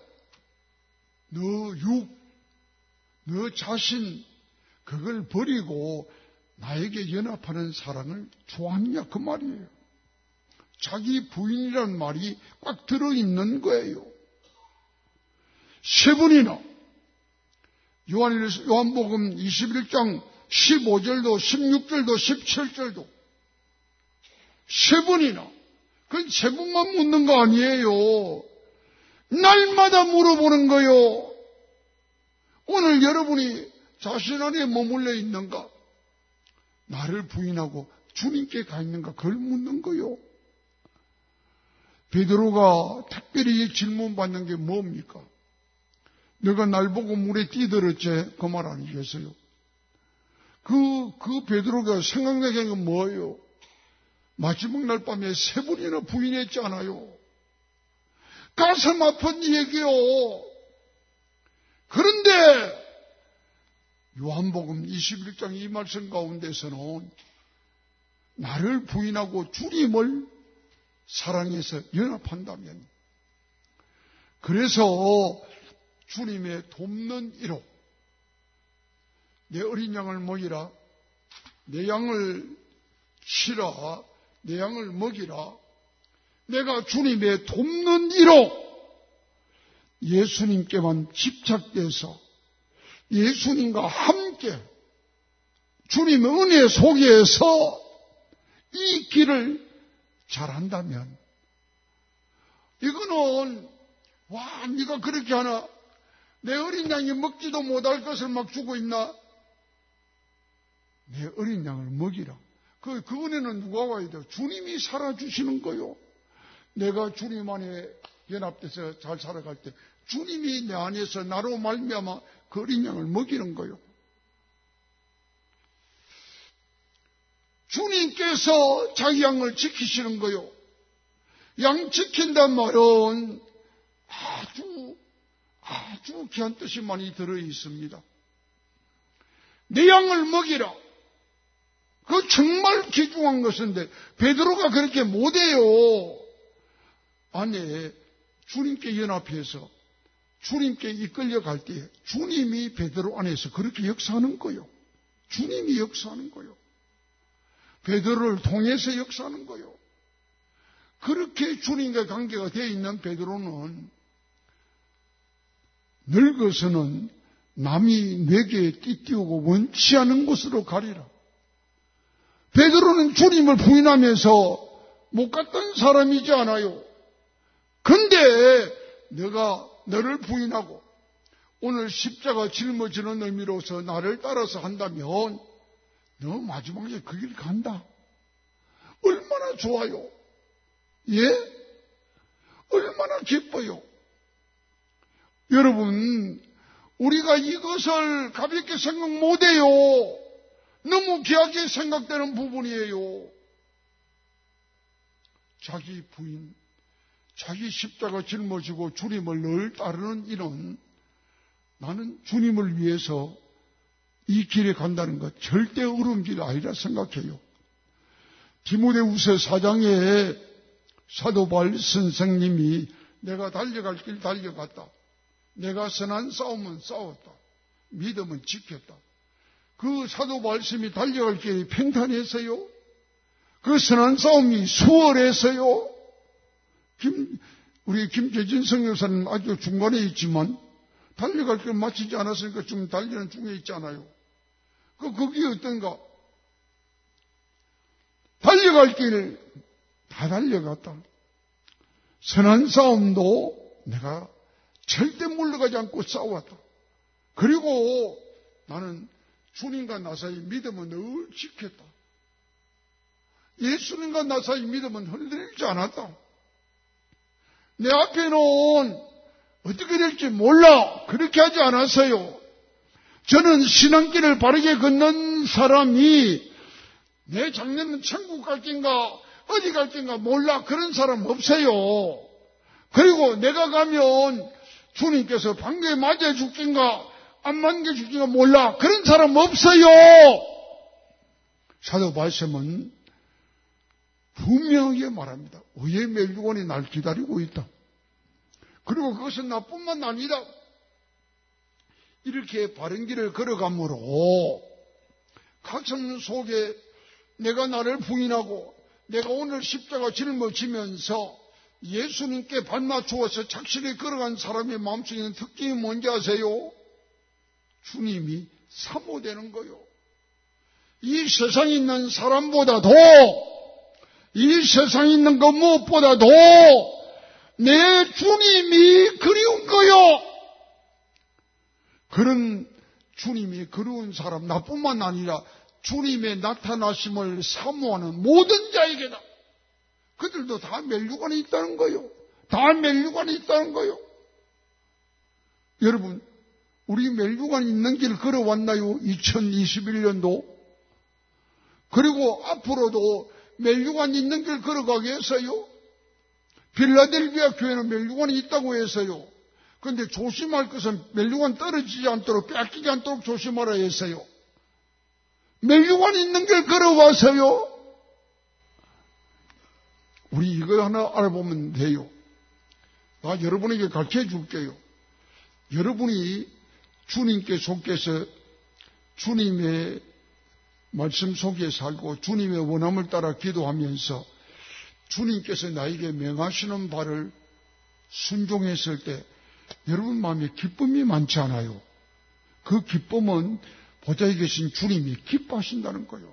너 자신 그걸 버리고 나에게 연합하는 사랑을 좋아하느냐? 그 말이에요. 자기 부인이라는 말이 꽉 들어있는 거예요. 세 번이나 요한복음 21장 15절도 16절도 17절도 세 번이나, 그건 세 번만 묻는 거 아니에요. 날마다 물어보는 거요. 오늘 여러분이 자신 안에 머물러 있는가? 나를 부인하고 주님께 가 있는가? 그걸 묻는 거요. 베드로가 특별히 질문받는 게 뭡니까? 너가 날 보고 물에 뛰들었지? 그 말 아니겠어요? 그 베드로가 생각나게 한 건 뭐예요? 마지막 날 밤에 3번이나 부인했잖아요. 가슴 아픈 얘기요. 그런데 요한복음 21장 이 말씀 가운데서는 나를 부인하고 주님을 사랑해서 연합한다면, 그래서 주님의 돕는 이로 내 어린 양을 먹이라, 내 양을 치라, 내 양을 먹이라, 내가 주님의 돕는 이로 예수님께만 집착돼서 예수님과 함께 주님의 은혜 속에서 이 길을 잘한다면, 이거는 와, 네가 그렇게 하나? 내 어린 양이 먹지도 못할 것을 막 주고 있나? 내 어린 양을 먹이라. 그 은혜는 누가 와야 돼요? 주님이 살아주시는 거요. 내가 주님 안에 연합돼서 잘 살아갈 때 주님이 내 안에서 나로 말미암아 그 어린 양을 먹이는 거요. 주님께서 자기 양을 지키시는 거요. 양 지킨단 말은 아주 귀한 뜻이 많이 들어 있습니다. 내 양을 먹이라. 그 정말 귀중한 것인데 베드로가 그렇게 못해요. 안에 주님께 연합해서 주님께 이끌려갈 때 주님이 베드로 안에서 그렇게 역사하는 거요. 주님이 역사하는 거요. 베드로를 통해서 역사하는 거요. 그렇게 주님과 관계가 되어 있는 베드로는 늙어서는 남이 뇌게 띠띠우고 원치 않은 곳으로 가리라. 베드로는 주님을 부인하면서 못 갔던 사람이지 않아요. 근데 내가 너를 부인하고 오늘 십자가 짊어지는 의미로서 나를 따라서 한다면 너 마지막에 그 길 간다. 얼마나 좋아요. 예? 얼마나 기뻐요. 여러분, 우리가 이것을 가볍게 생각 못해요. 너무 귀하게 생각되는 부분이에요. 자기 부인, 자기 십자가 짊어지고 주님을 늘 따르는 이는 나는 주님을 위해서 이 길에 간다는 것 절대 어려운 길 아니라 생각해요. 디모데후서 4장에 사도 바울 선생님이 내가 달려갈 길 달려갔다. 내가 선한 싸움은 싸웠다. 믿음은 지켰다. 그 사도 말씀이 달려갈 길이 평탄했어요? 그 선한 싸움이 수월했어요? 우리 김재진 성교사는 아주 중간에 있지만 달려갈 길 마치지 않았으니까 지금 달리는 중에 있잖아요. 그게 어떤가? 달려갈 길 다 달려갔다. 선한 싸움도 내가 절대 물러가지 않고 싸웠다. 그리고 나는 주님과 나 사이 믿음은 늘 지켰다. 예수님과 나 사이 믿음은 흔들리지 않았다. 내 앞에는 어떻게 될지 몰라. 그렇게 하지 않았어요. 저는 신앙길을 바르게 걷는 사람이 내 장래는 천국 갈 낀가 어디 갈 낀가 몰라. 그런 사람 없어요. 그리고 내가 가면 주님께서 방귀에 맞아 죽긴가 안 맞게 죽긴가 몰라. 그런 사람 없어요. 사도 말씀은 분명하게 말합니다. 의의 멸류관이 날 기다리고 있다. 그리고 그것은 나뿐만 아니다. 이렇게 바른 길을 걸어가므로 가슴 속에 내가 나를 부인하고 내가 오늘 십자가 짊어지면서 예수님께 발맞추어서 착실히 걸어간 사람의 마음속에 있는 특징이 뭔지 아세요? 주님이 사모되는 거요. 이 세상에 있는 사람보다도 이 세상에 있는 것 무엇보다도 내 주님이 그리운 거요. 그런 주님이 그리운 사람 나뿐만 아니라 주님의 나타나심을 사모하는 모든 자에게다. 그들도 다 멸류관이 있다는 거요. 다 멸류관이 있다는 거요. 여러분, 우리 멸류관이 있는 길 걸어왔나요? 2021년도. 그리고 앞으로도 멸류관이 있는 길 걸어가겠어요? 필라델비아 교회는 멸류관이 있다고 해서요. 그런데 조심할 것은 멸류관 떨어지지 않도록, 뺏기지 않도록 조심하라 했어요. 멸류관이 있는 길 걸어와서요. 우리 이거 하나 알아보면 돼요. 나 여러분에게 가르쳐 줄게요. 여러분이 주님께 속해서 주님의 말씀 속에 살고 주님의 원함을 따라 기도하면서 주님께서 나에게 명하시는 바를 순종했을 때 여러분 마음에 기쁨이 많지 않아요. 그 기쁨은 보좌에 계신 주님이 기뻐하신다는 거예요.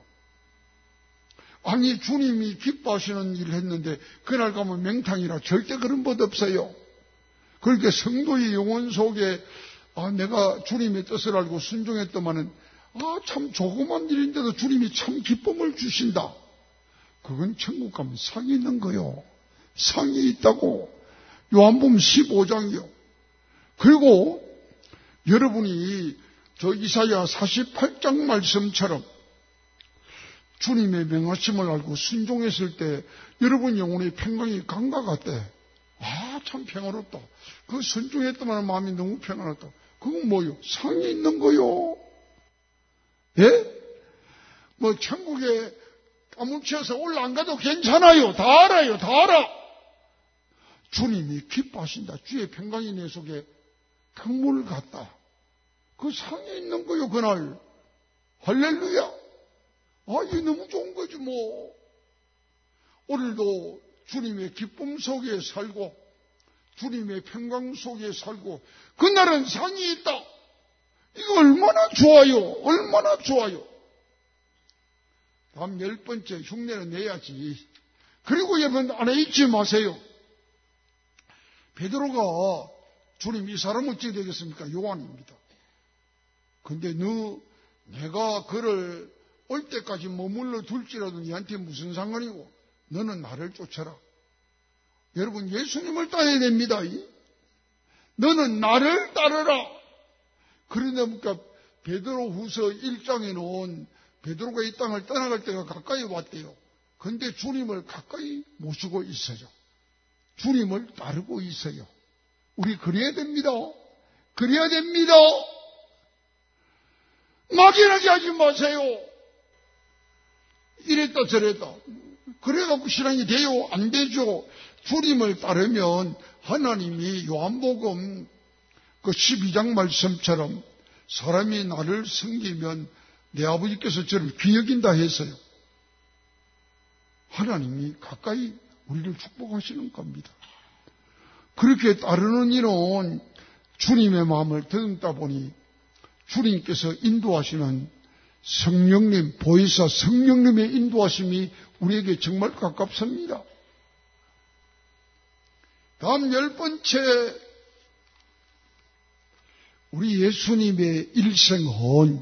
아니 주님이 기뻐하시는 일을 했는데 그날 가면 맹탕이라 절대 그런 법 없어요. 그렇게 성도의 영혼 속에 내가 주님의 뜻을 알고 순종했더만은 참 조그만 일인데도 주님이 참 기쁨을 주신다. 그건 천국 가면 상이 있는 거요. 상이 있다고. 요한복음 15장이요. 그리고 여러분이 저 이사야 48장 말씀처럼 주님의 명하심을 알고 순종했을 때 여러분 영혼의 평강이 강과 같대. 참 평화롭다. 그 순종했더만 마음이 너무 평안하다. 그건 뭐요? 상이 있는 거요. 예? 뭐 천국에 까무치어서 올라 안 가도 괜찮아요. 다 알아요. 다 알아. 주님이 기뻐하신다. 주의 평강이 내 속에 강물 같다. 그 상이 있는 거요. 그날. 할렐루야. 이게 너무 좋은 거지 뭐. 오늘도 주님의 기쁨 속에 살고 주님의 평강 속에 살고 그날은 상이 있다. 이거 얼마나 좋아요. 얼마나 좋아요. 다음 10번째 흉내는 내야지. 그리고 여러분 안에 잊지 마세요. 베드로가 주님 이 사람 어찌 되겠습니까? 요한입니다. 근데 내가 그를 올 때까지 머물러 둘지라도 니한테 무슨 상관이고 너는 나를 쫓아라. 여러분 예수님을 따라야 됩니다. 너는 나를 따르라. 그러다 보니까 베드로 후서 1장에는 베드로가 이 땅을 떠나갈 때가 가까이 왔대요. 그런데 주님을 가까이 모시고 있어요. 주님을 따르고 있어요. 우리 그래야 됩니다. 그래야 됩니다. 막연하게 하지 마세요. 이랬다 저랬다. 그래갖고 신앙이 돼요? 안 되죠. 주님을 따르면 하나님이 요한복음 그 12장 말씀처럼 사람이 나를 섬기면 내 아버지께서 저를 귀여긴다 했어요. 하나님이 가까이 우리를 축복하시는 겁니다. 그렇게 따르는 일은 주님의 마음을 더듬다 보니 주님께서 인도하시는 성령님, 보혜사 성령님의 인도하심이 우리에게 정말 가깝습니다. 다음 10번째, 우리 예수님의 일생은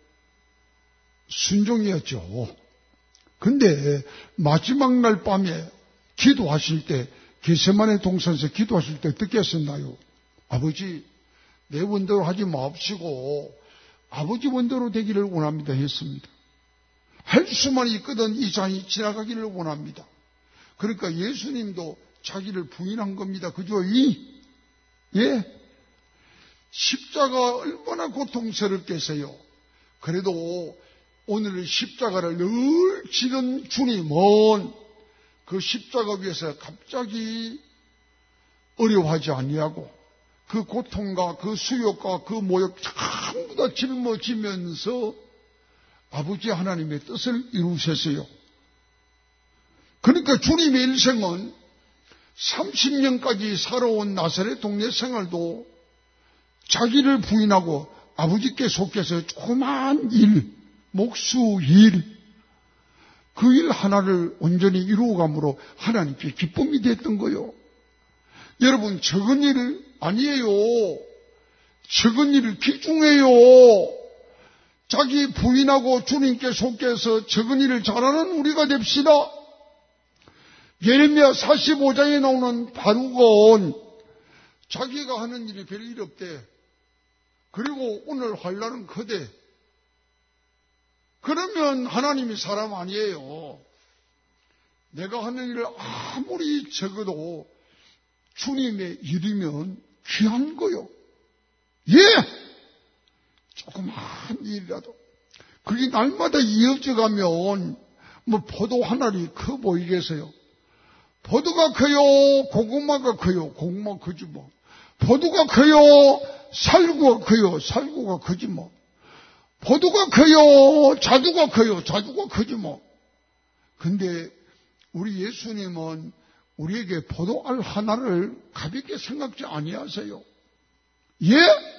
순종이었죠. 근데 마지막 날 밤에 기도하실 때, 겟세마네 동산에서 기도하실 때 어떻게 했었나요? 아버지, 내 원대로 하지 마옵시고 아버지 원대로 되기를 원합니다 했습니다. 할 수만 있거든 이 잔이 지나가기를 원합니다. 그러니까 예수님도 자기를 부인한 겁니다. 그죠? 예? 십자가 얼마나 고통스럽겠어요. 그래도 오늘 십자가를 늘 지던 주님은 그 십자가 위에서 갑자기 어려워하지 아니하고 그 고통과 그 수욕과 그 모욕 전부 다 짊어지면서 아버지 하나님의 뜻을 이루셨어요. 그러니까 주님의 일생은 30년까지 살아온 나사렛 동네 생활도 자기를 부인하고 아버지께 속해서 조그마한 일, 목수 일, 그 일 하나를 온전히 이루어감으로 하나님께 기쁨이 됐던 거요. 여러분, 적은 일 아니에요. 적은 일 귀중해요. 자기 부인하고 주님께 속해서 적은 일을 잘하는 우리가 됩시다. 예레미야 45장에 나오는 바룩은 자기가 하는 일이 별일 없대. 그리고 오늘 환난은 크대. 그러면 하나님이 사람 아니에요. 내가 하는 일을 아무리 적어도 주님의 일이면 귀한 거요. 예! 조그마한 일이라도. 그게 날마다 이어져 가면 뭐 포도 한 알이 커 보이겠어요? 포도가 커요? 고구마가 커요? 고구마 크지 뭐. 포도가 커요? 살구가 커요? 살구가 크지 뭐. 포도가 커요? 자두가 커요? 자두가 크지 뭐. 근데 우리 예수님은 우리에게 포도알 하나를 가볍게 생각지 아니하세요. 예?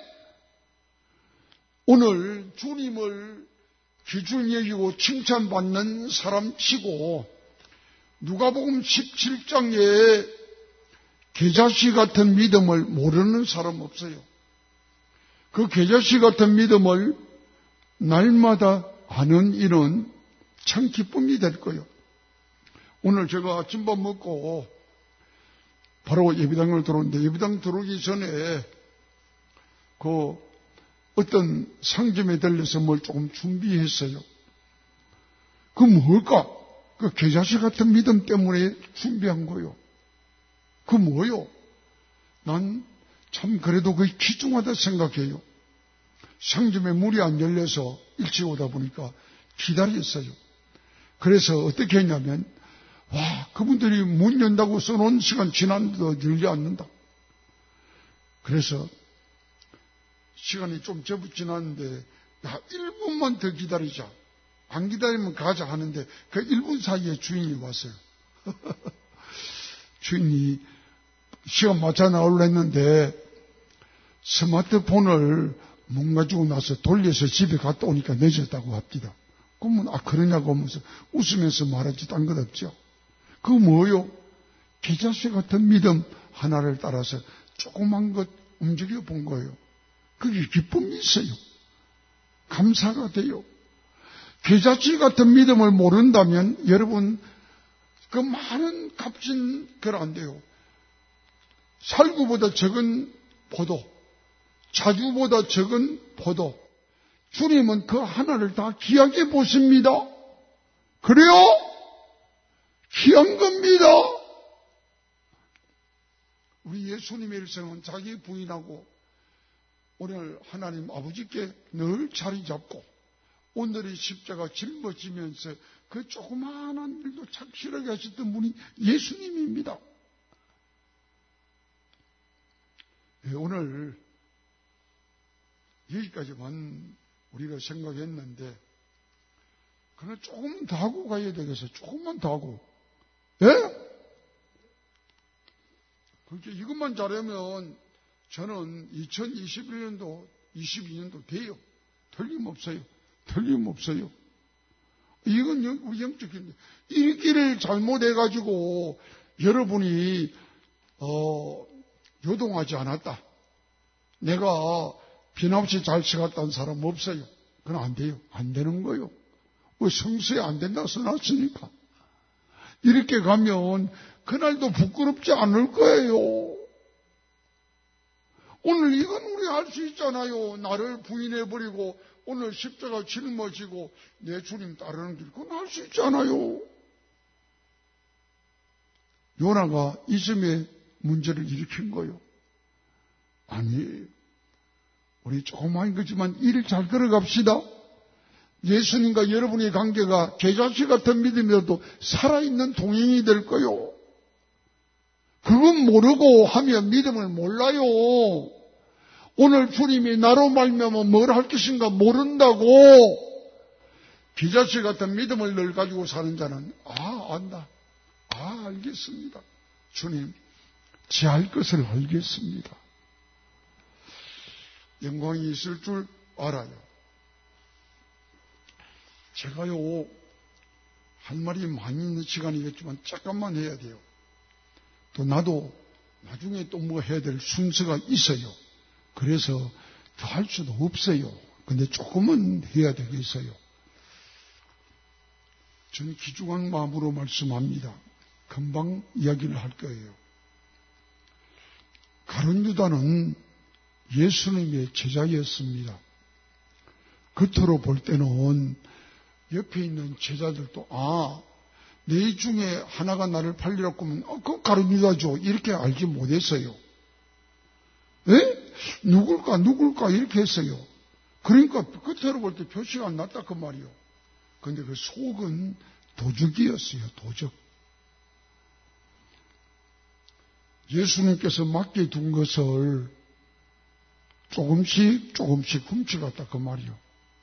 오늘 주님을 기준 여기고 칭찬받는 사람 치고 누가복음 17장에 겨자씨 같은 믿음을 모르는 사람 없어요. 그 겨자씨 같은 믿음을 날마다 하는 일은 참 기쁨이 될 거예요. 오늘 제가 아침밥 먹고 바로 예배당을 들어오는데 예배당 들어오기 전에 그 어떤 상점에 들려서 뭘 조금 준비했어요. 그 뭘까? 그 겨자씨 같은 믿음 때문에 준비한 거요. 그 뭐요? 난 참 그래도 그게 귀중하다 생각해요. 상점에 문이 안 열려서 일찍 오다 보니까 기다렸어요. 그래서 어떻게 했냐면 와, 그분들이 문 연다고 써놓은 시간 지났는데도 열지 않는다. 그래서 시간이 좀 제법 지났는데 야, 1분만 더 기다리자. 안 기다리면 가자 하는데 그 1분 사이에 주인이 왔어요. 주인이 시간 맞춰 나오려 했는데 스마트폰을 문 가지고 나서 돌려서 집에 갔다 오니까 늦었다고 합니다. 그러면 그러냐고 하면서 웃으면서 말하지 딴 것 없죠. 그거 뭐요? 겨자씨 같은 믿음 하나를 따라서 조그만 것 움직여 본 거예요. 그게 기쁨이 있어요. 감사가 돼요. 겨자씨 같은 믿음을 모른다면 여러분 그 많은 값진 걸 안 돼요. 살구보다 적은 포도, 자주보다 적은 포도. 주님은 그 하나를 다 귀하게 보십니다. 그래요? 귀한 겁니다. 우리 예수님의 일생은 자기 부인하고 오늘 하나님 아버지께 늘 자리 잡고 오늘의 십자가 짊어지면서 그 조그마한 일도 착실하게 하셨던 분이 예수님입니다. 네, 오늘 여기까지만 우리가 생각했는데 그러나 조금 더 하고 가야 되겠어요. 조금만 더 하고. 예? 그렇게 이것만 잘하면 저는 2021년도 22년도 돼요. 틀림없어요. 틀림없어요. 이건 우리 영적인데 읽기를 잘못해가지고 여러분이 요동하지 않았다. 내가 빈없이 잘 써갔다는 사람 없어요. 그건 안 돼요. 안 되는 거요. 왜 성서에 안 된다고 써놨으니까. 이렇게 가면 그날도 부끄럽지 않을 거예요. 오늘 이건 우리 할 수 있잖아요. 나를 부인해버리고 오늘 십자가 짊어지고 내 주님 따르는 길 그건 할 수 있잖아요. 요나가 이 점에 문제를 일으킨 거요. 아니, 우리 조그마한 거지만 일 잘 걸어갑시다. 예수님과 여러분의 관계가 겨자씨 같은 믿음이라도 살아있는 동행이 될 거요. 그건 모르고 하면 믿음을 몰라요. 오늘 주님이 나로 말미암아 뭘 할 것인가 모른다고 겨자씨 같은 믿음을 늘 가지고 사는 자는 안다. 알겠습니다. 주님, 제 할 것을 알겠습니다. 영광이 있을 줄 알아요. 제가요, 할 말이 많이 있는 시간이겠지만 잠깐만 해야 돼요. 또 나도 나중에 또 뭐 해야 될 순서가 있어요. 그래서 더 할 수도 없어요. 근데 조금은 해야 되겠어요. 저는 귀중한 마음으로 말씀합니다. 금방 이야기를 할 거예요. 가룟 유다는 예수님의 제자였습니다. 겉으로 볼 때는 옆에 있는 제자들도 네 중에 하나가 나를 팔리라고 하면 그건 가룟 유다죠. 이렇게 알지 못했어요. 예? 누굴까 이렇게 했어요. 그러니까 겉으로 볼 때 표시가 안 났다 그 말이요. 근데 그 속은 도적이었어요. 도적. 예수님께서 맡겨둔 것을 조금씩 훔쳐갔다 그 말이요.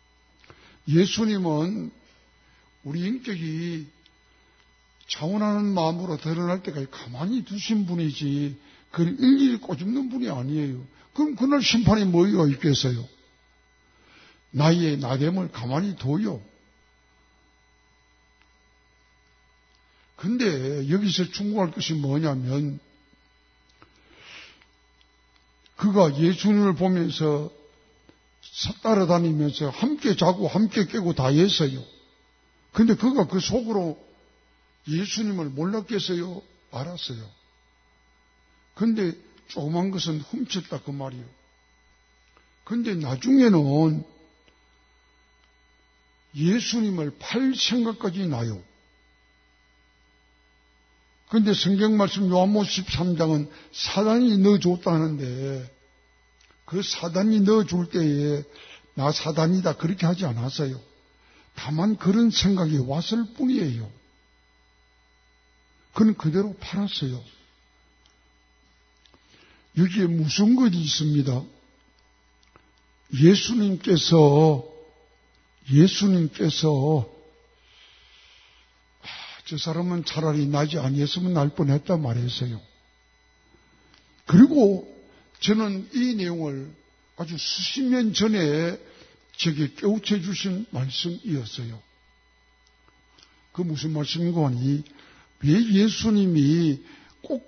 예수님은 우리 인격이 자원하는 마음으로 드러날 때까지 가만히 두신 분이지 그걸 일일이 꼬집는 분이 아니에요. 그럼 그날 심판이 뭐가 있겠어요? 나의 나됨을 가만히 둬요. 근데 여기서 충고할 것이 뭐냐면 그가 예수님을 보면서 따라다니면서 함께 자고 함께 깨고 다 했어요. 근데 그가 그 속으로 예수님을 몰랐겠어요? 알았어요. 근데 조그만 것은 훔쳤다 그 말이요. 근데 나중에는 예수님을 팔 생각까지 나요. 근데 성경 말씀 요한복음 13장은 사단이 넣어줬다는데 그 사단이 넣어줄 때에 나 사단이다 그렇게 하지 않았어요. 다만 그런 생각이 왔을 뿐이에요. 그는 그대로 팔았어요. 여기에 무슨 것이 있습니다. 예수님께서 저 사람은 차라리 나지 아니었으면 날 뻔했다 말했어요. 그리고 저는 이 내용을 아주 수십 년 전에 제게 깨우쳐 주신 말씀이었어요. 그 무슨 말씀인가 하니 왜 예수님이 꼭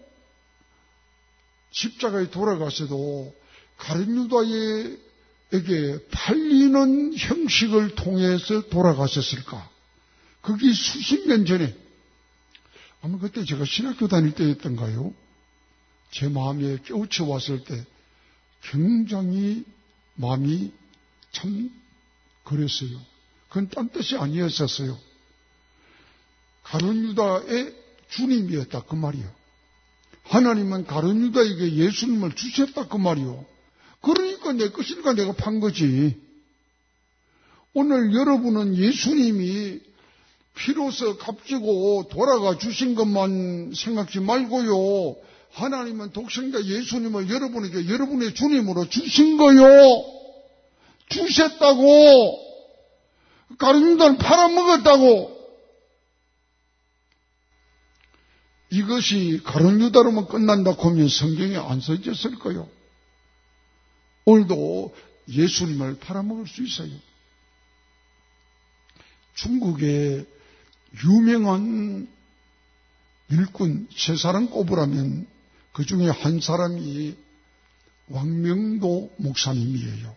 십자가에 돌아가서도 가룟 유다에게 팔리는 형식을 통해서 돌아가셨을까? 그게 수십 년 전에 아마 그때 제가 신학교 다닐 때였던가요? 제 마음에 깨우쳐 왔을 때 굉장히 마음이 참 그랬어요. 그건 딴 뜻이 아니었었어요. 가룟 유다의 주님이었다 그 말이요. 하나님은 가룟 유다에게 예수님을 주셨다 그 말이요. 그러니까 내 것이니까 내가 판 거지. 오늘 여러분은 예수님이 피로서 값지고 돌아가 주신 것만 생각지 말고요. 하나님은 독생자 예수님을 여러분에게 여러분의 주님으로 주신 거요. 주셨다고. 가룟 유다는 팔아먹었다고. 이것이 가룟 유다로만 끝난다 하면 성경에 안 써졌을 거요. 오늘도 예수님을 팔아먹을 수 있어요. 중국의 유명한 일꾼 세 사람 꼽으라면 그 중에 한 사람이 왕명도 목사님이에요.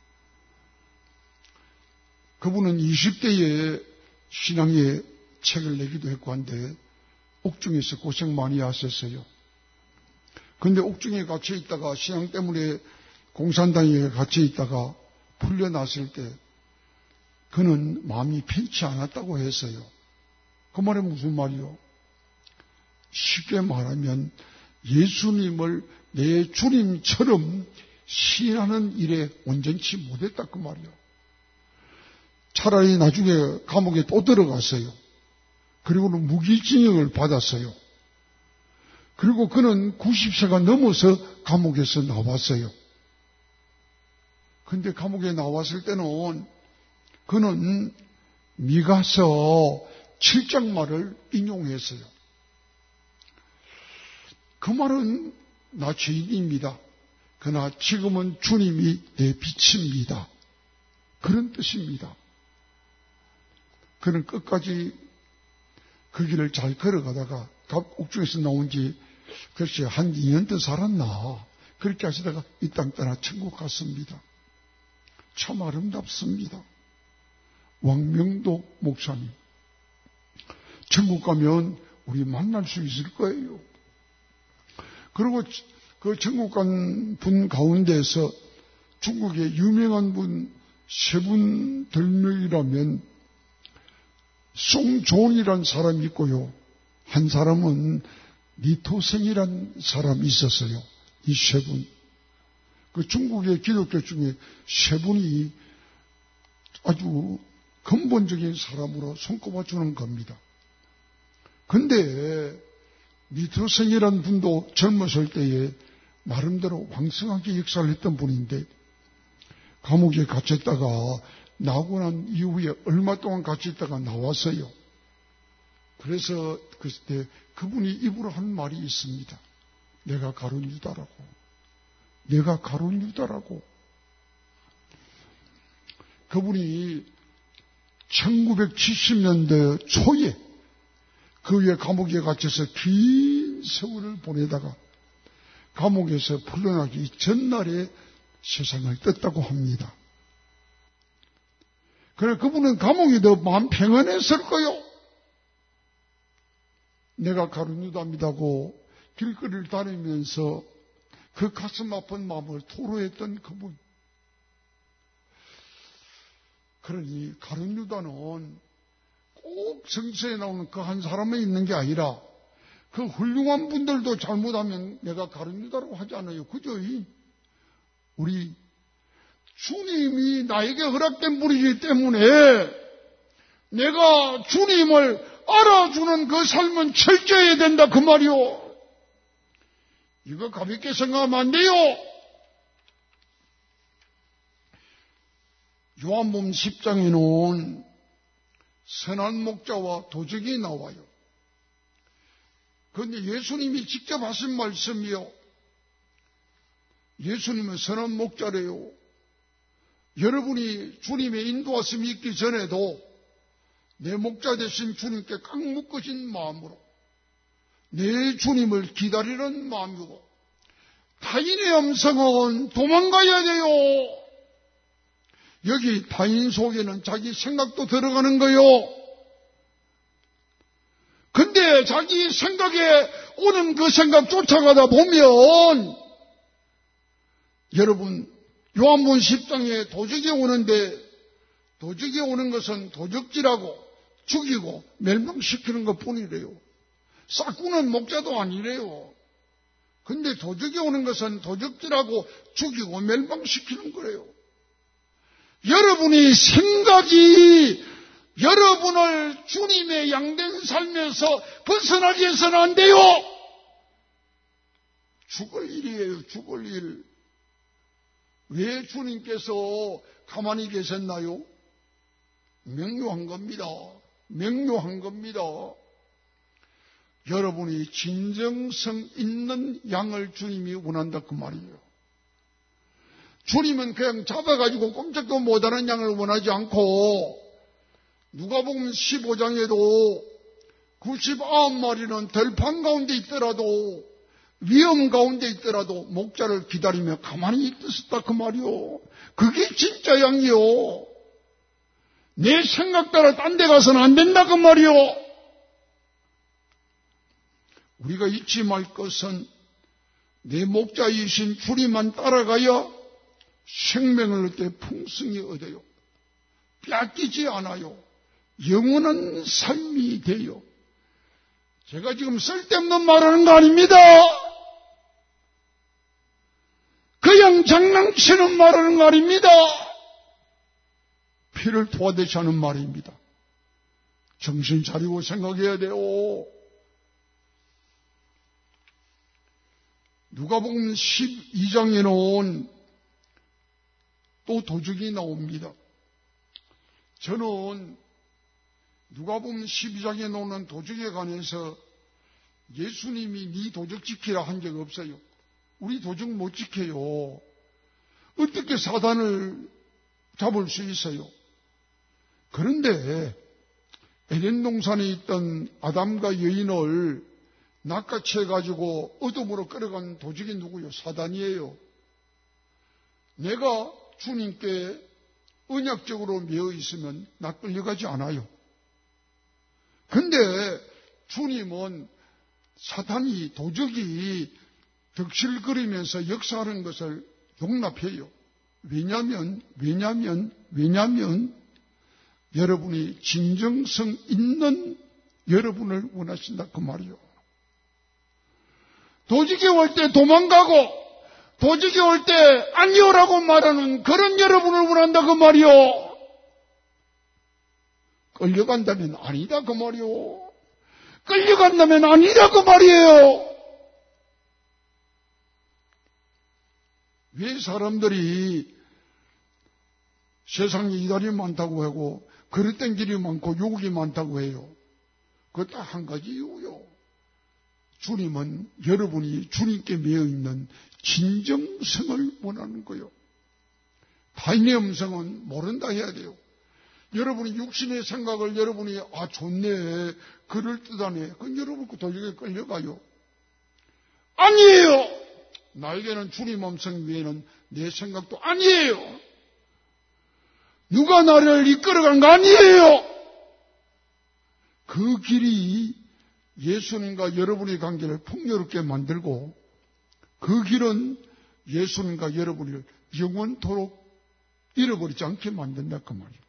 그분은 20대에 신앙의 책을 내기도 했고 한데 옥중에서 고생 많이 하셨어요. 그런데 옥중에 갇혀 있다가 신앙 때문에 공산당에 갇혀 있다가 풀려났을 때 그는 마음이 편치 않았다고 했어요. 그 말이 무슨 말이요? 쉽게 말하면 예수님을 내 주님처럼 시인하는 일에 온전치 못했다 그 말이요. 차라리 나중에 감옥에 또 들어갔어요. 그리고는 무기징역을 받았어요. 그리고 그는 90세가 넘어서 감옥에서 나왔어요. 근데 감옥에 나왔을 때는 그는 미가서 7장 말을 인용했어요. 그 말은 나 죄인입니다. 그러나 지금은 주님이 내 빛입니다. 그런 뜻입니다. 그는 끝까지 그 길을 잘 걸어가다가 옥중에서 나온 지 글쎄 한 2년 더 살았나 그렇게 하시다가 이 땅 떠나 천국 갔습니다. 참 아름답습니다. 왕명도 목사님. 천국 가면 우리 만날 수 있을 거예요. 그리고 그 천국 간 분 가운데서 중국의 유명한 분 세 분 별명이라면 송존이란 사람이 있고요. 한 사람은 니토생이란 사람이 있었어요. 이 세 분. 그 중국의 기독교 중에 세 분이 아주 근본적인 사람으로 손꼽아 주는 겁니다. 근데 니토생이란 분도 젊었을 때에 나름대로 왕성하게 역사를 했던 분인데 감옥에 갇혔다가 나오고 난 이후에 얼마 동안 갇혔다가 나왔어요. 그래서 그때 그분이 입으로 한 말이 있습니다. 내가 가룟 유다라고. 내가 가룟 유다라고. 그분이 1970년대 초에 그 위에 감옥에 갇혀서 긴 세월을 보내다가 감옥에서 풀려나기 전날에 세상을 떴다고 합니다. 그래 그분은 감옥이 더 마음 평안했을 거요. 내가 가룟 유다입니다고 길거리를 다니면서 그 가슴 아픈 마음을 토로했던 그분. 그러니 가룟 유다는 꼭 성서에 나오는 그 한 사람에 있는 게 아니라 그 훌륭한 분들도 잘못하면 내가 가룟 유다라고 하지 않아요. 그죠? 우리 주님이 나에게 허락된 분이기 때문에 내가 주님을 알아주는 그 삶은 철저해야 된다 그 말이요. 이거 가볍게 생각하면 안 돼요. 요한복음 10장에는 선한 목자와 도적이 나와요. 그런데 예수님이 직접 하신 말씀이요. 예수님은 선한 목자래요. 여러분이 주님의 인도하심이 있기 전에도 내 목자 되신 주님께 꽉 묶어진 마음으로 내 주님을 기다리는 마음이고 타인의 음성은 도망가야 돼요. 여기 타인 속에는 자기 생각도 들어가는 거요. 근데 자기 생각에 오는 그 생각 쫓아가다 보면 여러분 요한복음 10장에 도적이 오는데 도적이 오는 것은 도적질하고 죽이고 멸망시키는 것뿐이래요. 싹구는 목자도 아니래요. 근데 도적이 오는 것은 도적질하고 죽이고 멸망시키는 거래요. 여러분이 생각이 여러분을 주님의 양된 삶에서 벗어나게 해서는 안 돼요. 죽을 일이에요. 죽을 일. 왜 주님께서 가만히 계셨나요? 명료한 겁니다. 명료한 겁니다. 여러분이 진정성 있는 양을 주님이 원한다 그 말이에요. 주님은 그냥 잡아가지고 꼼짝도 못하는 양을 원하지 않고 누가복음 15장에도 99마리는 들판 가운데 있더라도 위험 가운데 있더라도 목자를 기다리며 가만히 있었다 그 말이요. 그게 진짜 양이요. 내 생각 따라 딴 데 가서는 안 된다 그 말이요. 우리가 잊지 말 것은 내 목자이신 주님만 따라가야 생명을 얻되 풍성히 얻어요. 뺏기지 않아요. 영원한 삶이 돼요. 제가 지금 쓸데없는 말하는 거 아닙니다. 그냥 장난치는 말하는 거 아닙니다. 피를 토하듯이 하는 말입니다. 정신 차리고 생각해야 돼요. 누가복음 12장에는 또 도적이 나옵니다. 저는 누가복음 12장에 나오는 도적에 관해서 예수님이 네 도적 지키라 한 적 없어요. 우리 도적 못 지켜요. 어떻게 사단을 잡을 수 있어요? 그런데 에덴 동산에 있던 아담과 여인을 낚아채가지고 어둠으로 끌어간 도적이 누구요? 사단이에요. 내가 주님께 언약적으로 매어 있으면 나 끌려가지 않아요. 근데 주님은 사탄이 도적이 덕실거리면서 역사하는 것을 용납해요. 왜냐하면 여러분이 진정성 있는 여러분을 원하신다 그 말이요. 도적이 올 때 도망가고 도적이 올 때 아니오라고 말하는 그런 여러분을 원한다 그 말이요. 끌려간다면 아니다 그 말이요. 끌려간다면 아니다 그 말이에요. 왜 사람들이 세상에 이달이 많다고 하고 그릇된 길이 많고 욕이 많다고 해요? 그거 딱 한 가지 이유요. 주님은 여러분이 주님께 매여있는 진정성을 원하는 거예요. 타인의 음성은 모른다 해야 돼요. 여러분이 육신의 생각을 여러분이 좋네 그럴듯하네 그건 여러분 도저히 끌려가요. 아니에요. 나에게는 주님 음성 외에는 내 생각도 아니에요. 누가 나를 이끌어간 거 아니에요. 그 길이 예수님과 여러분의 관계를 풍요롭게 만들고 그 길은 예수님과 여러분을 영원토록 잃어버리지 않게 만든다 그 말이에요.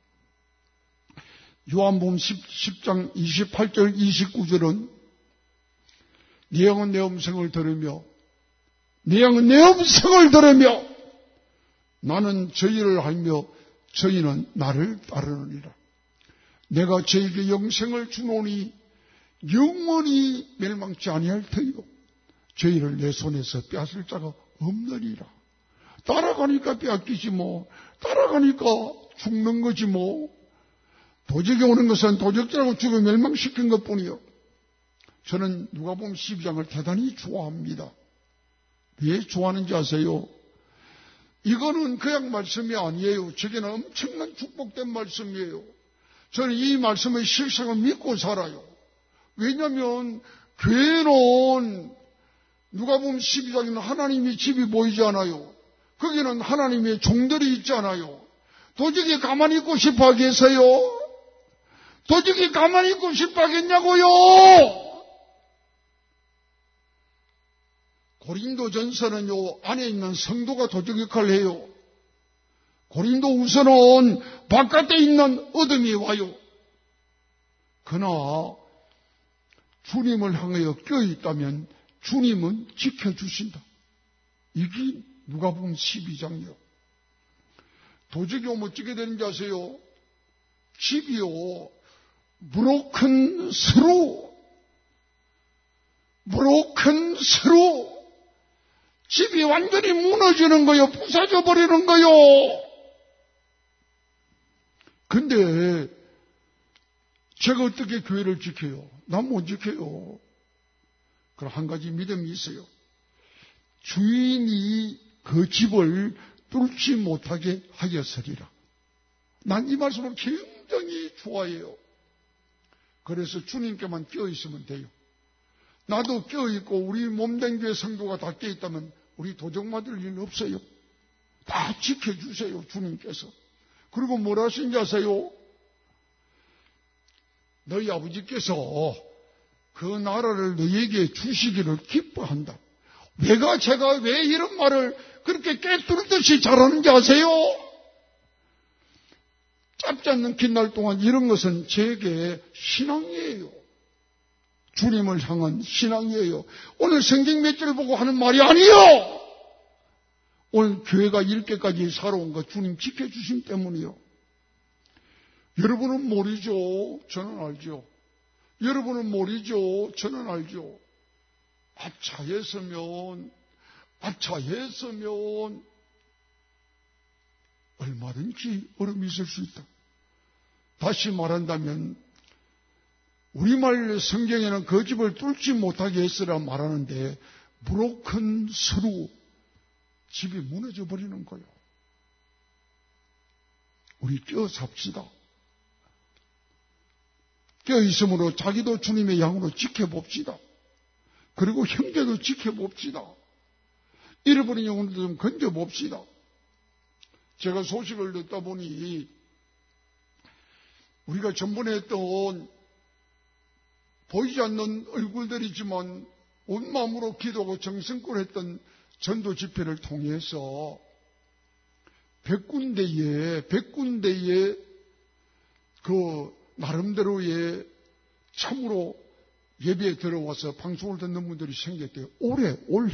요한복음 10장 28절 29절은 내 영은 내 음성을 들으며 내 영은 내 음성을 들으며 나는 저희를 알며 저희는 나를 따르느니라. 내가 저에게 영생을 주노니 영원히 멸망치 아니할 터이요 저희를 내 손에서 빼앗을 자가 없느니라. 따라가니까 빼앗기지 뭐. 따라가니까 죽는 거지 뭐. 도적이 오는 것은 도적들하고 죽어 멸망시킨 것뿐이요. 저는 누가복음 12장을 대단히 좋아합니다. 왜 좋아하는지 아세요? 이거는 그냥 말씀이 아니에요. 저게는 엄청난 축복된 말씀이에요. 저는 이 말씀의 실상을 믿고 살아요. 왜냐하면 교회는 누가복음 12장에는 하나님의 집이 보이지 않아요. 거기는 하나님의 종들이 있잖아요. 도적이 가만히 있고 싶어 하겠어요? 도적이 가만히 있고 싶어 하겠냐고요? 고린도전서는요 안에 있는 성도가 도적 역할을 해요. 고린도후서는 바깥에 있는 어둠이 와요. 그러나 주님을 향하여 껴있다면 주님은 지켜주신다. 이게 누가복음 12장이요. 도적이 오면 어떻게 되는지 아세요? 집이요 브로큰 스루 집이 완전히 무너지는 거요. 부서져 버리는 거요. 근데 제가 어떻게 교회를 지켜요? 난 못 지켜요. 그럼 한 가지 믿음이 있어요. 주인이 그 집을 뚫지 못하게 하였으리라. 난 이 말씀을 굉장히 좋아해요. 그래서 주님께만 껴있으면 돼요. 나도 껴있고 우리 몸된 교회 성도가 다 껴있다면 우리 도적 맞을 일 없어요. 다 지켜주세요. 주님께서. 그리고 뭐라 하신지 아세요? 너희 아버지께서 그 나라를 너희에게 주시기를 기뻐한다. 제가 왜 이런 말을 그렇게 깨뚫듯이 잘하는지 아세요? 짧지 않는 긴 날 동안 이런 것은 제게 신앙이에요. 주님을 향한 신앙이에요. 오늘 성경 몇 절 보고 하는 말이 아니에요. 오늘 교회가 이렇게까지 살아온 거 주님 지켜주심 때문이요. 여러분은 모르죠. 저는 알죠. 여러분은 모르죠. 저는 알죠. 아차했으면 얼마든지 어려움이 있을 수 있다. 다시 말한다면 우리말 성경에는 그 집을 뚫지 못하게 했으라 말하는데 브로큰 스루 집이 무너져 버리는 거예요. 우리 껴 삽시다. 껴 있으므로 자기도 주님의 양으로 지켜봅시다. 그리고 형제도 지켜봅시다. 잃어버린 영혼도 좀 건져봅시다. 제가 소식을 듣다 보니 우리가 전번에 했던 보이지 않는 얼굴들이지만 온 마음으로 기도하고 정성껏 했던 전도 집회를 통해서 100군데에 그 나름대로의 참으로 예배에 들어와서 방송을 듣는 분들이 생겼대요. 올해.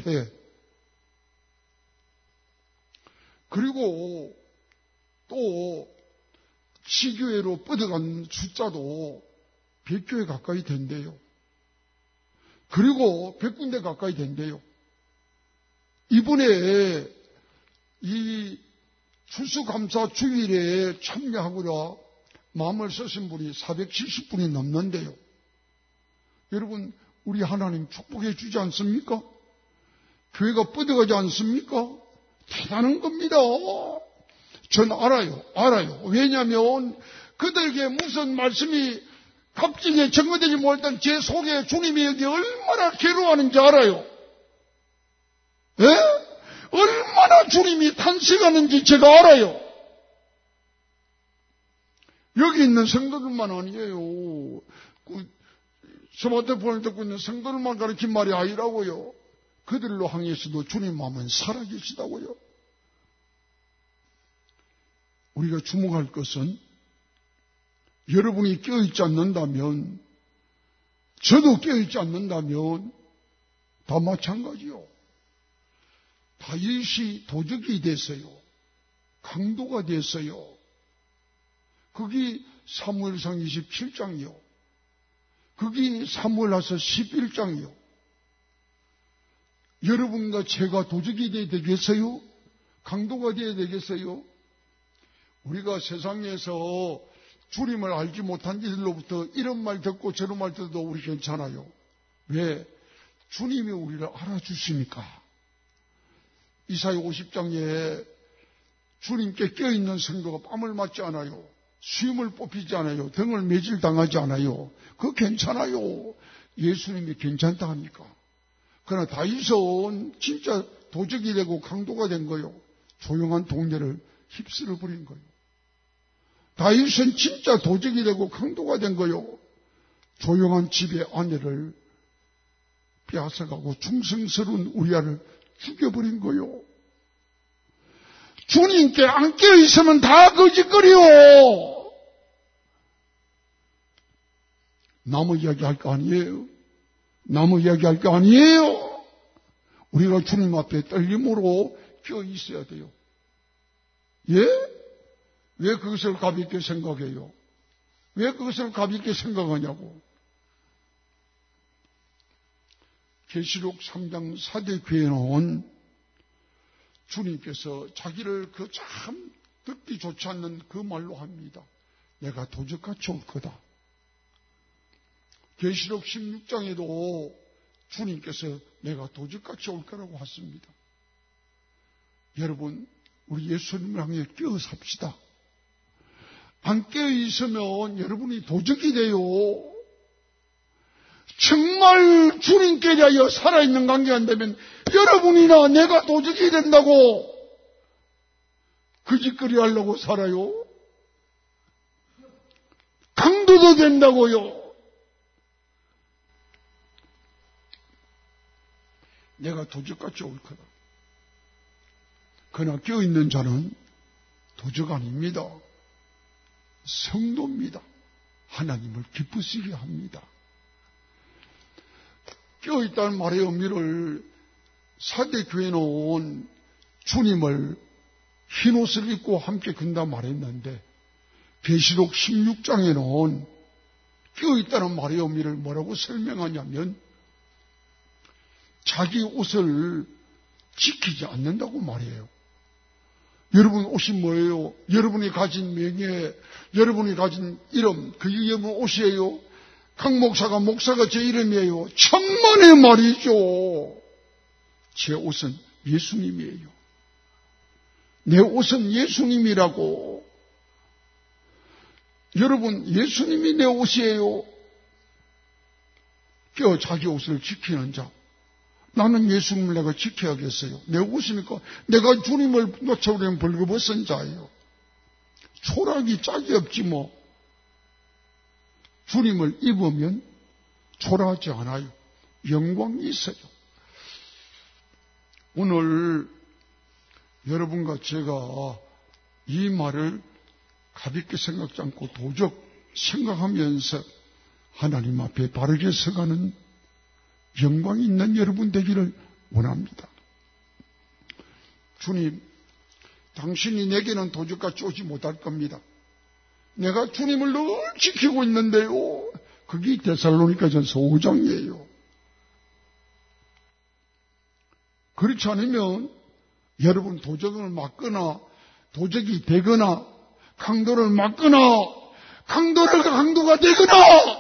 그리고 또 시교회로 뻗어간 숫자도 100교회 가까이 된대요. 그리고 100군데 가까이 된대요. 이번에 이 추수감사 주일에 참여하고자 마음을 쓰신 분이 470분이 넘는데요. 여러분, 우리 하나님 축복해 주지 않습니까? 교회가 뻗어가지 않습니까? 대단한 겁니다. 전 알아요. 왜냐하면 그들에게 무슨 말씀이 갑자기 전거되지 못한 제 속에 주님이 여기 얼마나 괴로워하는지 알아요. 예? 얼마나 주님이 탄식하는지 제가 알아요. 여기 있는 성도들만 아니에요. 스마트폰을 듣고 있는 성도들만 가르친 말이 아니라고요. 그들로 향해서도 주님 마음은 살아계시다고요. 우리가 주목할 것은 여러분이 깨어있지 않는다면, 저도 깨어있지 않는다면 다 마찬가지요. 다윗이 도적이 됐어요. 강도가 됐어요. 거기 사무엘상 27장이요. 거기 사무엘하서 11장이요. 여러분과 제가 도적이 되어야 되겠어요? 강도가 되어야 되겠어요? 우리가 세상에서 주님을 알지 못한 이들로부터 이런 말 듣고 저런 말 듣도 우리 괜찮아요. 왜? 주님이 우리를 알아주시니까. 이사야 50장에 주님께 껴있는 성도가 뺨을 맞지 않아요. 수염을 뽑히지 않아요. 등을 매질당하지 않아요. 그거 괜찮아요. 예수님이 괜찮다 하니까. 그러나 다윗은 진짜 도적이 되고 강도가 된 거요. 조용한 동네를 휩쓸어 버린 거요. 다윗은 진짜 도적이 되고 강도가 된 거요. 조용한 집의 아내를 빼앗아가고 충성스러운 우리아를 죽여버린 거요. 주님께 안 깨어있으면 다 거짓거리요. 남의 이야기할 거 아니에요. 남의 이야기할 거 아니에요. 우리가 주님 앞에 떨림으로 깨어있어야 돼요. 예? 왜 그것을 가볍게 생각해요? 왜 그것을 가볍게 생각하냐고. 계시록 3장 4대 교회는 주님께서 자기를 그 참 듣기 좋지 않는 그 말로 합니다. 내가 도적같이 올 거다. 계시록 16장에도 주님께서 내가 도적같이 올 거라고 하십니다. 여러분, 우리 예수님을 향해 깨어 삽시다. 안 깨어 있으면 여러분이 도적이 돼요. 정말 주님께 대하여 살아있는 관계가 안 되면 여러분이나 내가 도적이 된다고 거짓거리 하려고 살아요. 강도도 된다고요. 내가 도적같이 올 거다. 그러나 깨어있는 자는 도적 아닙니다. 성도입니다. 하나님을 기쁘시게 합니다. 깨어있다는 말의 의미를 사대 교회는 주님을 흰옷을 입고 함께 근다 말했는데 계시록 16장에는 깨어있다는 말의 의미를 뭐라고 설명하냐면 자기 옷을 지키지 않는다고 말해요. 여러분 옷이 뭐예요? 여러분이 가진 명예, 여러분이 가진 이름, 그 이름은 옷이에요. 강 목사가 제 이름이에요. 천만의 말이죠. 제 옷은 예수님이에요. 내 옷은 예수님이라고. 여러분, 예수님이 내 옷이에요. 자기 옷을 지키는 자. 나는 예수님을 내가 지켜야겠어요. 내 옷이니까 내가 주님을 놓쳐버리면 벌거벗은 자예요. 초락이 짝이 없지 뭐. 주님을 입으면 초라하지 않아요. 영광이 있어요. 오늘 여러분과 제가 이 말을 가볍게 생각지 않고 도적 생각하면서 하나님 앞에 바르게 서가는 영광이 있는 여러분 되기를 원합니다. 주님, 당신이 내게는 도적같이 오지 못할 겁니다. 내가 주님을 늘 지키고 있는데요. 그게 데살로니가전서 5장이에요. 그렇지 않으면 여러분 도적을 맞거나 도적이 되거나 강도를 맞거나 강도가 되거나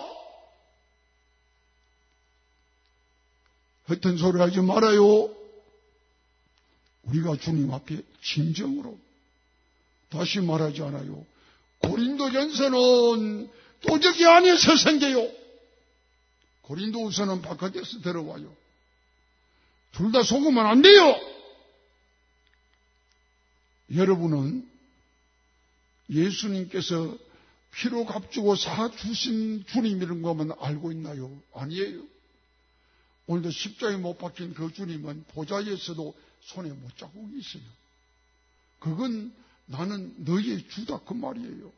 헛된 소리 하지 말아요. 우리가 주님 앞에 진정으로 다시 말하지 않아요. 고린도전서는 도적이 안에서 생겨요. 고린도후서는 바깥에서 들어와요. 둘 다 속으면 안 돼요. 여러분은 예수님께서 피로 값주고 사주신 주님이라는 것만 알고 있나요? 아니에요. 오늘도 십자가에 못 박힌 그 주님은 보좌에서도 손에 못 자국이 있어요. 그건 나는 너의 주다 그 말이에요.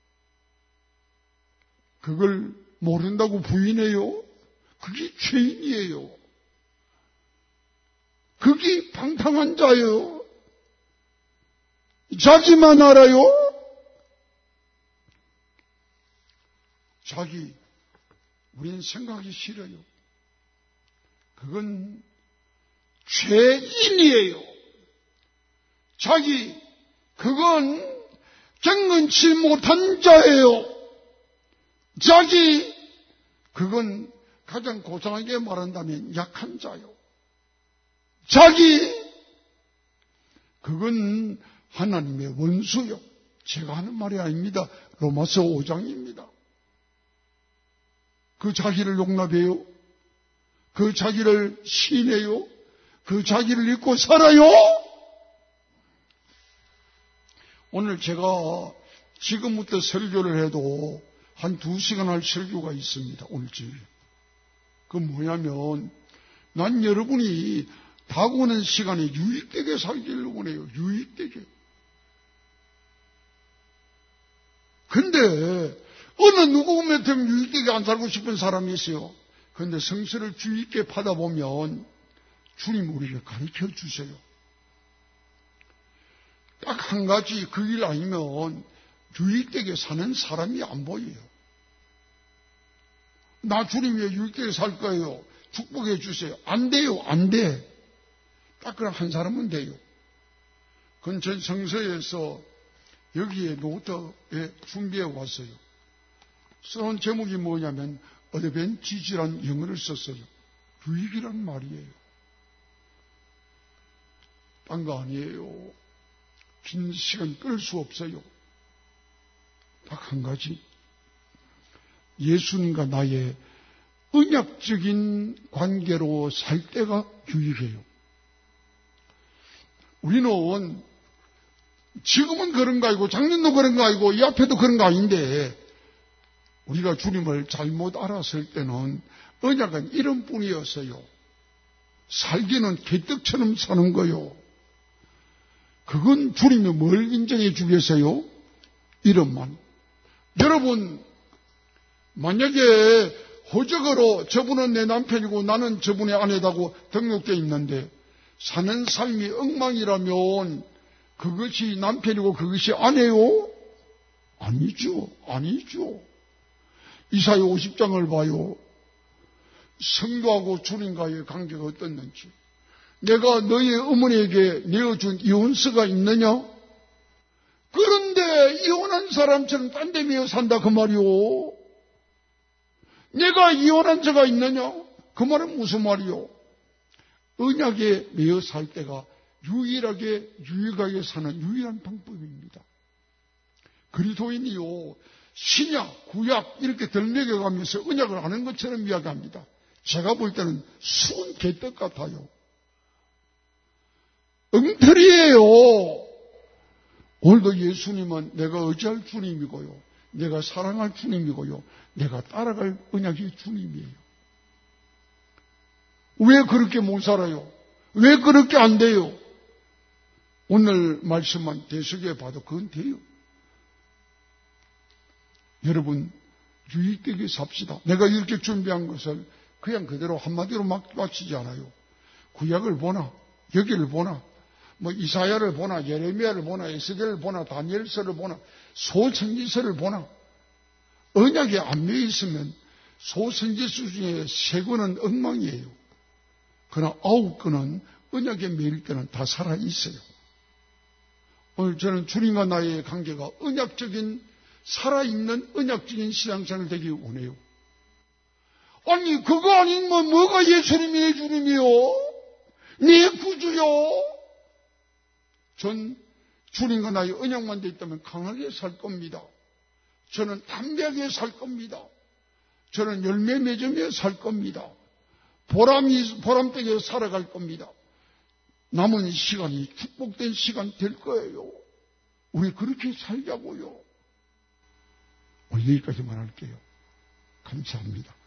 그걸 모른다고 부인해요? 그게 죄인이에요. 그게 방탕한 자예요. 자기만 알아요? 우린 생각이 싫어요. 그건 죄인이에요. 그건 경건치 못한 자예요. 그건 가장 고상하게 말한다면 약한 자요. 그건 하나님의 원수요. 제가 하는 말이 아닙니다. 로마서 5장입니다. 그 자기를 용납해요? 그 자기를 시인해요? 그 자기를 잊고 살아요? 오늘 제가 지금부터 설교를 해도 한 2시간 할 설교가 있습니다. 오늘 집에. 그 뭐냐면 난 여러분이 다가오는 시간에 유익되게 살기를 원해요. 유익되게. 근데 어느 누구 보면 유익되게 안 살고 싶은 사람이 있어요. 그런데 성서를 주의 있게 받아보면 주님 우리를 가르쳐 주세요. 딱 한 가지 그 일 아니면 유익되게 사는 사람이 안 보여요. 나 주님 왜 유익되게 살 거예요? 축복해 주세요. 안 돼요. 안 돼. 딱 그런 한 사람은 돼요. 그건 전 성서에서 여기에 노트에 준비해 왔어요. 써온 제목이 뭐냐면 어드벤티지란 영어를 썼어요. 유익이란 말이에요. 딴 거 아니에요. 긴 시간 끌 수 없어요. 딱 한 가지. 예수님과 나의 언약적인 관계로 살 때가 유익해요. 우리는 지금은 그런 거 아니고 작년도 그런 거 아니고 이 앞에도 그런 거 아닌데 우리가 주님을 잘못 알았을 때는 언약은 이름뿐이었어요. 살기는 개떡처럼 사는 거요. 그건 주님이 뭘 인정해 주겠어요? 이름만. 여러분 만약에 호적으로 저분은 내 남편이고 나는 저분의 아내다고 등록되어 있는데 사는 삶이 엉망이라면 그것이 남편이고 그것이 아내요? 아니죠. 이사야 50장을 봐요. 성도하고 주님과의 관계가 어떻는지. 내가 너희 어머니에게 내어준 이혼서가 있느냐? 그런데 이혼한 사람처럼 딴 데 매여 산다 그 말이요. 내가 이혼한 자가 있느냐? 그 말은 무슨 말이요? 언약에 매여 살 때가 유일하게 사는 유일한 방법입니다. 그리스도인이요, 신약, 구약 이렇게 덜먹여가면서 언약을 아는 것처럼 이야기합니다. 제가 볼 때는 순 개떡 같아요. 엉터리예요. 오늘도 예수님은 내가 의지할 주님이고요, 내가 사랑할 주님이고요, 내가 따라갈 언약의 주님이에요. 왜 그렇게 못 살아요? 왜 그렇게 안 돼요? 오늘 말씀만 되새겨 봐도 그건 돼요. 여러분, 유익되게 삽시다. 내가 이렇게 준비한 것을 그냥 그대로 한마디로 막 마치지 않아요. 구약을 보나, 여기를 보나, 이사야를 보나, 예레미야를 보나, 에스겔을 보나, 다니엘서를 보나, 소선지서를 보나, 언약에 안 매여 있으면 소선지서 중에 3권은 엉망이에요. 그러나 9권은 언약에 매일 때는 다 살아있어요. 오늘 저는 주님과 나의 관계가 언약적인, 살아있는 언약적인 신앙생활 되기 원해요. 아니, 그거 아니면 뭐가 예수님의 주님이요? 네 구주요? 전 주님과 나의 언약만 돼 있다면 강하게 살 겁니다. 저는 담대하게 살 겁니다. 저는 열매 맺으며 살 겁니다. 보람되게 살아갈 겁니다. 남은 시간이 축복된 시간 될 거예요. 우리 그렇게 살자고요. 오늘 여기까지만 할게요. 감사합니다.